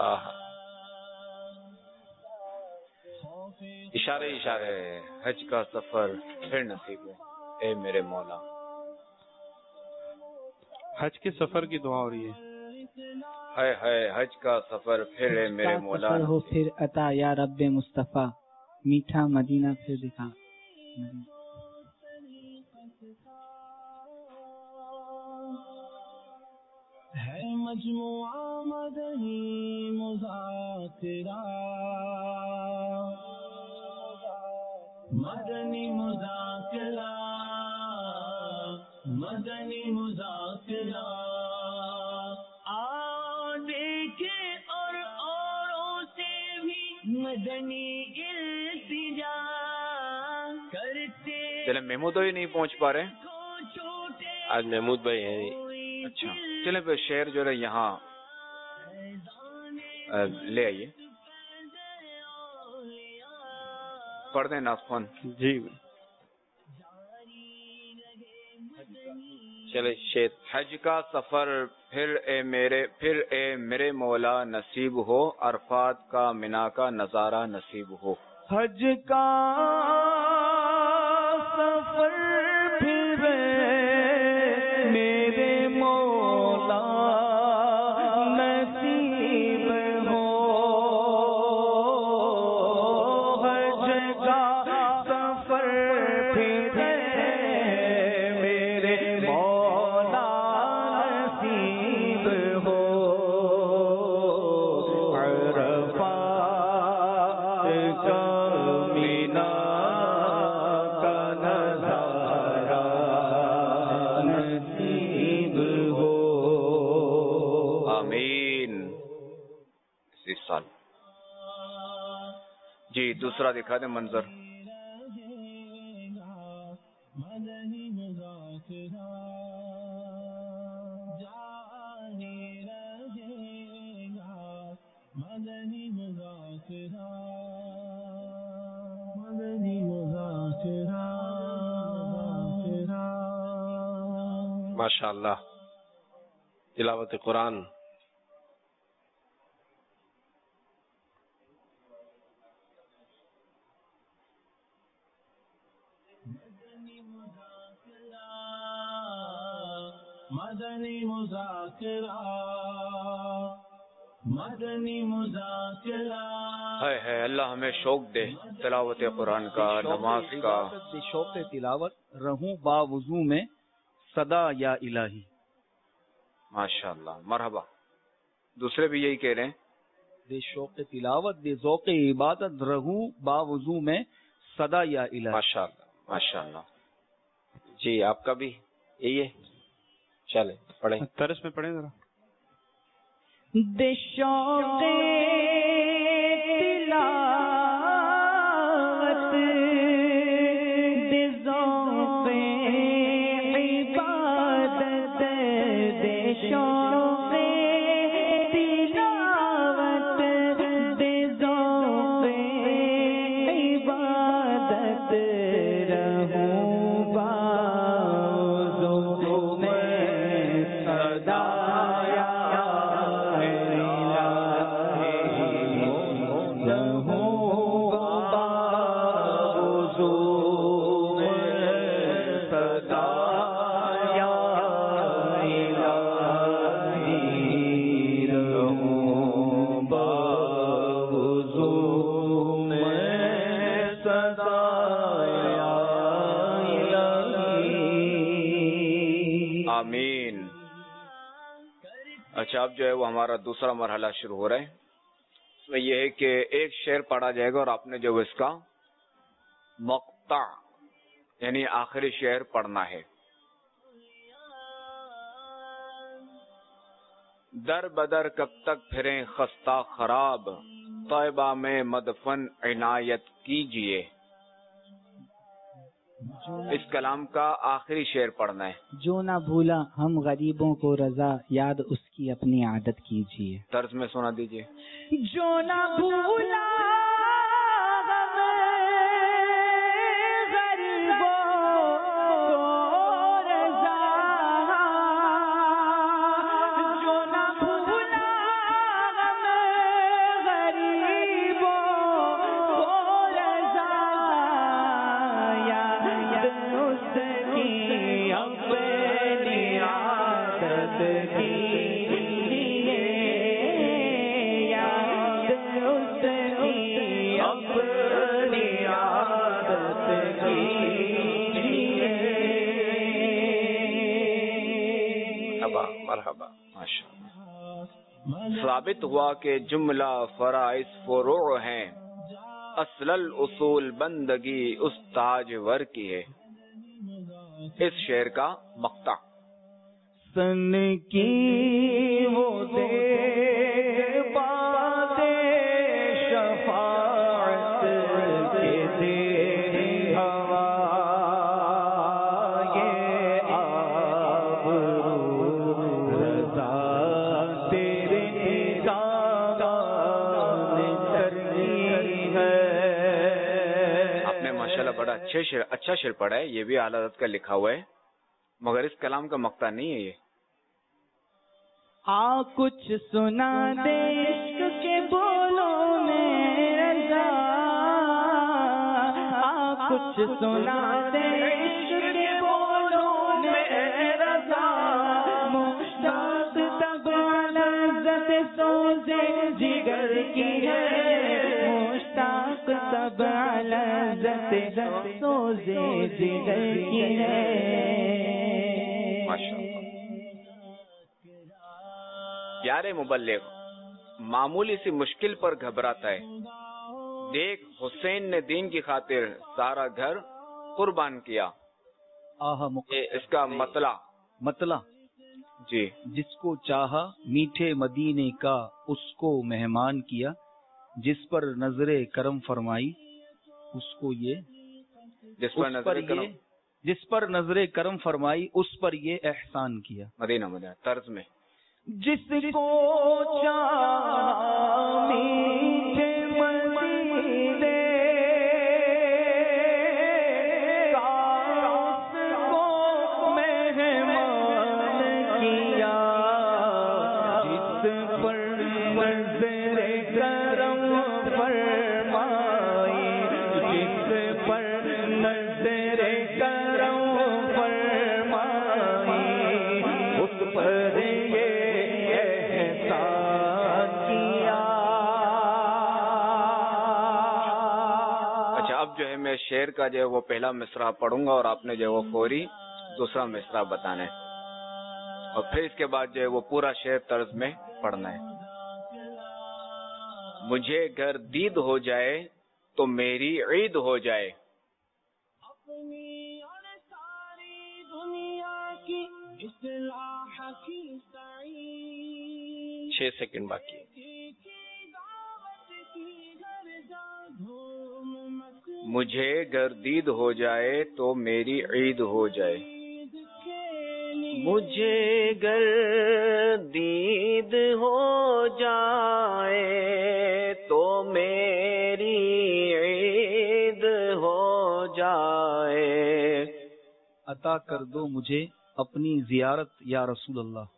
اشارے اشارے حج کا سفر پھر نصیب ہو اے میرے مولا. حج کے سفر کی دعا ہو رہی ہے. ہے ہے حج کا سفر پھر اے میرے مولا. سفر ہو پھر عطا یا رب مصطفیٰ، میٹھا مدینہ پھر دکھا. ہے مجموعہ مدنی مذاکرہ، مدنی مذاکرہ، مدنی مذاکرہ. آ دیکھے اور اوروں سے بھی مدنی التجا کرتے. چلے محمود بھائی نہیں پہنچ پا رہے. آج محمود بھائی ہیں اچھا چلیں پھر شعر جو ہے یہاں لے آئیے, پڑھ دیں ناصفان. جی چلے شعر. حج کا سفر پھر اے میرے پھر اے میرے مولا نصیب ہو, عرفات کا منا کا نظارہ نصیب ہو. حج کا سفر پھر میرے مولا نصیب ہو, حج کا سفر پھر میرے مولا نصیب ہو, عرفات کا مینا کا نظارہ نصیب ہو. آمین. اس سال جی دوسرا دکھا دیں منظر. ماشاء اللہ تلاوت قرآن. مدنی مذاکرہ مدنی مذاکرہ. ہے ہے اللہ ہمیں شوق دے تلاوت قرآن کا, نماز کا. شوق تلاوت رہوں با وضو میں صدا یا الہی. ماشاء اللہ مرحبا. دوسرے بھی یہی کہہ رہے ہیں, دے شوق تلاوت دے ذوق عبادت رہوں با وضو میں صدا یا الہی. ماشاء اللہ ماشاء اللہ. جی آپ کا بھی یہی ہے, چلے پڑھیں. طرز میں پڑھیں ذرا. دے شوق تلاوت دے ذوق عبادت, دے شوق تلاوت دے ذوق عبادت رہوں باوضو میں صدا آمین. اچھا اب جو ہے وہ ہمارا دوسرا مرحلہ شروع ہو رہا ہے. اس میں یہ ہے کہ ایک شعر پڑھا جائے گا اور آپ نے جو اس کا مقطع یعنی آخری شعر پڑھنا ہے. در بدر کب تک پھریں خستہ خراب, طیبہ میں مدفن عنایت کیجئے. اس کلام کا آخری شعر پڑھنا ہے. جو نہ بھولا ہم غریبوں کو رضا, یاد اس کی اپنی عادت کیجیے. طرز میں سنا دیجئے. جو نہ بھولا مرحبا. ثابت ہوا کہ جملہ فرائض فروع ہیں, اصل الاصول بندگی اس تاجور کی ہے. اس شعر کا مقطع. سن کی وہ دے باتیں شفاعت کے دے ہوا, یہ آبرو اچھے شعر اچھا شعر پڑھا ہے، یہ بھی اعلیٰ حضرت کا لکھا ہوا ہے، مگر اس کلام کا مقطع نہیں ہے یہ. آ کچھ سنا دے عشق کے بولوں میں رضا، آ کچھ سنا دے عشق کے بولوں میں رضا، مشتاق تب لذت سوزے جگر کی ہے، مشتاق تب لذت سوزے جگر کی ہے. پیارے مبلغ معمولی سی مشکل پر گھبراتا ہے، دیکھ حسین نے دین کی خاطر سارا گھر قربان کیا. اس کا مطلع مطلع جی جس کو چاہا میٹھے مدینے کا اس کو مہمان کیا، جس پر نظر کرم فرمائی اس کو یہ جس پر نظر کرم جس پر نظر کرم فرمائی اس پر یہ احسان کیا. مدینہ مدینہ طرز میں جس کو چاہا میٹھے مدینے کا اس کو مہمان کیا، جس پر نظر کرم فرمائی، جس پر نظر کرم فرمائی اس پر جو ہے میں شعر کا جو ہے وہ پہلا مصرع پڑھوں گا اور آپ نے جو ہے وہ فوری دوسرا مصرع بتانا ہے، اور پھر اس کے بعد جو ہے وہ پورا شعر طرز میں پڑھنا ہے. مجھے گر دید ہو جائے تو میری عید ہو جائے. اپنی اور ساری دنیا کی اصلاح کی سعی، چھ سیکنڈ باقی. مجھے گر دید ہو جائے تو میری عید ہو جائے. مجھے گر دید ہو جائے تو میری عید ہو جائے. عطا کر دو مجھے اپنی زیارت یا رسول اللہ،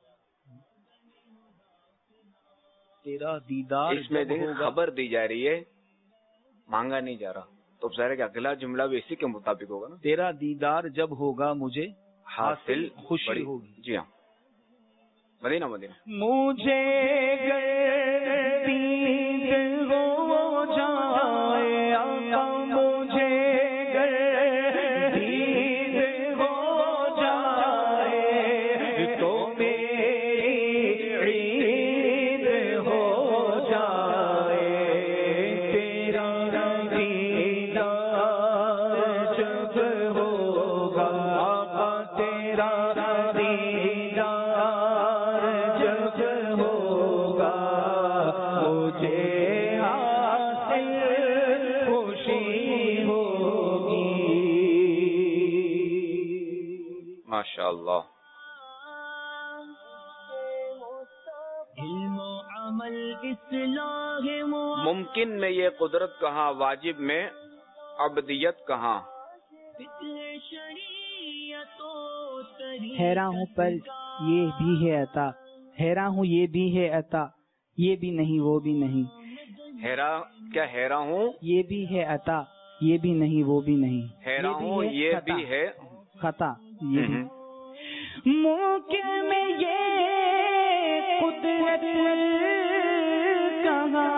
تیرا دیدار. اس میں دیکھ خبر دی جا رہی ہے، مانگا نہیں جا رہا، تو ظاہر ہے کہ اگلا جملہ بھی اسی کے مطابق ہوگا نا. تیرا دیدار جب ہوگا مجھے حاصل خوشی ہوگی. جی ہاں مدینہ مدینہ. مجھے گر دید ہو جائے، آقا مجھے گر دید ہو جائے تو میری عید ہو جائے. تیرا دیدار جب ہوگا، تیرا دیدار جب ہوگا مجھے حاصل خوشی ہوگی. ماشاء اللہ. علم و عمل اصلاح ممکن میں یہ قدرت کہاں، واجب میں عبدیت کہاں. حیران ہوں پر یہ بھی ہے عطا، حیران ہوں یہ بھی ہے عطا، یہ بھی نہیں وہ بھی نہیں. حیران کیا حیران ہوں یہ بھی ہے عطا، یہ بھی نہیں وہ بھی نہیں. حیران ہوں یہ بھی ہے خطا. یہ بھی ممکن میں یہ قدرت کہاں،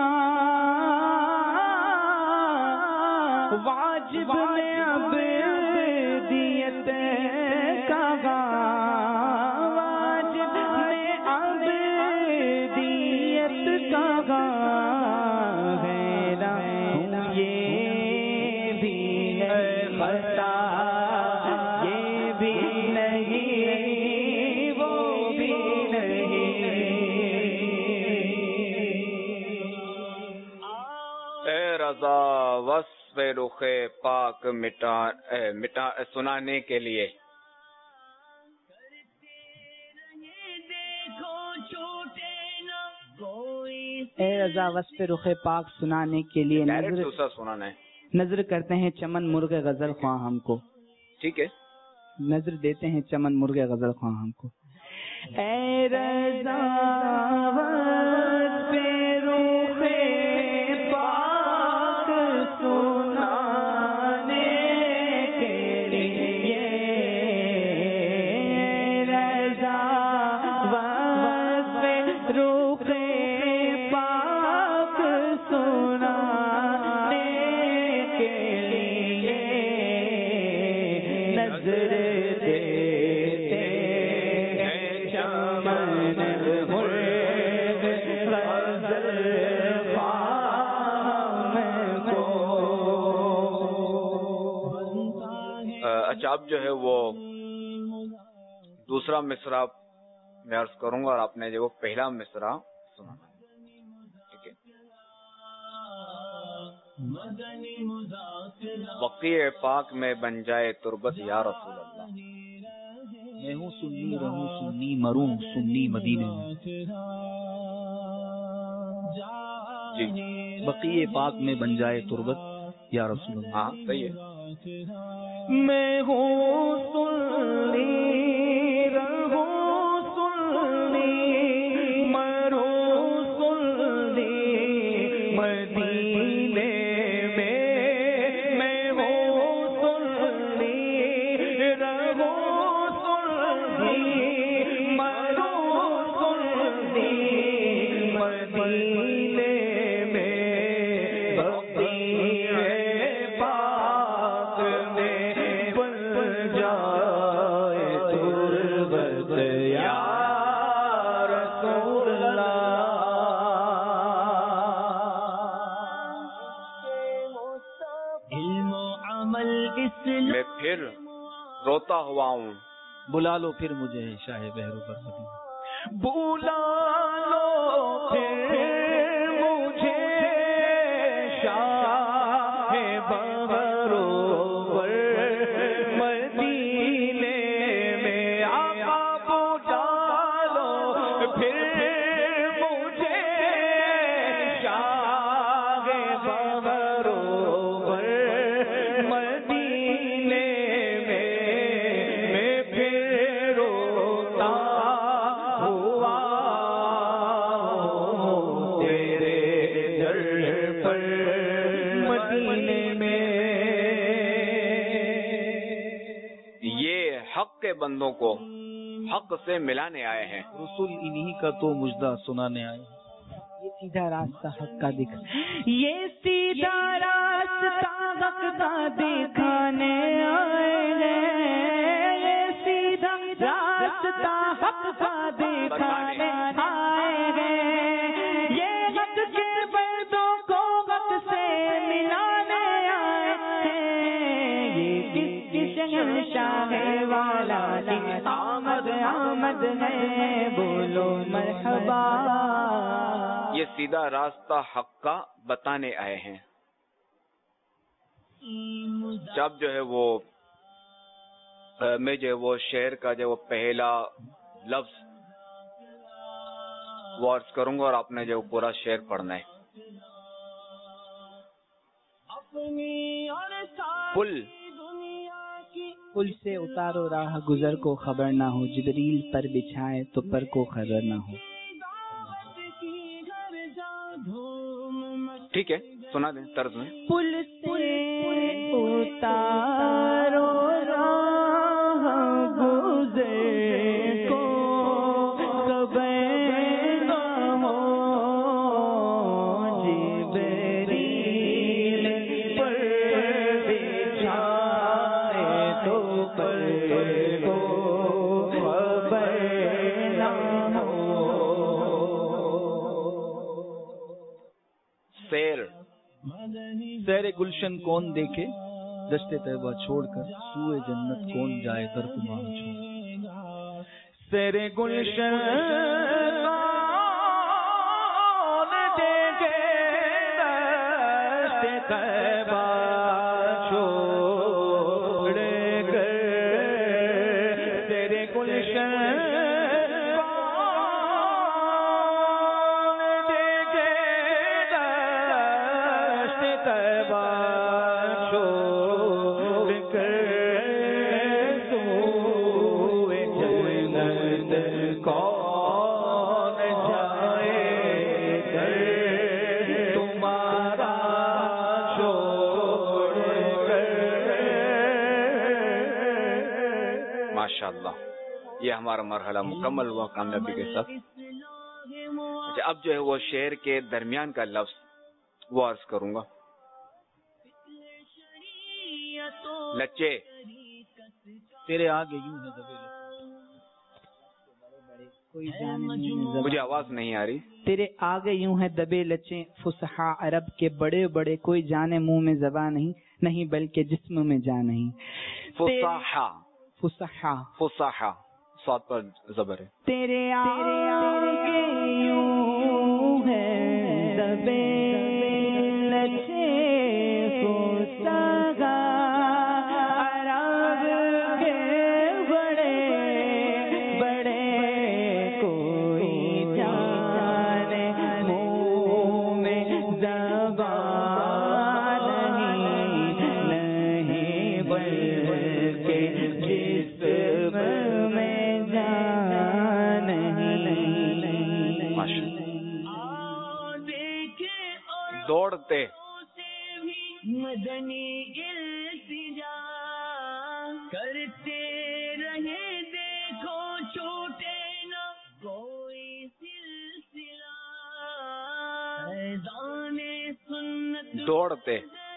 واجب میں عبدیت کہاں، واجب میں عبدیت کہاں. حیران ہوں یہ بھی ہے خطا، یہ بھی نہیں وہ بھی نہیں. اے رضا وصف رخ پاک مٹا مٹا سنانے کے لیے. اے رضا وصف رخ پاک سنانے کے لیے ڈائریکٹ نظر دوسرا سنانا ہے. نظر کرتے ہیں چمن مرغ غزل خواہ ہم کو. ٹھیک ہے, نظر دیتے ہیں چمن مرغ غزل خواہ ہم کو. اے رضا اب جو ہے وہ دوسرا مصرع میں عرض کروں گا اور آپ نے جو وہ پہلا مصرع سنا. ٹھیک ہے. بقیع پاک میں بن جائے تربت یا رسول اللہ. میں ہوں سنی رہوں سنی مروں سنی مدینے میں. جی بقیع پاک میں بن جائے تربت یا رسول اللہ. ہاں صحیح ہے. میں ہوں سنی رہوں سنی مروں سنی مدینے میں. میں ہوں سنی رہوں سنی مروں سنی مدینے میں. میں پھر روتا ہوا ہوں. بلا لو پھر مجھے شاہ بحر پر مدینہ. بلا لو پھر مجھے شاہ بحر پر مدینے میں. آقا بلا لو پھر مجھے شاہ بحر پر مدینے میں. میں پھر روتا ہوا تیرے در پر مدینے میں. یہ حق کے بندوں کو حق سے ملانے آئے ہیں. رسول انہی کا تو مجدہ سنانے آئے. یہ سیدھا راستہ حق کا دکھ یہ سیدھا راستہ حق کا دکھانے آئے ہیں. یہ سیدھا راستہ حق کا دکھانے آئے ہیں. یہ حق کے بندوں کو حق سے ملانے آئے ہیں. یہ کس کی شہنشاہ والا کی آمد آمد ہے. بولو مرحبا. یہ سیدھا راستہ حق کا بتانے آئے ہیں. جب جو ہے وہ میں جو ہے وہ شعر کا جو وہ پہلا لفظ وہ عرض کروں گا اور آپ نے جو پورا شعر پڑھنا ہے. پل پل سے اتارو راہ گزر کو خبر نہ ہو. جبریل پر بچھائے تو پر کو خبر نہ ہو. ٹھیک ہے سنا دیں طرز میں. پل سے اتارو راہ گزر کو خبر نہ ہو. جبریل پر بچھائے تو پر کو خبر نہ ہو. سیر سیر گلشن کون دیکھے دشت طیبہ چھوڑ کر سوئے جنت کون جائے در تمہارا چھوڑ. سیر گلشن کون دیکھے دشت طیبہ چھوڑ کر. سیر گلشن انشاءاللہ یہ ہمارا مرحلہ مکمل ہوا کامیابی کے ساتھ. اچھا اب جو ہے وہ شعر کے درمیان کا لفظ وہ عرض کروں گا. لچے تیرے آگے یوں ہے دبے کوئی جانے نہیں. مجھے آواز نہیں آ رہی. تیرے آگے یوں ہے دبے لچے فصحا عرب کے بڑے بڑے کوئی جانے منہ میں زبان نہیں نہیں بلکہ جسم میں جان نہیں. فصحا فصحا فصحا صاد پر زبر ہے. تیرے آگے یوں ہے دبے لچے فصحا عرب کے بڑے بڑے کوئی جانے منہ میں زبان نہیں نہیں بلکہ جسم میں جان نہیں. دوڑتے مدنی التجا کرتے رہے دیکھو چھوٹے نہ کوئی سلسلہ ایذان سنت دوڑتے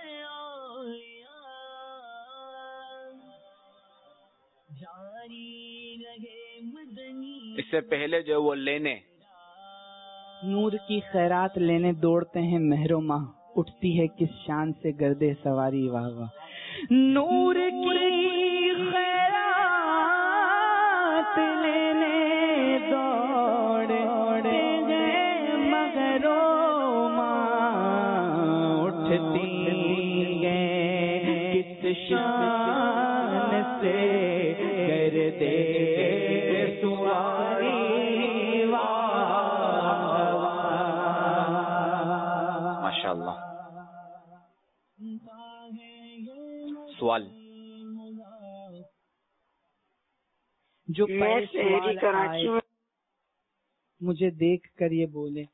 جاری رہے مدنی. اس سے پہلے جو وہ لینے نور کی خیرات لینے دوڑتے ہیں مہر و ماہ اٹھتی ہے کس شان سے گردے سواری واہ واہ. نور کی خیرات لینے دوڑتے ہیں مہر و ماہ اٹھتی ہے کس شان سے گردے سواری ماشاءاللہ. سوال جو کراچی میں مجھے دیکھ کر یہ بولے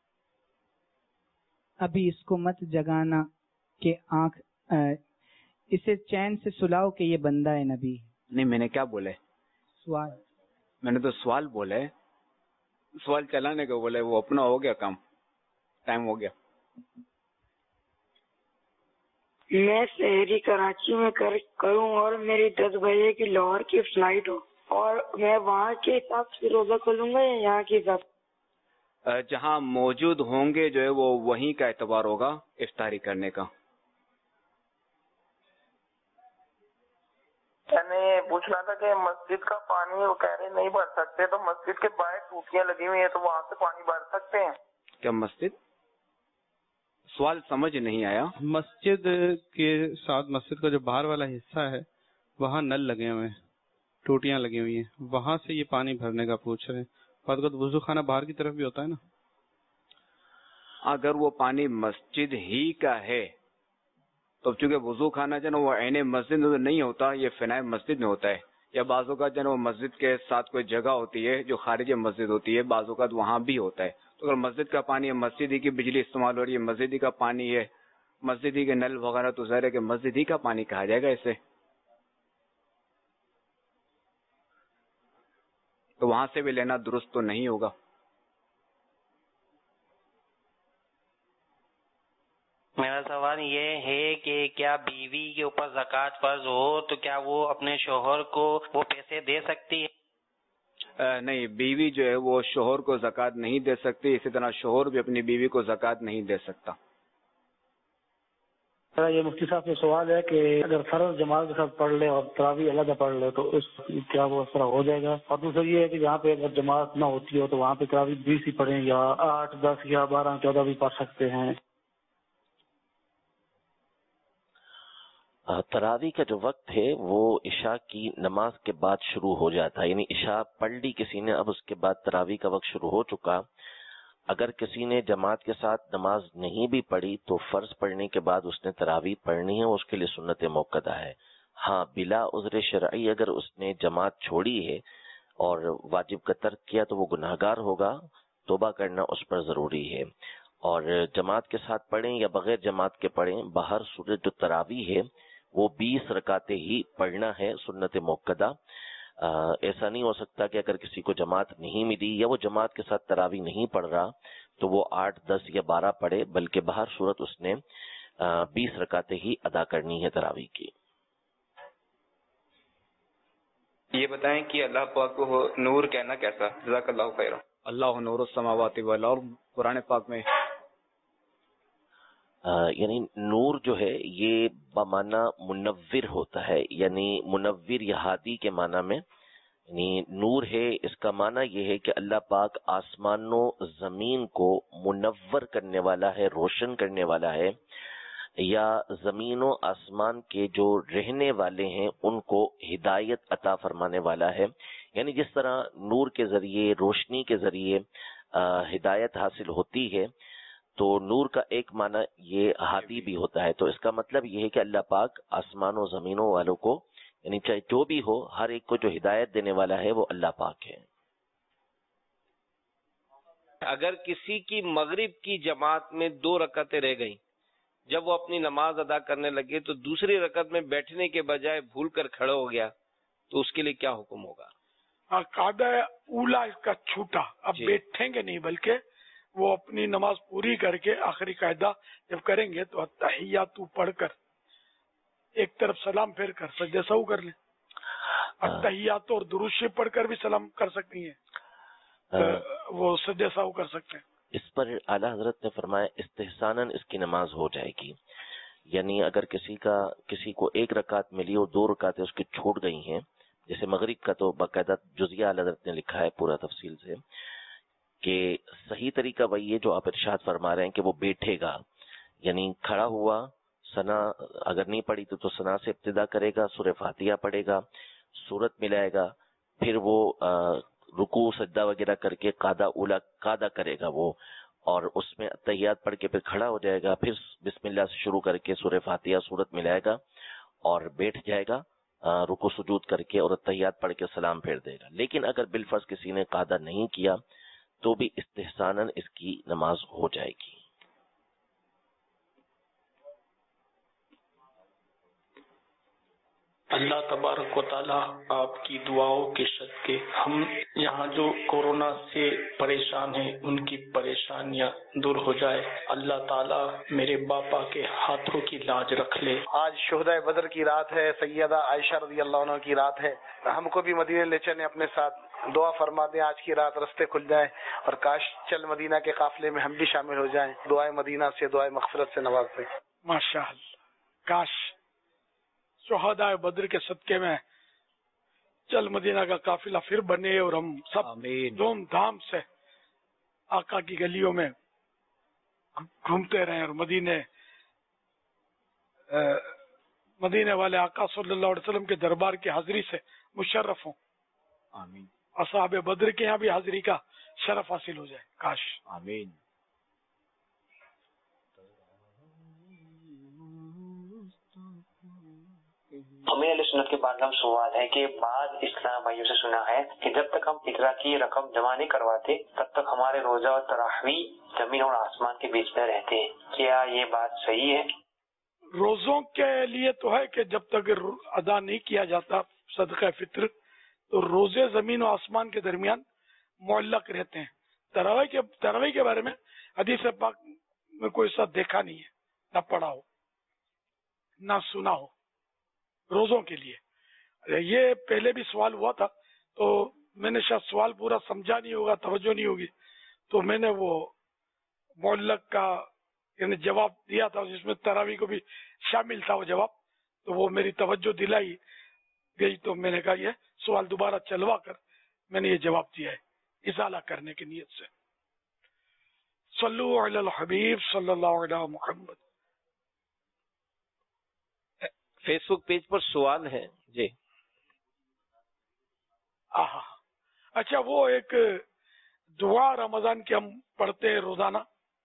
ابھی اس کو مت جگانا کہ آنکھ اسے چین سے سلاؤ کہ یہ بندہ ہے نبی. نہیں میں نے کیا بولے سوال میں نے تو سوال بولے سوال چلانے کو بولے وہ اپنا ہو گیا کام ٹائم ہو گیا. میں شہری کراچی میں کر کروں اور میری دس بجے کی لاہور کی فلائٹ ہو اور میں وہاں کے حساب سے روزہ کھولوں گا یا یہاں کے حساب سے؟ جہاں موجود ہوں گے جو ہے وہ وہیں کا اعتبار ہوگا افطاری کرنے کا. میں نے پوچھنا تھا کہ مسجد کا پانی وہ کہہ رہے نہیں بھر سکتے تو مسجد کے باہر ٹوٹیاں لگی ہوئی ہیں تو وہاں سے پانی بھر سکتے ہیں کیا؟ مسجد سوال سمجھ نہیں آیا. مسجد کے ساتھ مسجد کا جو باہر والا حصہ ہے وہاں نل لگے ہوئے ہیں ٹوٹیاں لگی ہوئی ہیں وہاں سے یہ پانی بھرنے کا پوچھ رہے ہیں. بعد وقت وضو خانہ باہر کی طرف بھی ہوتا ہے نا. اگر وہ پانی مسجد ہی کا ہے تو چونکہ وضو خانہ جو ہے وہ عین مسجد میں نہیں ہوتا یہ فنائے مسجد میں ہوتا ہے یا بعض اوقات جو ہے وہ مسجد کے ساتھ کوئی جگہ ہوتی ہے جو خارج مسجد ہوتی ہے بعض اوقات وہاں بھی ہوتا ہے. تو اگر مسجد کا پانی ہے مسجد ہی کی بجلی استعمال ہو رہی ہے مسجد ہی کا پانی ہے مسجد ہی کے نل وغیرہ تو ظاہر ہے کہ مسجد ہی کا پانی کہا جائے گا اسے. تو وہاں سے بھی لینا درست تو نہیں ہوگا. میرا سوال یہ ہے کہ کیا بیوی کے اوپر زکوٰۃ فرض ہو تو کیا وہ اپنے شوہر کو وہ پیسے دے سکتی ہے؟ نہیں بیوی جو ہے وہ شوہر کو زکوٰۃ نہیں دے سکتی اسی طرح شوہر بھی اپنی بیوی کو زکوٰۃ نہیں دے سکتا. سر یہ مفتی صاحب سے سوال ہے کہ اگر فرض جماعت کے ساتھ پڑھ لے اور تراویح علیحدہ پڑھ لے تو اس کیا وہ اس طرح ہو جائے گا؟ اور دوسرا یہ ہے کہ جہاں پہ اگر جماعت نہ ہوتی ہو تو وہاں پہ تراویح بیس ہی پڑھیں یا آٹھ دس یا بارہ چودہ بھی پڑھ سکتے ہیں. تراویح کا جو وقت ہے وہ عشاء کی نماز کے بعد شروع ہو جاتا ہے یعنی عشاء پڑھ لی کسی نے اب اس کے بعد تراویح کا وقت شروع ہو چکا. اگر کسی نے جماعت کے ساتھ نماز نہیں بھی پڑھی تو فرض پڑھنے کے بعد اس نے تراویح پڑھنی ہے اس کے لیے سنت موقدہ ہے. ہاں بلا عذر شرعی اگر اس نے جماعت چھوڑی ہے اور واجب کا ترک کیا تو وہ گناہگار ہوگا توبہ کرنا اس پر ضروری ہے. اور جماعت کے ساتھ پڑھیں یا بغیر جماعت کے پڑھیں باہر صورت جو تراویح ہے وہ بیس رکعتیں ہی پڑھنا ہے سنت موقدہ. ایسا نہیں ہو سکتا کہ اگر کسی کو جماعت نہیں ملی یا وہ جماعت کے ساتھ تراوی نہیں پڑھ رہا تو وہ آٹھ دس یا بارہ پڑھے، بلکہ بہر صورت اس نے بیس رکعتیں ہی ادا کرنی ہے تراوی کی۔ یہ بتائیں کہ اللہ پاک کو نور کہنا کیسا؟ جزاک اللہ خیر۔ اللہ نور السماوات والارض، اور قرآن پاک میں یعنی نور جو ہے یہ بمعنی منور ہوتا ہے، یعنی منور یا ہادی کے معنی میں، یعنی نور ہے اس کا معنی یہ ہے کہ اللہ پاک آسمان و زمین کو منور کرنے والا ہے، روشن کرنے والا ہے، یا زمین و آسمان کے جو رہنے والے ہیں ان کو ہدایت عطا فرمانے والا ہے۔ یعنی جس طرح نور کے ذریعے، روشنی کے ذریعے ہدایت حاصل ہوتی ہے، تو نور کا ایک معنی یہ ہادی بھی ہوتا ہے۔ تو اس کا مطلب یہ ہے کہ اللہ پاک آسمان و زمینوں والوں کو، یعنی چاہے جو بھی ہو، ہر ایک کو جو ہدایت دینے والا ہے وہ اللہ پاک ہے۔ اگر کسی کی مغرب کی جماعت میں دو رکعتیں رہ گئیں، جب وہ اپنی نماز ادا کرنے لگے تو دوسری رکعت میں بیٹھنے کے بجائے بھول کر کھڑا ہو گیا، تو اس کے لیے کیا حکم ہوگا؟ قاعدہ اولا اس کا چھوٹا، اب جی۔ بیٹھیں گے نہیں بلکہ وہ اپنی نماز پوری کر کے آخری قاعدہ جب کریں گے تو التحیات پڑھ کر ایک طرف سلام پھیر کر سجدہ سہو کر لیں۔ التحیات اور درود شریف پڑھ کر بھی سلام کر سکتی ہیں، وہ سجدہ سہو کر سکتے ہیں۔ اس پر اعلیٰ حضرت نے فرمایا استحساناً اس کی نماز ہو جائے گی، یعنی اگر کسی کا کسی کو ایک رکعت ملی اور دو رکعتیں اس کی چھوٹ گئی ہیں، جیسے مغرب کا تو باقاعدہ جزیہ اعلیٰ حضرت نے لکھا ہے پورا تفصیل سے، کہ صحیح طریقہ وہی ہے جو آپ ارشاد فرما رہے ہیں کہ وہ بیٹھے گا، یعنی کھڑا ہوا، ثنا اگر نہیں پڑھی تو تو ثنا سے ابتدا کرے گا، سورہ فاتحہ پڑھے گا، سورت ملائے گا، پھر وہ رکوع سجدہ وغیرہ کر کے قاعدہ اولا قاعدہ کرے گا وہ، اور اس میں تحیات پڑھ کے پھر کھڑا ہو جائے گا، پھر بسم اللہ سے شروع کر کے سورہ فاتحہ سورت ملائے گا اور بیٹھ جائے گا رکوع سجود کر کے، اور تحیات پڑھ کے سلام پھیر دے گا۔ لیکن اگر بالفرض کسی نے قاعدہ نہیں کیا تو بھی استحساناً اس کی نماز ہو جائے گی۔ اللہ تبارک و تعالی آپ کی دعاؤں کے صدقے ہم یہاں جو کورونا سے پریشان ہیں ان کی پریشانیاں دور ہو جائے۔ اللہ تعالیٰ میرے باپا کے ہاتھوں کی لاج رکھ لے۔ آج شہدائے بدر کی رات ہے، سیدہ عائشہ رضی اللہ عنہ کی رات ہے، ہم کو بھی مدینے لے چلیں اپنے ساتھ، دعا فرما دیں آج کی رات رستے کھل جائیں، اور کاش چل مدینہ کے قافلے میں ہم بھی شامل ہو جائیں، دعائے مدینہ سے، دعائے مغفرت سے نواز دیں۔ ماشاء اللہ، کاش شہدائے بدر کے صدقے میں چل مدینہ کا قافلہ پھر بنے اور ہم سب دھوم دھام سے آقا کی گلیوں میں گھومتے رہیں اور مدینے مدینے والے آقا صلی اللہ علیہ وسلم کے دربار کی حاضری سے مشرف ہوں۔ آمین۔ اصحاب بدر کے یہاں بھی حاضری کا شرف حاصل ہو جائے، کاش۔ آمین۔ ہمیں علیہ سنت کے بعد ہم سوال ہے کہ بعض اسلام بھائیوں سے سنا ہے کہ جب تک ہم اقرا کی رقم جمع نہیں کرواتے تب تک ہمارے روزہ اور تراویح زمین اور آسمان کے بیچ میں رہتے ہیں، کیا یہ بات صحیح ہے؟ روزوں کے لیے تو ہے کہ جب تک ادا نہیں کیا جاتا صدقہ فطر تو روزے زمین و آسمان کے درمیان معلق رہتے ہیں۔ تراویح کے تراویح کے بارے میں حدیث پاک میں کوئی ایسا دیکھا نہیں ہے، نہ پڑھا ہو نہ سنا ہو۔ روزوں کے لیے یہ پہلے بھی سوال ہوا تھا، تو میں نے شاید سوال پورا سمجھا نہیں ہوگا، توجہ نہیں ہوگی، تو میں نے وہ معلق کا یعنی جواب دیا تھا جس میں تراویح کو بھی شامل تھا وہ جواب، تو وہ میری توجہ دلائی گئی، تو میں نے کہا یہ سوال دوبارہ چلوا کر میں نے یہ جواب دیا ہے ازالہ کرنے کی نیت سے۔ صلو علی الحبیب صلی اللہ علیہ محمد۔ فیس بک پیج پر سوال ہے جی۔ آہا، اچھا وہ ایک دعا رمضان کی ہم پڑھتے ہیں روزانہ،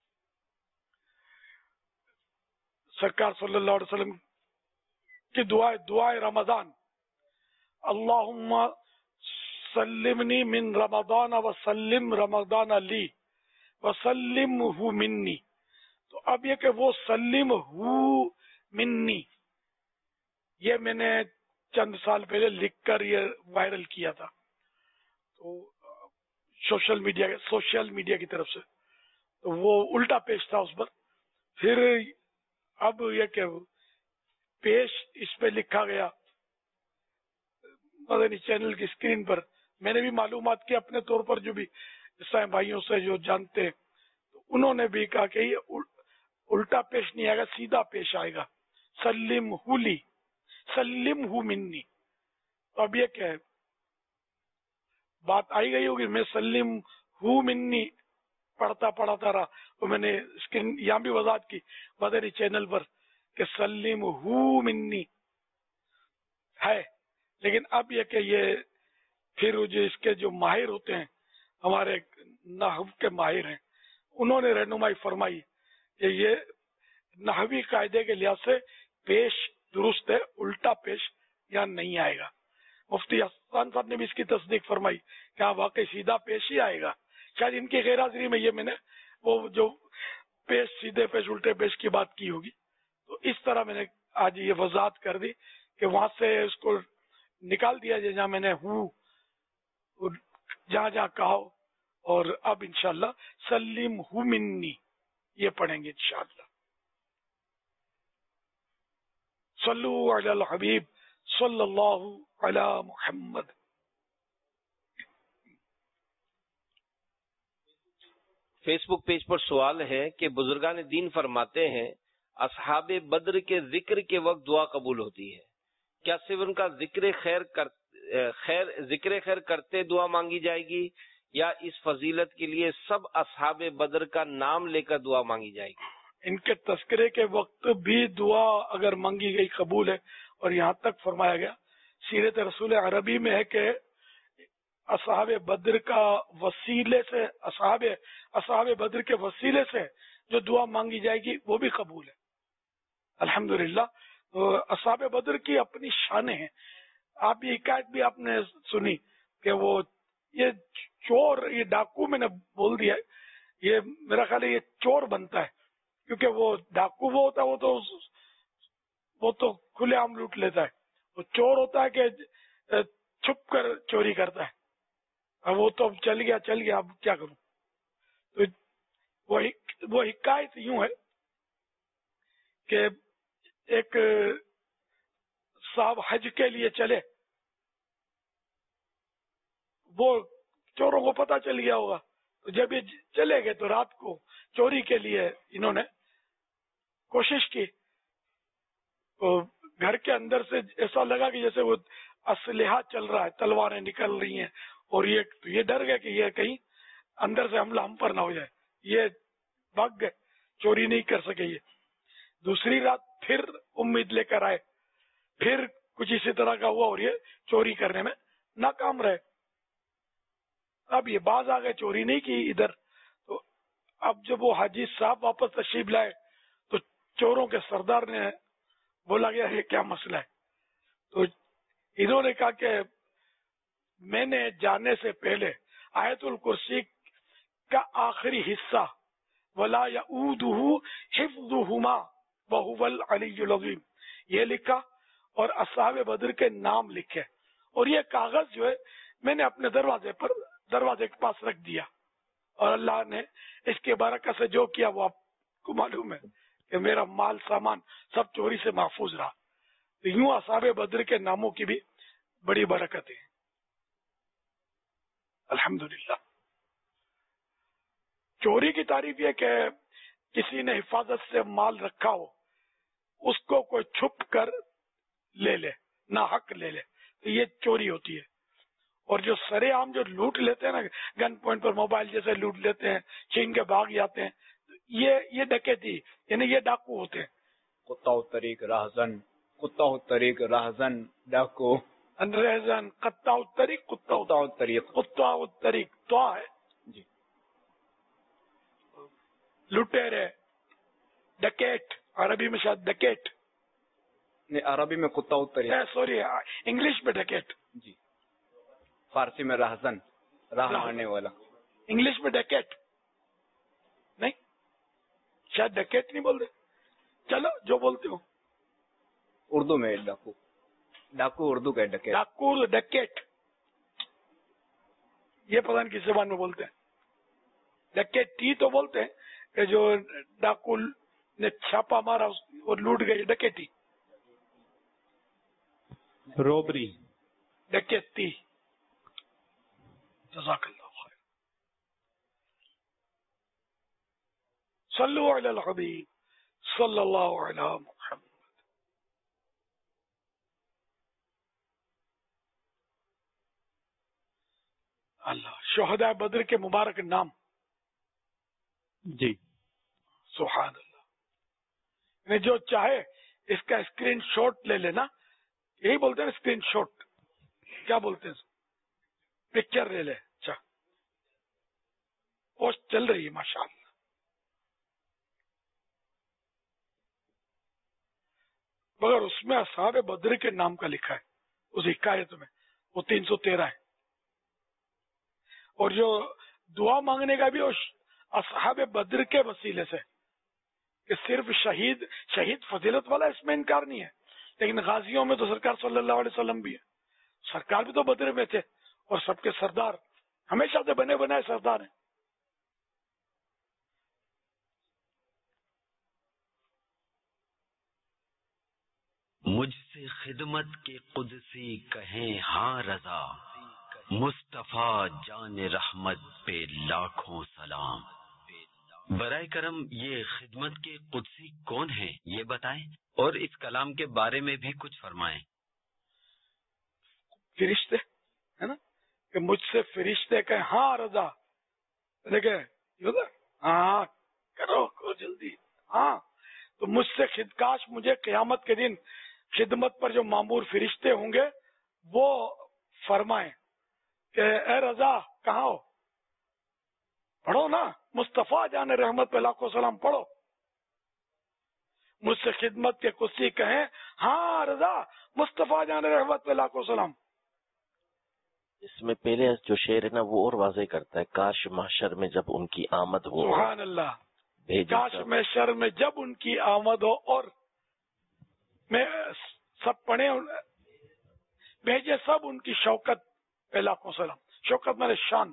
سرکار صلی اللہ علیہ وسلم کی دعا دعائے رمضان، اللہم سلمنی من رمضان وسلم رمضان لی وسلمہ منی۔ تو اب یہ کہ وہ سلمہ منی، یہ میں نے چند سال پہلے لکھ کر یہ وائرل کیا تھا تو سوشل میڈیا سوشل میڈیا کی طرف سے، تو وہ الٹا پیش تھا اس پر. پھر اب یہ کہ پیش اس پہ لکھا گیا مدنی چینل کی اسکرین پر. میں نے بھی معلومات کی اپنے طور پر، جو بھی عیسائی بھائیوں سے جو جانتے ہیں انہوں نے بھی کہا کہ یہ الٹا پیش نہیں آئے گا، سیدھا پیش آئے گا. سلم ہولی سلم ہو منی. تو اب یہ کیا ہے، بات آئی گئی ہوگی. میں سلم ہو منی پڑھتا پڑھاتا رہا تو میں نے اسکرین یہاں بھی وضاحت کی مدنی چینل پر کہ سلم ہو منی ہے. لیکن اب یہ کہ یہ پھر جو اس کے جو ماہر ہوتے ہیں، ہمارے نحو کے ماہر ہیں، انہوں نے رہنمائی فرمائی کہ یہ نحوی قاعدے کے لحاظ سے پیش درست ہے، الٹا پیش یہاں نہیں آئے گا. مفتی حسان صاحب نے بھی اس کی تصدیق فرمائی کہ ہاں واقعی سیدھا پیش ہی آئے گا. شاید ان کی غیر حاضری میں یہ میں نے وہ جو پیش سیدھے پیش الٹے پیش کی بات کی ہوگی. تو اس طرح میں نے آج یہ وضاحت کر دی کہ وہاں سے اس کو نکال دیا جائے جہاں میں نے ہوں جہاں جہاں کہا ہو. اور اب انشاءاللہ سلیم ہو منی یہ پڑھیں گے انشاءاللہ. صلو علی الحبیب صلی اللہ علی محمد. فیس بک پیج پر سوال ہے کہ بزرگان دین فرماتے ہیں اصحاب بدر کے ذکر کے وقت دعا قبول ہوتی ہے، کیا صرف ان کا ذکر خیر کر خیر ذکر خیر کرتے دعا مانگی جائے گی یا اس فضیلت کے لیے سب اصحاب بدر کا نام لے کر دعا مانگی جائے گی؟ ان کے تذکرے کے وقت بھی دعا اگر مانگی گئی قبول ہے. اور یہاں تک فرمایا گیا سیرت رسول عربی میں ہے کہ اصحاب بدر کا وسیلے سے اصحاب اصحاب بدر کے وسیلے سے جو دعا مانگی جائے گی وہ بھی قبول ہے الحمدللہ. اصحاب بدر کی اپنی شانیں ہیں. آپ یہ حکایت بھی آپ نے سنی کہ وہ یہ چور یہ ڈاکو میں نے بول دیا ہے، یہ میرا خیال ہے یہ چور بنتا ہے کیونکہ وہ ڈاکو وہ ہوتا ہے وہ تو وہ تو کھلے عام لوٹ لیتا ہے. وہ چور ہوتا ہے کہ چھپ کر چوری کرتا ہے. اب وہ تو چل گیا چل گیا اب کیا کروں. تو وہ وہ حکایت یوں ہے کہ ایک صاحب حج کے لیے چلے، وہ چوروں کو پتہ چل گیا ہوگا تو جب یہ چلے گئے تو رات کو چوری کے لیے انہوں نے کوشش کی تو گھر کے اندر سے ایسا لگا کہ جیسے وہ اسلحہ چل رہا ہے، تلواریں نکل رہی ہیں اور یہ یہ ڈر گئے کہ یہ کہیں اندر سے حملہ ہم پر نہ ہو جائے. یہ بھاگ گئے، چوری نہیں کر سکے. یہ دوسری رات پھر امید لے کر آئے، پھر کچھ اسی طرح کا ہوا اور یہ چوری کرنے میں ناکام رہے. اب یہ باز آ گئے، چوری نہیں کی ادھر. تو اب جب وہ حاجی صاحب واپس تشریف لائے تو چوروں کے سردار نے بولا گیا یہ کیا مسئلہ ہے. تو انہوں نے کہا کہ میں نے جانے سے پہلے آیت الکرسی کا آخری حصہ ولا یعودہ حفظہما وہو العلی العظیم یہ لکھا اور اصحاب بدر کے نام لکھے. اور یہ کاغذ جو ہے میں نے اپنے دروازے پر دروازے کے پاس رکھ دیا اور اللہ نے اس کے برکت سے جو کیا وہ آپ کو معلوم ہے کہ میرا مال سامان سب چوری سے محفوظ رہا. تو یوں اصحاب بدر کے ناموں کی بھی بڑی برکت ہے الحمدللہ. چوری کی تعریف یہ کہ کسی نے حفاظت سے مال رکھا ہو اس کو کوئی چھپ کر لے لے، نہ حق لے لے، تو یہ چوری ہوتی ہے. اور جو سرے عام جو لوٹ لیتے ہیں نا گن پوائنٹ پر موبائل جیسے لوٹ لیتے ہیں، چھین کے بھاگ جاتے ہیں، یہ یہ ڈکیتی یعنی یہ ڈاکو ہوتے ہیں. کتا طریق راہزن کتا طریق راہزن ڈاکو انریزن قطع الطریق کتا طریق کتا طریق تو ہے جی. لٹیرے ڈکیٹ عربی میں شاید ڈکیٹ نہیں، عربی میں کتا طریق، سوری انگلش میں ڈکیٹ، جی فارسی میں راہزن راہ مارنے والا. انگلش میں ڈکیٹ نہیں، شاید ڈکیٹ نہیں بولتے. چلو جو بولتے ہو. اردو میں ڈاکو. डाकू उर्दू का डकैत। डाकू डकैत, ये पता नहीं किस जबान में बोलते हैं। डकैती तो बोलते हैं कि जो डाकू ने छापा मारा और लूट गए, डकैती। रोबरी, डकैती। जज़ाकल्लाह खैर। सल्लु अलल हबीब सल्लल्लाहु अलैहि मुहम्मद। अल्लाह, शुहदा बद्र के मुबारक नाम। जी सुभान अल्लाह। जो चाहे इसका स्क्रीन शॉट ले लेना, यही बोलते हैं स्क्रीन शॉट, क्या बोलते हैं, पिक्चर ले ले। अच्छा, पोस्ट चल रही है माशाअल्लाह। मगर उसमें असहाब बद्र के नाम का लिखा है उस हिकायत में, वो तीन सौ तेरह है। और जो दुआ मांगने का भी असहाब बद्र के वसीले से, कि सिर्फ शहीद शहीद फजीलत वाला इसमें इनकार नहीं है, लेकिन गाजियों में तो सरकार सल्लल्लाहु अलैहि वसल्लम भी है। सरकार भी तो बद्र में थे और सबके सरदार हमेशा से बने बनाए सरदार हैं। मुझसे खिदमत के कुदसी कहें हाँ रजा, मुस्तफा जान रहमत पे लाखों सलाम। बराए करम ये खिदमत के कुदसी कौन है ये बताएं, और इस कलाम के बारे में भी कुछ फरमाएं। फरिश्ते है ना, कि मुझसे फरिश्ते कहें हाँ रजा, देखे हाँ करो करो जल्दी, हाँ। तो मुझसे खिदकाश मुझे क़यामत के दिन खिदमत पर जो मामूर फरिश्ते होंगे वो फरमाएं कि ए रजा कहाँ हो, पढ़ो ना, मुस्तफा जाने रहमत पे लाखों सलाम पढ़ो। मुझसे खिदमत के कुर्सी कहें हाँ रजा, मुस्तफा जाने रहमत पे लाखों सलाम। इसमें पहले जो शेर है ना वो और वाज़ेह करता है, काश महशर में जब उनकी आमद हो। सुभान अल्लाह। काश महशर में जब उनकी आमद हो और मैं सब पढ़े, भेजे सब उनकी शौकत पे लाखों सलाम। शौकत मेरे शान।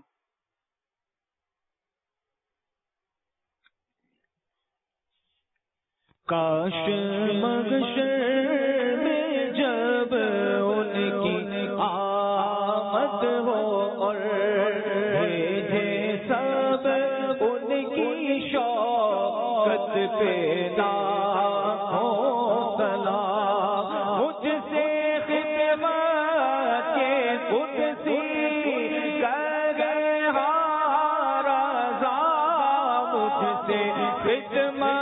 काश महशर में जब उनकी आमद हो और भेजे सब उनकी शौकत पे लाखों सलाम। मुझसे खिदमत के कुदसी कहे हाँ रज़ा, मुझसे खिदमत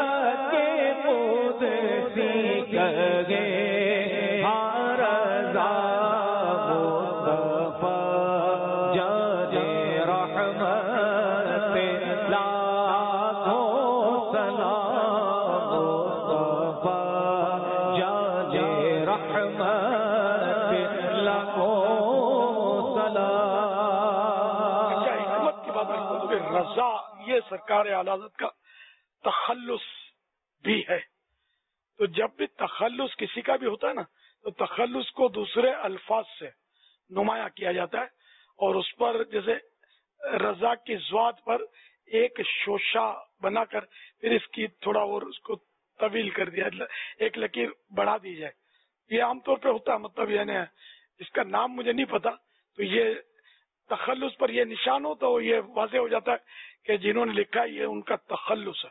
रजा ये सरकार आला हज़रत का तखल्लुस भी है। तो जब भी तखल्लुस किसी का भी होता है ना, तो तखल्लुस को दूसरे अल्फाज से नुमाया किया जाता है और उस पर जैसे रजा की ज़्वाद पर एक शोशा बनाकर फिर इसकी थोड़ा और उसको तवील कर दिया, एक लकीर बढ़ा दी जाए। ये आमतौर पे होता है, मतलब यानी इसका नाम मुझे नहीं पता, तो ये तखल्लुस पर ये निशान हो तो ये वाज़ेह हो जाता है कि जिन्होंने लिखा ये उनका तखल्लुस है।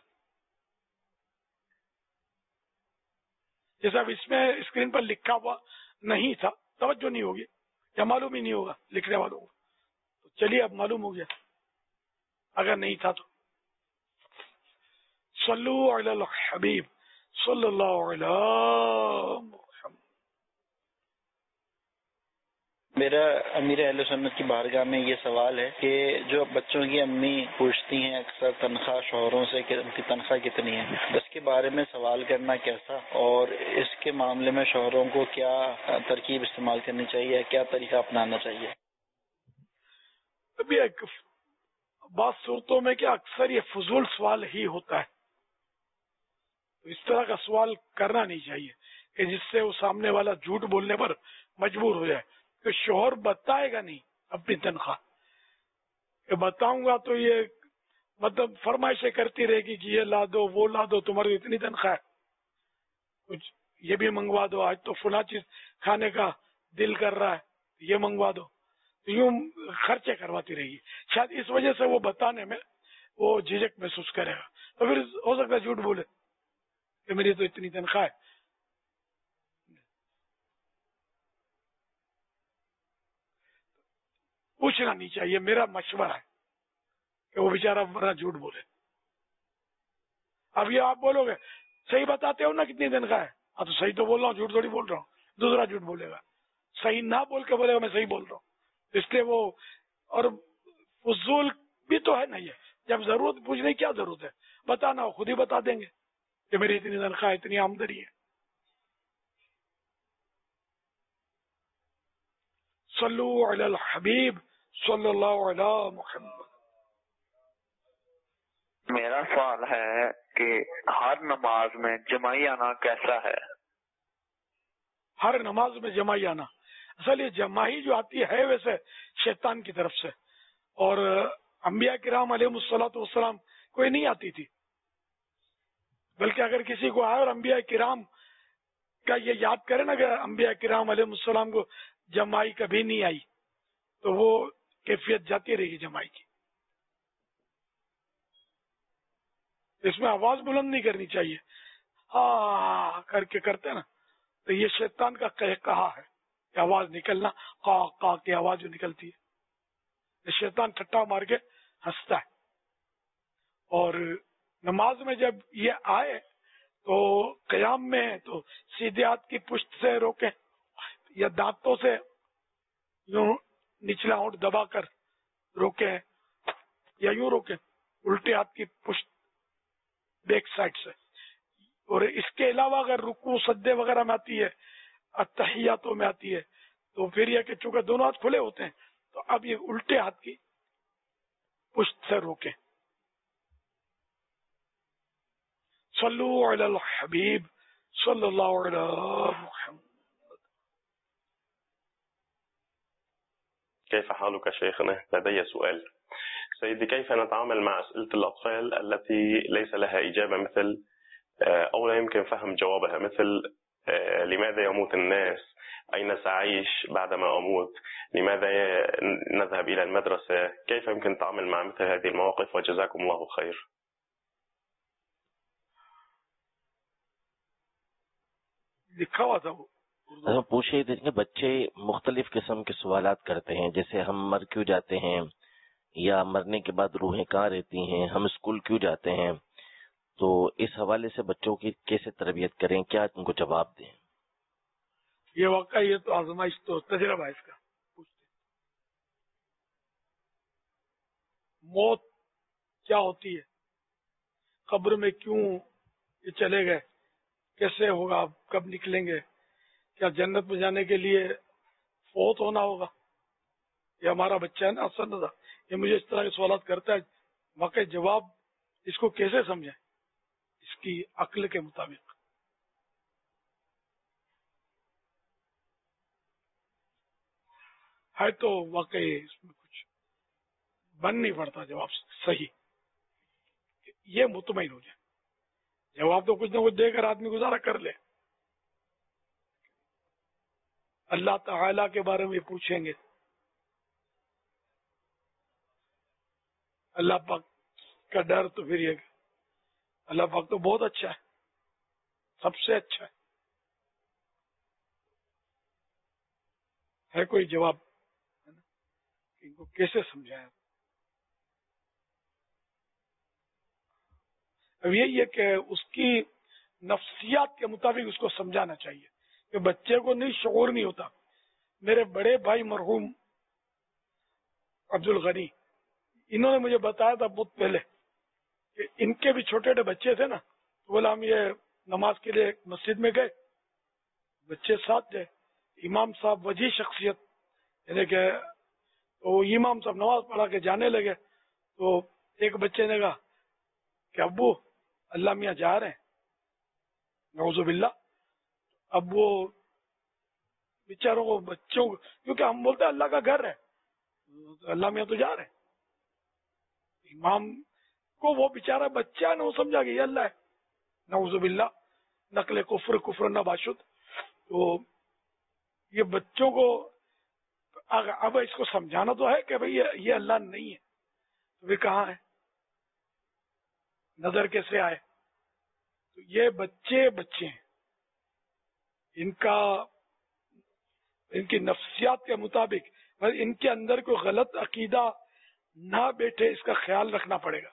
जैसे अब इसमें स्क्रीन पर लिखा हुआ नहीं था, तवज्जो नहीं होगी या मालूम ही नहीं होगा लिखने वालों को, तो चलिए अब मालूम हो गया अगर नहीं था तो। सल्लु अलल हबीब सल्लल्लाहु अलैहि। मेरा अमीर अहले सुन्नत की बारगाह में ये सवाल है कि जो बच्चों की अम्मी पूछती हैं अक्सर तनख्वाह शौहरों से कि उनकी तनख्वाह कितनी है, इसके बारे में सवाल करना कैसा, और इसके मामले में शौहरों को क्या तरकीब इस्तेमाल करनी चाहिए, क्या तरीका अपनाना चाहिए? अभी एक बात सूरतों में क्या अक्सर ये फजूल सवाल ही होता है, तो इस तरह का सवाल करना नहीं चाहिए। کہ جس سے وہ سامنے والا جھوٹ بولنے پر مجبور ہو جائے. کہ شوہر بتائے گا نہیں اپنی تنخواہ, کہ بتاؤں گا تو یہ مطلب فرمائشیں کرتی رہے گی کہ یہ لا دو وہ لا دو, تمہاری اتنی تنخواہ ہے, کچھ یہ بھی منگوا دو, آج تو فلاں چیز کھانے کا دل کر رہا ہے یہ منگوا دو, یوں خرچے کرواتی رہے گی. شاید اس وجہ سے وہ بتانے میں وہ جھجک محسوس کرے گا, تو پھر ہو سکتا ہے جھوٹ بولے کہ میری تو اتنی تنخواہ ہے. پوچھنا نہیں چاہیے, میرا مشورہ ہے کہ وہ بیچارہ ورنہ جھوٹ بولے. اب یہ آپ بولو گے صحیح بتاتے ہو نا کتنی تنخواہ ہے, اب تو صحیح تو بول رہا ہوں, جھوٹ تھوڑی بول رہا ہوں. دوسرا جھوٹ بولے گا, صحیح نہ بول کے بولے گا میں صحیح بول رہا ہوں. اس لیے وہ, اور فضول بھی تو ہے نا یہ, جب ضرورت پوچھنے کی کیا ضرورت ہے, بتانا ہو خود ہی بتا دیں گے کہ میری اتنی تنخواہ اتنی آمدنی ہے. صلو علی الحبیب صلی اللہ علی محمد. میرا سوال ہے کہ ہر نماز میں جماعی آنا کیسا ہے؟ ہر نماز میں جماعی آنا, اصل یہ جماعی جو آتی ہے ویسے شیطان کی طرف سے, اور انبیاء کرام علیہ الصلوۃ والسلام کوئی نہیں آتی تھی. بلکہ اگر کسی کو آئے اور انبیاء کرام کا یہ یاد کرے نا کہ انبیاء کرام علیہ السلام کو جماعی کبھی نہیں آئی, تو وہ کیفیت جاتی رہے گی جماعی کی. اس میں آواز بلند نہیں کرنی چاہیے, ہاں کر کے کرتے نا, تو یہ شیطان کا کہا ہے کہ آواز نکلنا, قا قا کی آواز جو نکلتی ہے, یہ شیطان ٹھٹا مار کے ہنستا ہے. اور نماز میں جب یہ آئے تو قیام میں تو سیدھے ہاتھ کی پشت سے روکیں, یا دانتوں سے یوں نچلا ہونٹ دبا کر روکیں, یا یوں روکیں الٹے ہاتھ کی پشت بیک سائڈ سے. اور اس کے علاوہ اگر رکوع سجدے وغیرہ میں آتی ہے, اتحیاتوں میں آتی ہے, تو پھر یہ کہ چونکہ دونوں ہاتھ کھلے ہوتے ہیں تو اب یہ الٹے ہاتھ کی پشت سے روکیں. صلو علی الحبیب صلی اللہ علیہ محمد. كيف حالك شيخنا؟ لدي سؤال. سيدي, كيف نتعامل مع أسئلة الأطفال التي ليس لها إجابة مثل أو لا يمكن فهم جوابها, مثل لماذا يموت الناس, أين سأعيش بعدما أموت, لماذا نذهب إلى المدرسة, كيف يمكن التعامل مع مثل هذه المواقف, وجزاكم الله خير. لکھا ہوا تھا وہ ہم پوچھے تھے کہ بچے مختلف قسم کے سوالات کرتے ہیں, جیسے ہم مر کیوں جاتے ہیں, یا مرنے کے بعد روحیں کہاں رہتی ہیں, ہم اسکول کیوں جاتے ہیں. تو اس حوالے سے بچوں کی کیسے تربیت کریں, کیا ان کو جواب دیں؟ یہ واقعہ یہ تو آزمائش تو تجربہ ہے اس کا. موت کیا ہوتی ہے, قبر میں کیوں یہ چلے گئے, کیسے ہوگا, کب نکلیں گے, کیا جنت میں جانے کے لیے فوت ہونا ہوگا, یہ ہمارا بچہ ہے نا حسن رضا, یہ مجھے اس طرح کے سوالات کرتا ہے. واقعی جواب اس کو کیسے سمجھیں اس کی عقل کے مطابق. ہے تو واقعی اس میں کچھ بن نہیں پڑتا جواب صحیح, یہ مطمئن ہو جائے. جواب تو کچھ نہ کچھ دے کر آدمی گزارا کر لے. اللہ تعالی کے بارے میں پوچھیں گے, اللہ پاک کا ڈر, تو پھر یہ اللہ پاک تو بہت اچھا ہے, سب سے اچھا ہے. ہے کوئی جواب ان کو کیسے سمجھائیں؟ اب یہی ہے کہ اس کی نفسیات کے مطابق اس کو سمجھانا چاہیے کہ بچے کو نہیں شعور نہیں ہوتا. میرے بڑے بھائی مرحوم عبد الغنی, انہوں نے مجھے بتایا تھا بہت پہلے کہ ان کے بھی چھوٹے چھوٹے بچے تھے نا, تو بولا ہم یہ نماز کے لیے مسجد میں گئے, بچے ساتھ گئے, امام صاحب وجیح شخصیت, یعنی کہ تو امام صاحب نماز پڑھا کے جانے لگے, تو ایک بچے نے کہا کہ ابو اللہ میاں جا رہے ہیں, نعوذ باللہ. اب وہ بیچاروں کو بچوں کو، کیونکہ ہم بولتے ہیں اللہ کا گھر ہے، اللہ میں تو جا رہے ہیں، امام کو وہ بیچارہ بچہ ہے نا، وہ سمجھا کہ یہ اللہ ہے، نعوذ باللہ، نقل کفر کفر نہ باشد. تو یہ بچوں کو اب اس کو سمجھانا تو ہے کہ بھئی یہ اللہ نہیں ہے، تو یہ کہاں ہے، نظر کیسے آئے. تو یہ بچے بچے ہیں، ان کا ان کی نفسیات کے مطابق ان کے اندر کوئی غلط عقیدہ نہ بیٹھے، اس کا خیال رکھنا پڑے گا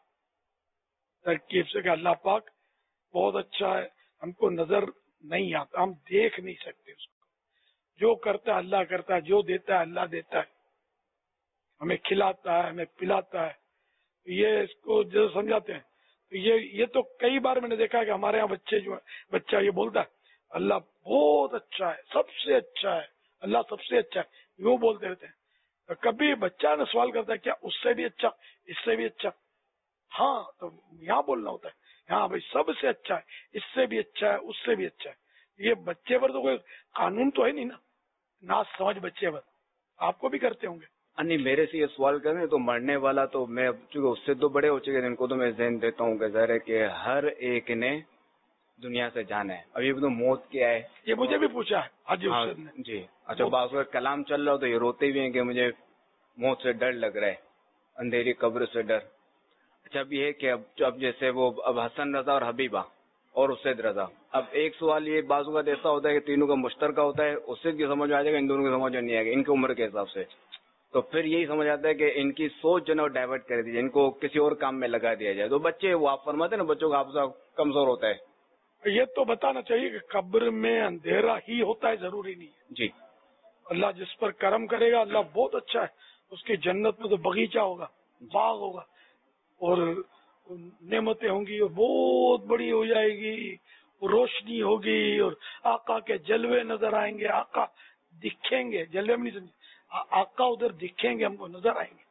ترکیب سے کہ اللہ پاک بہت اچھا ہے، ہم کو نظر نہیں آتا، ہم دیکھ نہیں سکتے اس کو، جو کرتا ہے اللہ کرتا ہے، جو دیتا ہے اللہ دیتا ہے، ہمیں کھلاتا ہے، ہمیں پلاتا ہے. یہ اس کو جو سمجھاتے ہیں، تو یہ یہ تو کئی بار میں نے دیکھا ہے کہ ہمارے یہاں بچے جو ہے، بچہ یہ بولتا ہے اللہ بہت اچھا ہے، سب سے اچھا ہے، اللہ سب سے اچھا ہے، یوں بولتے رہتے ہیں. کبھی بچہ نے سوال کرتا ہے کیا اس سے بھی اچھا، اس سے بھی اچھا؟ ہاں، تو یہاں بولنا ہوتا ہے ہاں بھائی سب سے اچھا ہے، اس سے بھی اچھا ہے، اس سے بھی اچھا ہے. یہ بچے پر تو کوئی قانون تو ہے نہیں نا، نہ سمجھ بچے پر، آپ کو بھی کرتے ہوں گے. نہیں، میرے سے یہ سوال کریں تو مرنے والا تو میں، چونکہ اس سے تو بڑے ہو چکے ہیں، ان کو تو میں ذہن دیتا ہوں کہ ظاہر ہے کہ ہر ایک نے دنیا سے جانا ہے. ابھی تو موت کیا ہے، یہ مجھے بھی پوچھا ہے حاجی ہاں حسین نے. جی. اچھا، بعض وقت کلام چل رہا ہو تو یہ روتے بھی ہیں کہ مجھے موت سے ڈر لگ رہا ہے، اندھیری قبر سے ڈر. اچھا، اب یہ کہ اب اب جیسے وہ اب حسن رضا اور حبیبہ اور اسد رضا، اب ایک سوال یہ بعض اوقات ایسا ہوتا ہے کہ تینوں کا مشترکہ ہوتا ہے، اسد کی سمجھ میں آ جائے گا، ان دونوں کی سمجھ میں نہیں آئے گا ان کی عمر کے حساب سے، تو پھر یہی سمجھ آتا ہے کہ ان کی سوچ جو ہے نا ڈائیورٹ کر دی جائے، ان کو کسی اور کام میں لگا دیا جائے. تو بچے، وہ آپ فرماتے ہیں نا بچوں کا حافظہ کمزور ہوتا ہے، یہ تو بتانا چاہیے کہ قبر میں اندھیرا ہی ہوتا ہے، ضروری نہیں ہے. جی. اللہ جس پر کرم کرے گا اللہ بہت اچھا ہے، اس کی جنت میں تو باغیچہ ہوگا، باغ ہوگا، اور نعمتیں ہوں گی، اور بہت بڑی ہو جائے گی، روشنی ہوگی، اور آقا کے جلوے نظر آئیں گے، آقا دکھیں گے، جلوے میں نہیں سمجھے، آقا ادھر دکھیں گے، ہم کو نظر آئیں گے.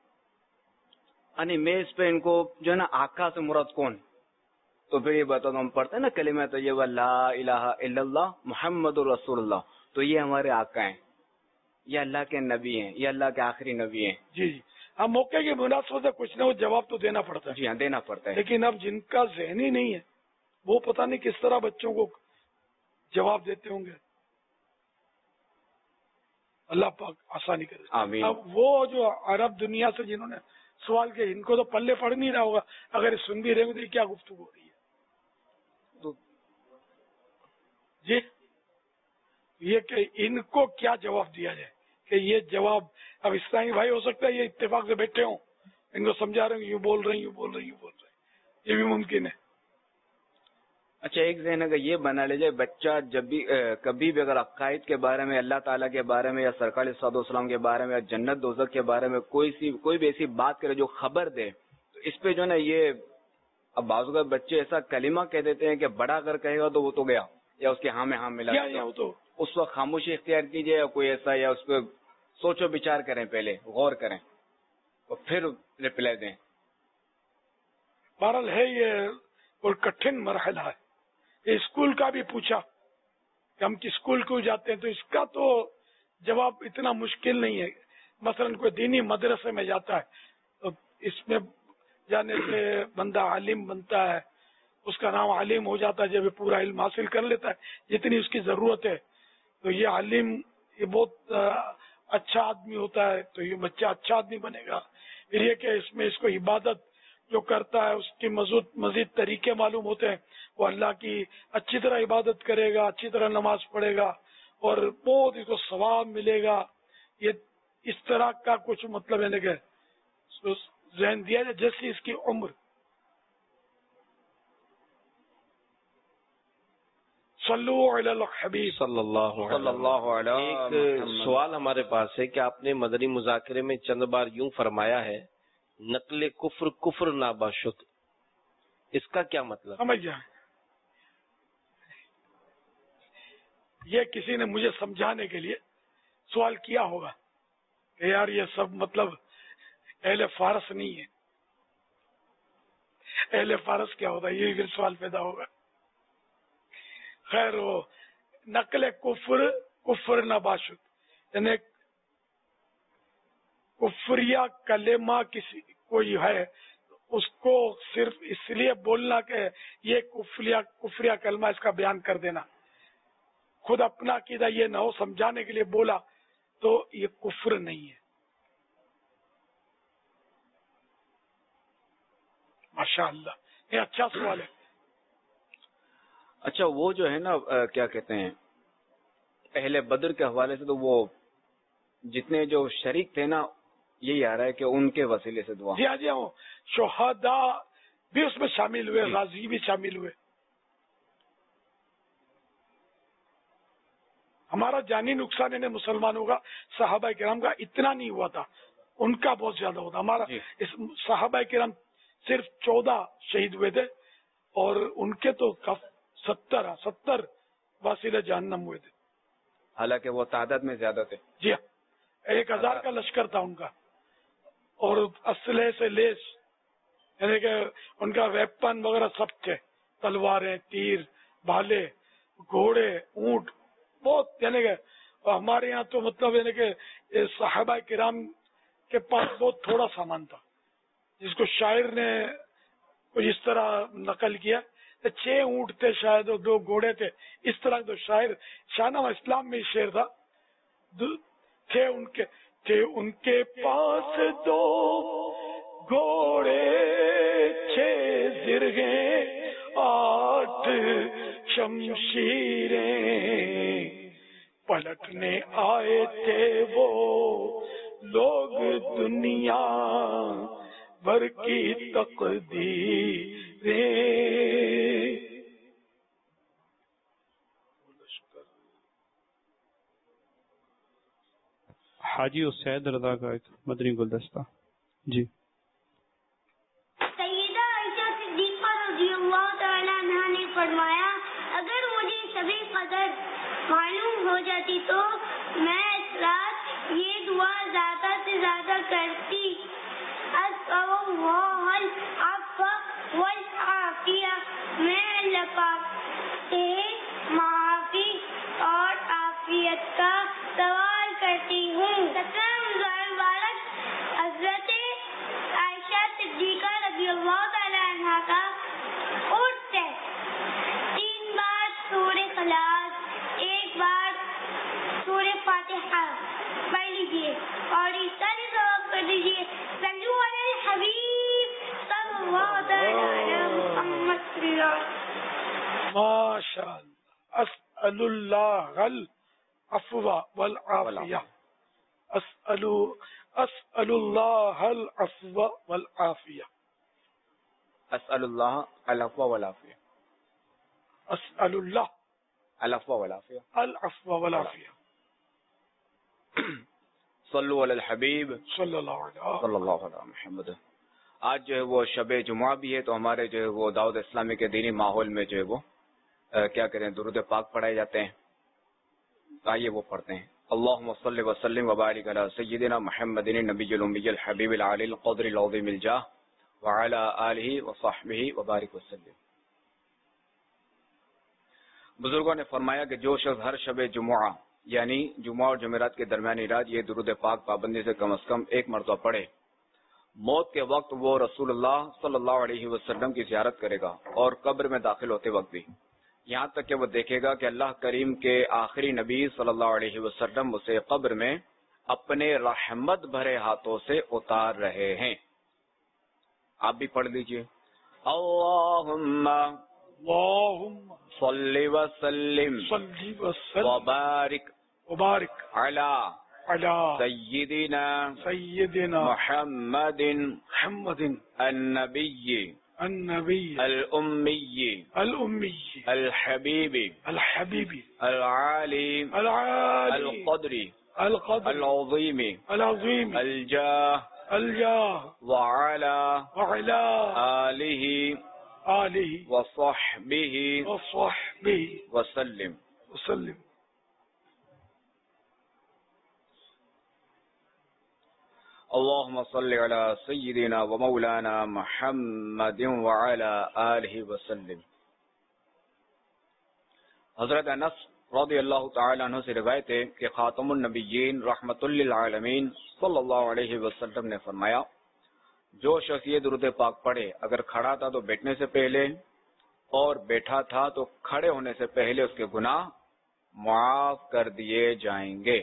یعنی میں اس پہ ان کو جو ہے نا آقا سے مراد کون، تو پھر یہ بتا دو، ہم پڑھتے ہیں نا کلمہ طیبہ لا الہ الا اللہ محمد رسول اللہ، تو یہ ہمارے آقا ہیں، یہ اللہ کے نبی ہیں، یہ اللہ کے آخری نبی ہیں. جی جی. ہم موقع کی مناسبت سے کچھ نہ کچھ جواب تو دینا پڑتا ہے. جی ہاں، دینا پڑتا ہے. لیکن اب جن کا ذہنی نہیں ہے وہ پتہ نہیں کس طرح بچوں کو جواب دیتے ہوں گے. اللہ پاک آسانی کرے. آمین. اب وہ جو عرب دنیا سے جنہوں نے سوال کیا، ان کو تو پلے پڑ نہیں رہا ہوگا، اگر سن بھی رہے ہوں تو یہ کیا گفتگو ہو رہی ہے. تو جی، یہ کہ ان کو کیا جواب دیا جائے، کہ یہ جواب اب اسلامی بھائی ہو سکتا ہے یہ اتفاق سے بیٹھے ہوں، ان کو سمجھا رہے ہیں یوں بول رہے ہیں، یوں بول رہے ہیں، یوں بول رہے ہیں، یہ بھی ممکن ہے. اچھا، ایک ذہن اگر یہ بنا لے جائے، بچہ جب بھی کبھی بھی اگر عقائد کے بارے میں، اللہ تعالیٰ کے بارے میں، یا سرکار صلی اللہ علیہ وسلم کے بارے میں، یا جنت دوزخ کے بارے میں کوئی سی کوئی بھی ایسی بات کرے جو خبر دے، تو اس پہ جو ہے نا یہ اب بعض اوقات بچے ایسا کلمہ کہہ دیتے ہیں کہ بڑا اگر کہے گا تو وہ تو گیا، یا اس کے ہاں میں ہاں ملا، تو اس وقت خاموشی اختیار کیجیے، یا کوئی ایسا، یا اس پہ سوچو بچار کریں، پہلے غور کریں اور پھر رپلائی دیں. بہرحال ہے یہ اور کٹھن مرحلہ ہے. اسکول کا بھی پوچھا کہ ہم کس اسکول کو جاتے ہیں، تو اس کا تو جواب اتنا مشکل نہیں ہے. مثلا کوئی دینی مدرسے میں جاتا ہے تو اس میں جانے سے بندہ عالم بنتا ہے، اس کا نام عالم ہو جاتا ہے جب پورا علم حاصل کر لیتا ہے جتنی اس کی ضرورت ہے. تو یہ عالم یہ بہت اچھا آدمی ہوتا ہے، تو یہ بچہ اچھا آدمی بنے گا. پھر یہ کہ اس میں اس کو عبادت جو کرتا ہے اس کی مزید مزید طریقے معلوم ہوتے ہیں، وہ اللہ کی اچھی طرح عبادت کرے گا، اچھی طرح نماز پڑھے گا، اور بہت اس کو ثواب ملے گا. یہ اس طرح کا کچھ مطلب ہے کہ ذہن دیا جائے جیسی اس کی عمر. صلو علی الحبیب صلی اللہ علیہ. ایک سوال ہمارے پاس ہے کہ آپ نے مدنی مذاکرے میں چند بار یوں فرمایا ہے نقل کفر کفر ناباشد، اس کا کیا مطلب؟ سمجھ جائیں، یہ کسی نے مجھے سمجھانے کے لیے سوال کیا ہوگا کہ یار یہ سب مطلب اہل فارس نہیں ہے. اہل فارس کیا ہوتا ہے، یہ پھر سوال پیدا ہوگا. خیر، وہ نقل کفر کفر نباشد، یعنی کفریہ کلمہ کسی کوئی ہے اس کو صرف اس لیے بولنا کہ یہ کفریہ کفریہ کلمہ اس کا بیان کر دینا، خود اپنا عقیدہ یہ نہ ہو سمجھانے کے لیے بولا تو یہ کفر نہیں ہے. ماشاء اللہ، یہ اچھا سوال ہے. اچھا وہ جو ہے نا کیا کہتے ہیں اہل بدر کے حوالے سے، تو وہ جتنے جو شریک تھے نا یہی آ رہا ہے کہ ان کے وسیلے سے دعا. جی ہاں جی ہاں، شہداء بھی اس میں شامل ہوئے، غازی بھی شامل ہوئے. ہمارا جانی نقصان انہیں مسلمانوں کا صحابہ کرام کا اتنا نہیں ہوا تھا، ان کا بہت زیادہ ہوتا. ہمارا اس صحابہ کرام صرف چودہ شہید ہوئے تھے اور ان کے تو ستر ستر واسطے جہنم ہوئے تھے، حالانکہ وہ تعداد میں زیادہ تھے. جی ہاں، ایک ہزار کا لشکر تھا ان کا، اور اسلحے سے لیس، یعنی کہ ان کا ویپن وغیرہ سب تھے، تلواریں، تیر، بھالے، گھوڑے، اونٹ، بہت. یعنی کہ ہمارے یہاں تو مطلب یعنی کہ صحابہ کرام کے پاس بہت تھوڑا سامان تھا، جس کو شاعر نے کچھ اس طرح نقل کیا، چھ اونٹ تھے شاید اور دو گھوڑے تھے، اس طرح تو شاعر شاہنامہ اسلام میں شعر تھا. تھے ان کے تھے ان کے پاس دو گھوڑے، چھ زرہیں، آٹھ شمشیریں، پلٹنے آئے تھے وہ لوگ دنیا بھر کی تقدیریں. حاجی اسید رضا کا ایک مدنی گلدستہ. جی سیدہ عائشہ صدیقہ رضی اللہ تعالی عنہا نے فرمایا، اگر مجھے سبھی قدر معلوم ہو جاتی تو میں اس رات یہ دعا زیادہ سے زیادہ کرتی، اسأل اللہ العفو والعافیہ، میں اللہ پاک سے معافی اور عافیت کا سوال کرتی ہوں. سترہ رمضان مبارک حضرت عائشہ صدیقہ رضی اللہ تعالی عنہا کا عرس ہے. تین بار سورہ اخلاص، ایک بار سورہ فاتحہ پڑھ لیجیے اور ساری ثواب کر دیجیے. صلو علی الحبیب صلی اللہ علیہ محمد. ماشاء اللہ. اسأل اللہ العفو والعافیہ، اسأل اسأل اللہ العفو والعافیہ، اسأل اللہ العفو والعافیہ، اسأل اللہ العفو والعافیہ، العفو والعافیہ. صلو علی الحبیب صلی اللہ علیہ صلی اللہ علیہ محمد. آج جو ہے وہ شب جمعہ بھی ہے، تو ہمارے جو ہے وہ دعوت اسلامی کے دینی ماحول میں جو ہے وہ کیا کریں درود پاک پڑھائے جاتے ہیں. آئیے وہ پڑھتے ہیں. اللہم صلی وسلم وبارک علی سیدنا محمد النبی الامی الحبیب العالی القدر العظیم الجاہ وعلی آلہ وصحبہ وبارک وسلم. بزرگوں نے فرمایا کہ جو شخص ہر شب جمعہ یعنی جمعہ اور جمعرات کے درمیانی رات یہ درود پاک پابندی سے کم از کم ایک مرتبہ پڑھے، موت کے وقت وہ رسول اللہ صلی اللہ علیہ وسلم کی زیارت کرے گا اور قبر میں داخل ہوتے وقت بھی، یہاں تک کہ وہ دیکھے گا کہ اللہ کریم کے آخری نبی صلی اللہ علیہ وسلم اسے قبر میں اپنے رحمت بھرے ہاتھوں سے اتار رہے ہیں. آپ بھی پڑھ لیجئے. اللہم اللہم صلی وسلم صلی وسلم وبارک وبارک علی علی سیدنا سیدنا محمد محمد النبی النبی الأمی الأمی الحبیب الحبیب العالی العالی القدر القدر العظیم العظیم الجاہ الجاہ وعلا وعلا آلہ آلہ وصحبہ وصحبہ وسلم وسلم. اللهم صل على سيدنا ومولانا محمد وعلى آله وسلم. حضرت انس رضی اللہ تعالی عنہ سے روایت ہے کہ خاتم النبیین رحمت للعالمین صلی اللہ علیہ وسلم نے فرمایا جو شخص یہ درود پاک پڑھے اگر کھڑا تھا تو بیٹھنے سے پہلے اور بیٹھا تھا تو کھڑے ہونے سے پہلے اس کے گناہ معاف کر دیے جائیں گے.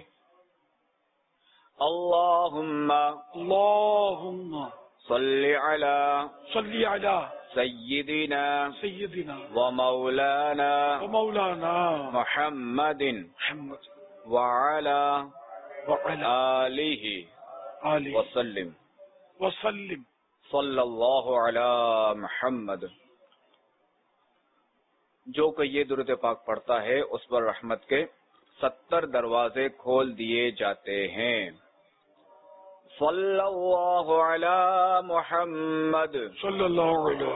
اللہم اللہم صلی علی صلی علی سیدنا سیدنا ومولانا ومولانا محمد محمد وعلی وعلی آلہ آلہ وسلم وسلم صلی اللہ علی محمد. جو کہ یہ درود پاک پڑھتا ہے اس پر رحمت کے ستر دروازے کھول دیے جاتے ہیں. صلی اللہ علی محمد صلی اللہ علیہ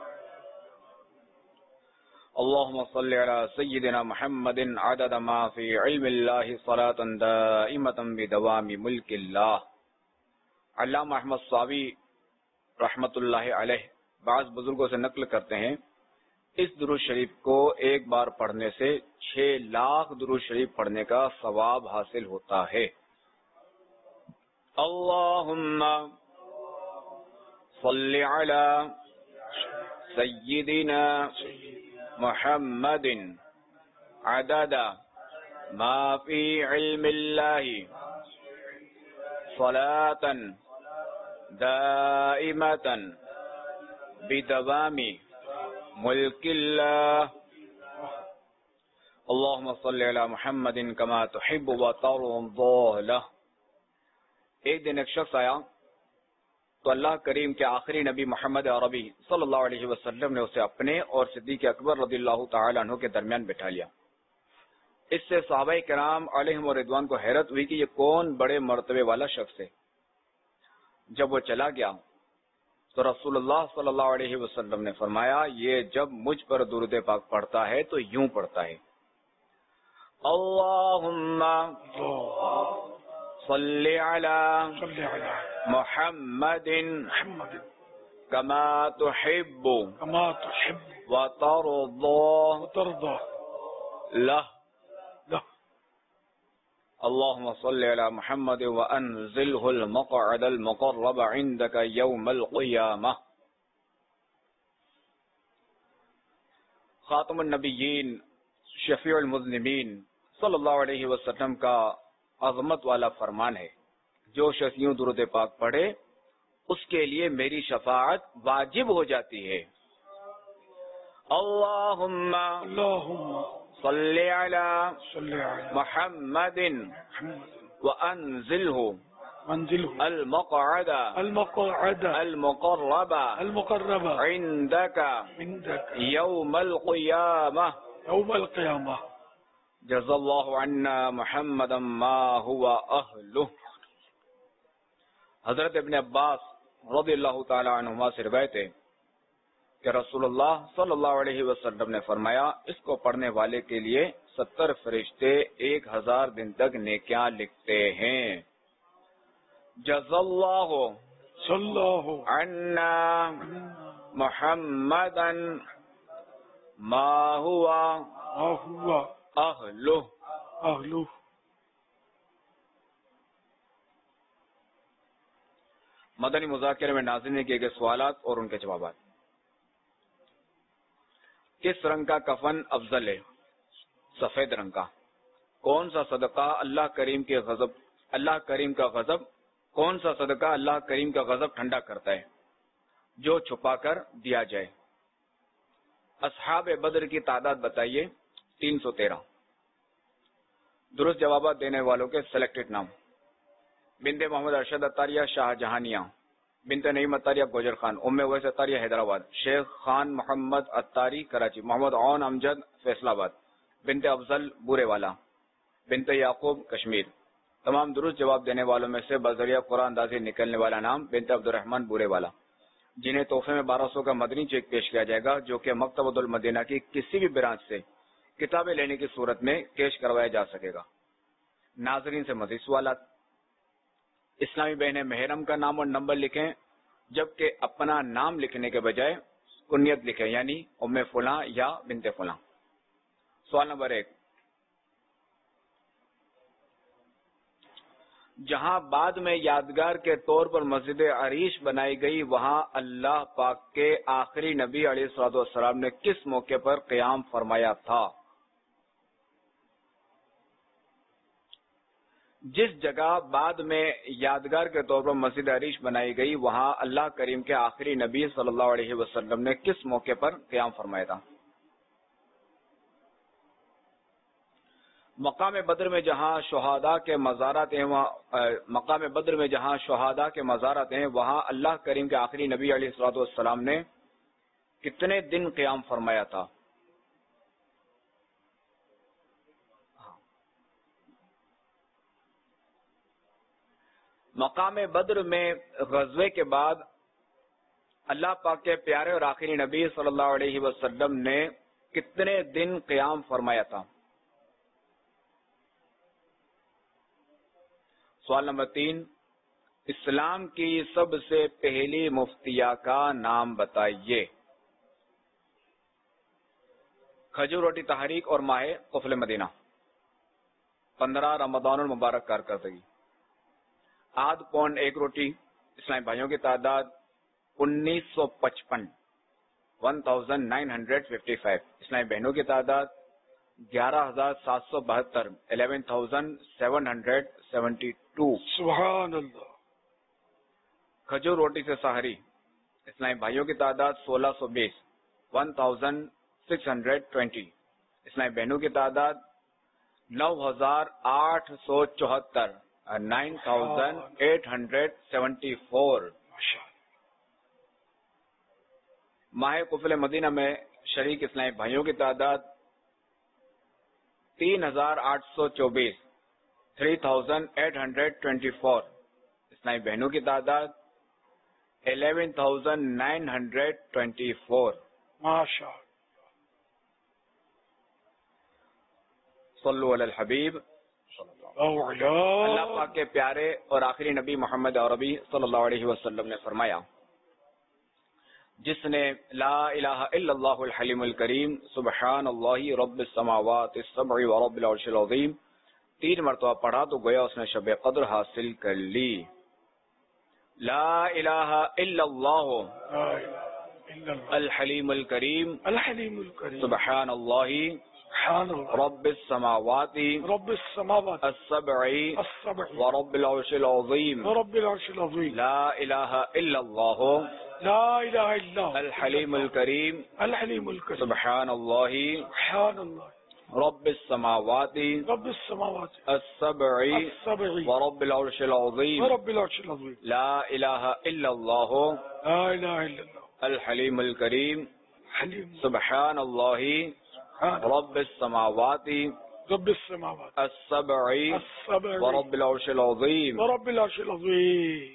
اللهم صل على سيدنا محمد عدد ما في علم الله صلاة دائمة بدوام ملك الله. علامہ احمد صاوی رحمت اللہ علیہ بعض بزرگوں سے نقل کرتے ہیں اس درود شریف کو ایک بار پڑھنے سے چھ لاکھ درود شریف پڑھنے کا ثواب حاصل ہوتا ہے. اللہم صلی علی سیدنا محمد عدد ما فی علم اللہ صلاة دائمة بدوام ملک اللہ. اللہم صلی علی محمد کما تحب و ترضى له. ایک دن ایک شخص آیا تو اللہ کریم کے آخری نبی محمد عربی صلی اللہ علیہ وسلم نے اسے اپنے اور صدیق اکبر رضی اللہ تعالی عنہ کے درمیان بٹھا لیا. اس سے صحابہ کرام علیہم رضوان کو حیرت ہوئی کہ یہ کون بڑے مرتبے والا شخص ہے. جب وہ چلا گیا تو رسول اللہ صلی اللہ علیہ وسلم نے فرمایا یہ جب مجھ پر درود پاک پڑھتا ہے تو یوں پڑھتا ہے اللہم صلی علی محمد کما تحب کما تحب وترضى لہ. اللهم صل على محمد وانزله المقعد المقرب عندك يوم القيامة. خاتم النبیین شفیع المذنبین صلی اللہ علیہ وسلم کا عظمت والا فرمان ہے جو شخص یوں درود پاک پڑھے اس کے لیے میری شفاعت واجب ہو جاتی ہے. اللہم اللہم صلی علی محمد وانزلہ المقعد المقعد المقرب المقرب عندك عندك يوم القيامة يوم القيامة. جزا اللہ عنا محمدا ما هو اہلہ. حضرت ابن عباس رضی اللہ تعالی عنہما سے روایت ہے کہ رسول اللہ صلی اللہ علیہ وسلم نے فرمایا اس کو پڑھنے والے کے لیے ستر فرشتے ایک ہزار دن تک نیکیاں لکھتے ہیں. جزا اللہ صلی اللہ عنا محمدا ما هو هو اہلہ اہلہ. مدنی مذاکرے میں ناظرین نے کیے گئے سوالات اور ان کے جوابات. کس رنگ کا کفن افضل ہے؟ سفید رنگ کا. کون سا صدقہ اللہ کریم کے غضب اللہ کریم کا غضب کون سا صدقہ اللہ کریم کا غضب ٹھنڈا کرتا ہے؟ جو چھپا کر دیا جائے. اصحاب بدر کی تعداد بتائیے. تین سو تیرہ. درست جوابات دینے والوں کے سلیکٹڈ نام: بنت محمد ارشد اتاریہ شاہ جہانیہ، بنت نعیم اتاریہ گوجر خان، ام اویس اتاریہ حیدرآباد، شیخ خان محمد اتاری کراچی، محمد عون امجد فیصل آباد، بنت افضل بورے والا، بنت یعقوب کشمیر. تمام درست جواب دینے والوں میں سے بذریعہ قرآن اندازی نکلنے والا نام بنت عبد الرحمن بورے والا، جنہیں تحفے میں بارہ سو کا مدنی چیک پیش کیا جائے گا جو کہ مکتبۃ المدینہ کی کسی بھی برانچ سے کتابیں لینے کی صورت میں کیش کروایا جا سکے گا. ناظرین سے مزید سوالات: اسلامی بہنیں محرم کا نام اور نمبر لکھیں جبکہ اپنا نام لکھنے کے بجائے کنیت لکھیں، یعنی ام فلاں یا بنت فلاں. سوال نمبر ایک: جہاں بعد میں یادگار کے طور پر مسجد عریش بنائی گئی، وہاں اللہ پاک کے آخری نبی علیہ الصلوۃ والسلام نے کس موقع پر قیام فرمایا تھا؟ جس جگہ بعد میں یادگار کے طور پر مسجد عریش بنائی گئی، وہاں اللہ کریم کے آخری نبی صلی اللہ علیہ وسلم نے کس موقع پر قیام فرمایا تھا؟ مقام بدر میں جہاں شہداء کے مزارات ہیں وہاں مقام بدر میں جہاں شہداء کے مزارات ہیں وہاں اللہ کریم کے آخری نبی علیہ الصلوۃ والسلام نے کتنے دن قیام فرمایا تھا؟ مقام بدر میں غزوے کے بعد اللہ پاک کے پیارے اور آخری نبی صلی اللہ علیہ وسلم نے کتنے دن قیام فرمایا تھا؟ سوال نمبر تین، اسلام کی سب سے پہلی مفتیہ کا نام بتائیے۔ کھجور روٹی تحریک اور ماہ قفل مدینہ، پندرہ رمضان المبارک کارکردگی۔ آدھ پون ایک روٹی اسلامی بھائیوں کی تعداد انیس سو پچپن، one thousand nine hundred fifty five. اسلامی بہنوں کی تعداد گیارہ ہزار سات سو بہتر، eleven thousand seven hundred seventy two. سبحان اللہ۔ کھجور روٹی سے سحری اسلامی بھائیوں کی تعداد سولہ سو بیس، one thousand six hundred twenty. اسلامی بہنوں کی تعداد نو ہزار آٹھ سو چوہتر، nine thousand eight hundred seventy four. ماہ قفل مدینہ میں شریک اسلامی بھائیوں کی تعداد تین ہزار آٹھ سو چوبیس، three thousand eight hundred twenty four. اسلامی بہنوں کی تعداد eleven thousand nine hundred twenty four. ماشاء اللہ۔ صلو علی الحبیب۔ اللہ پاک کے پیارے اور آخری نبی محمد عربی صلی اللہ علیہ وسلم نے فرمایا، جس نے لا الہ الا اللہ الحلیم الکریم سبحان اللہ رب السماوات السبع ورب العرش العظیم تین مرتبہ پڑھا تو گویا اس نے شب قدر حاصل کر لی۔ لا الہ الا اللہ الحلیم الکریم سبحان اللہ رب السماوات رب السماوات السبع السبع ورب العرش العظیم ورب العرش العظیم لا الہ الا اللہ لا الہ الا الحلیم الکریم الحلیم الکریم سبحان اللہ سبحان اللہ رب السماوات رب السماوات السبع السبع ورب العرش العظیم ورب العرش العظیم لا الہ الا اللہ لا الہ الا اللہ الحلیم الکریم حلیم سبحان اللہ رب السماوات رب السماوات السبع السبع ورب العرش العظیم ورب العرش العظیم۔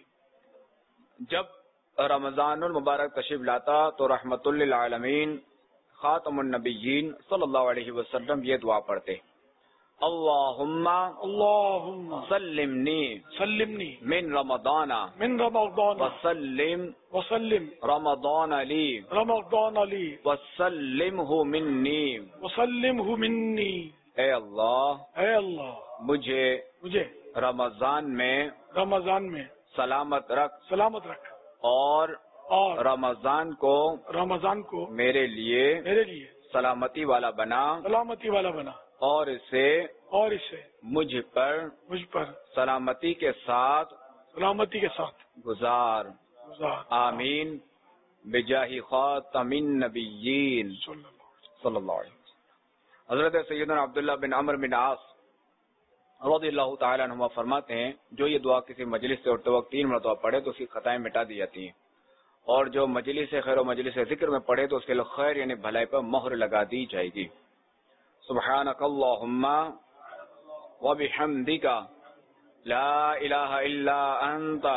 جب رمضان المبارک تشریف لاتا تو رحمت للعالمین خاتم النبیین صلی اللہ علیہ وسلم یہ دعا پڑھتے، اللہم اللہم سلمنی سلمنی من رمضان من رمضان وسلم وسلم رمضان لی رمضان لی وسلمہ منی، وسلمہ منی۔ اے اللہ اے اللہ مجھے مجھے رمضان میں رمضان میں سلامت رکھ سلامت رکھ اور اور رمضان کو رمضان کو میرے لیے میرے لیے سلامتی والا بنا سلامتی والا بنا اور اسے اور اسے مجھ پر مجھ پر سلامتی کے ساتھ سلامتی کے ساتھ گزار گزار آمین بجاہ خاتم النبیین صلی اللہ علیہ وسلم۔ حضرت سیدنا عبداللہ بن عمر بن عاص رضی اللہ تعالیٰ عنہما فرماتے ہیں، جو یہ دعا کسی مجلس سے اٹھتے وقت تین مرتبہ پڑھے تو اس کی خطائیں مٹا دی جاتی ہیں، اور جو مجلس خیر و مجلس ذکر میں پڑھے تو اس کے لیے خیر یعنی بھلائی پر مہر لگا دی جائے گی۔ سبحانک اللہم وبحمدک لا الہ الا انت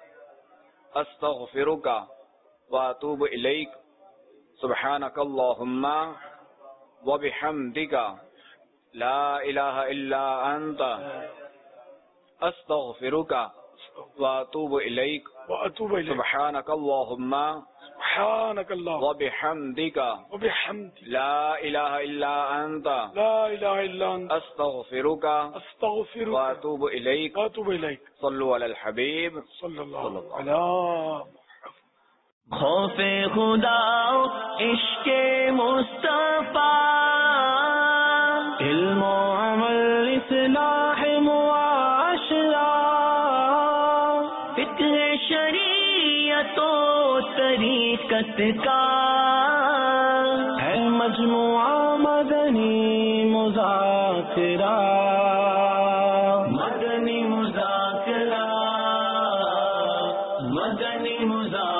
استغفرک واتوب الیک۔ سبحانک اللہم وبحمدک لا الہ الا انت استغفرک واتوب الیک۔ واتوب الیک۔ سبحانک اللہم سبحانك اللهم وبحمدك وبحمدك لا الہ الا انت لا الہ الا انت استغفرك استغفرك واتوب الیک واتوب الیک صلو علی الحبیب صلی اللہ علیہ خوف خدا عشق مصطفیٰ علم و عمل اصلاح معاشرہ فکر شریعت و طریقت کا ہے مجموعہ مدنی مذاکرہ مدنی مذاکرہ مدنی مذاکرہ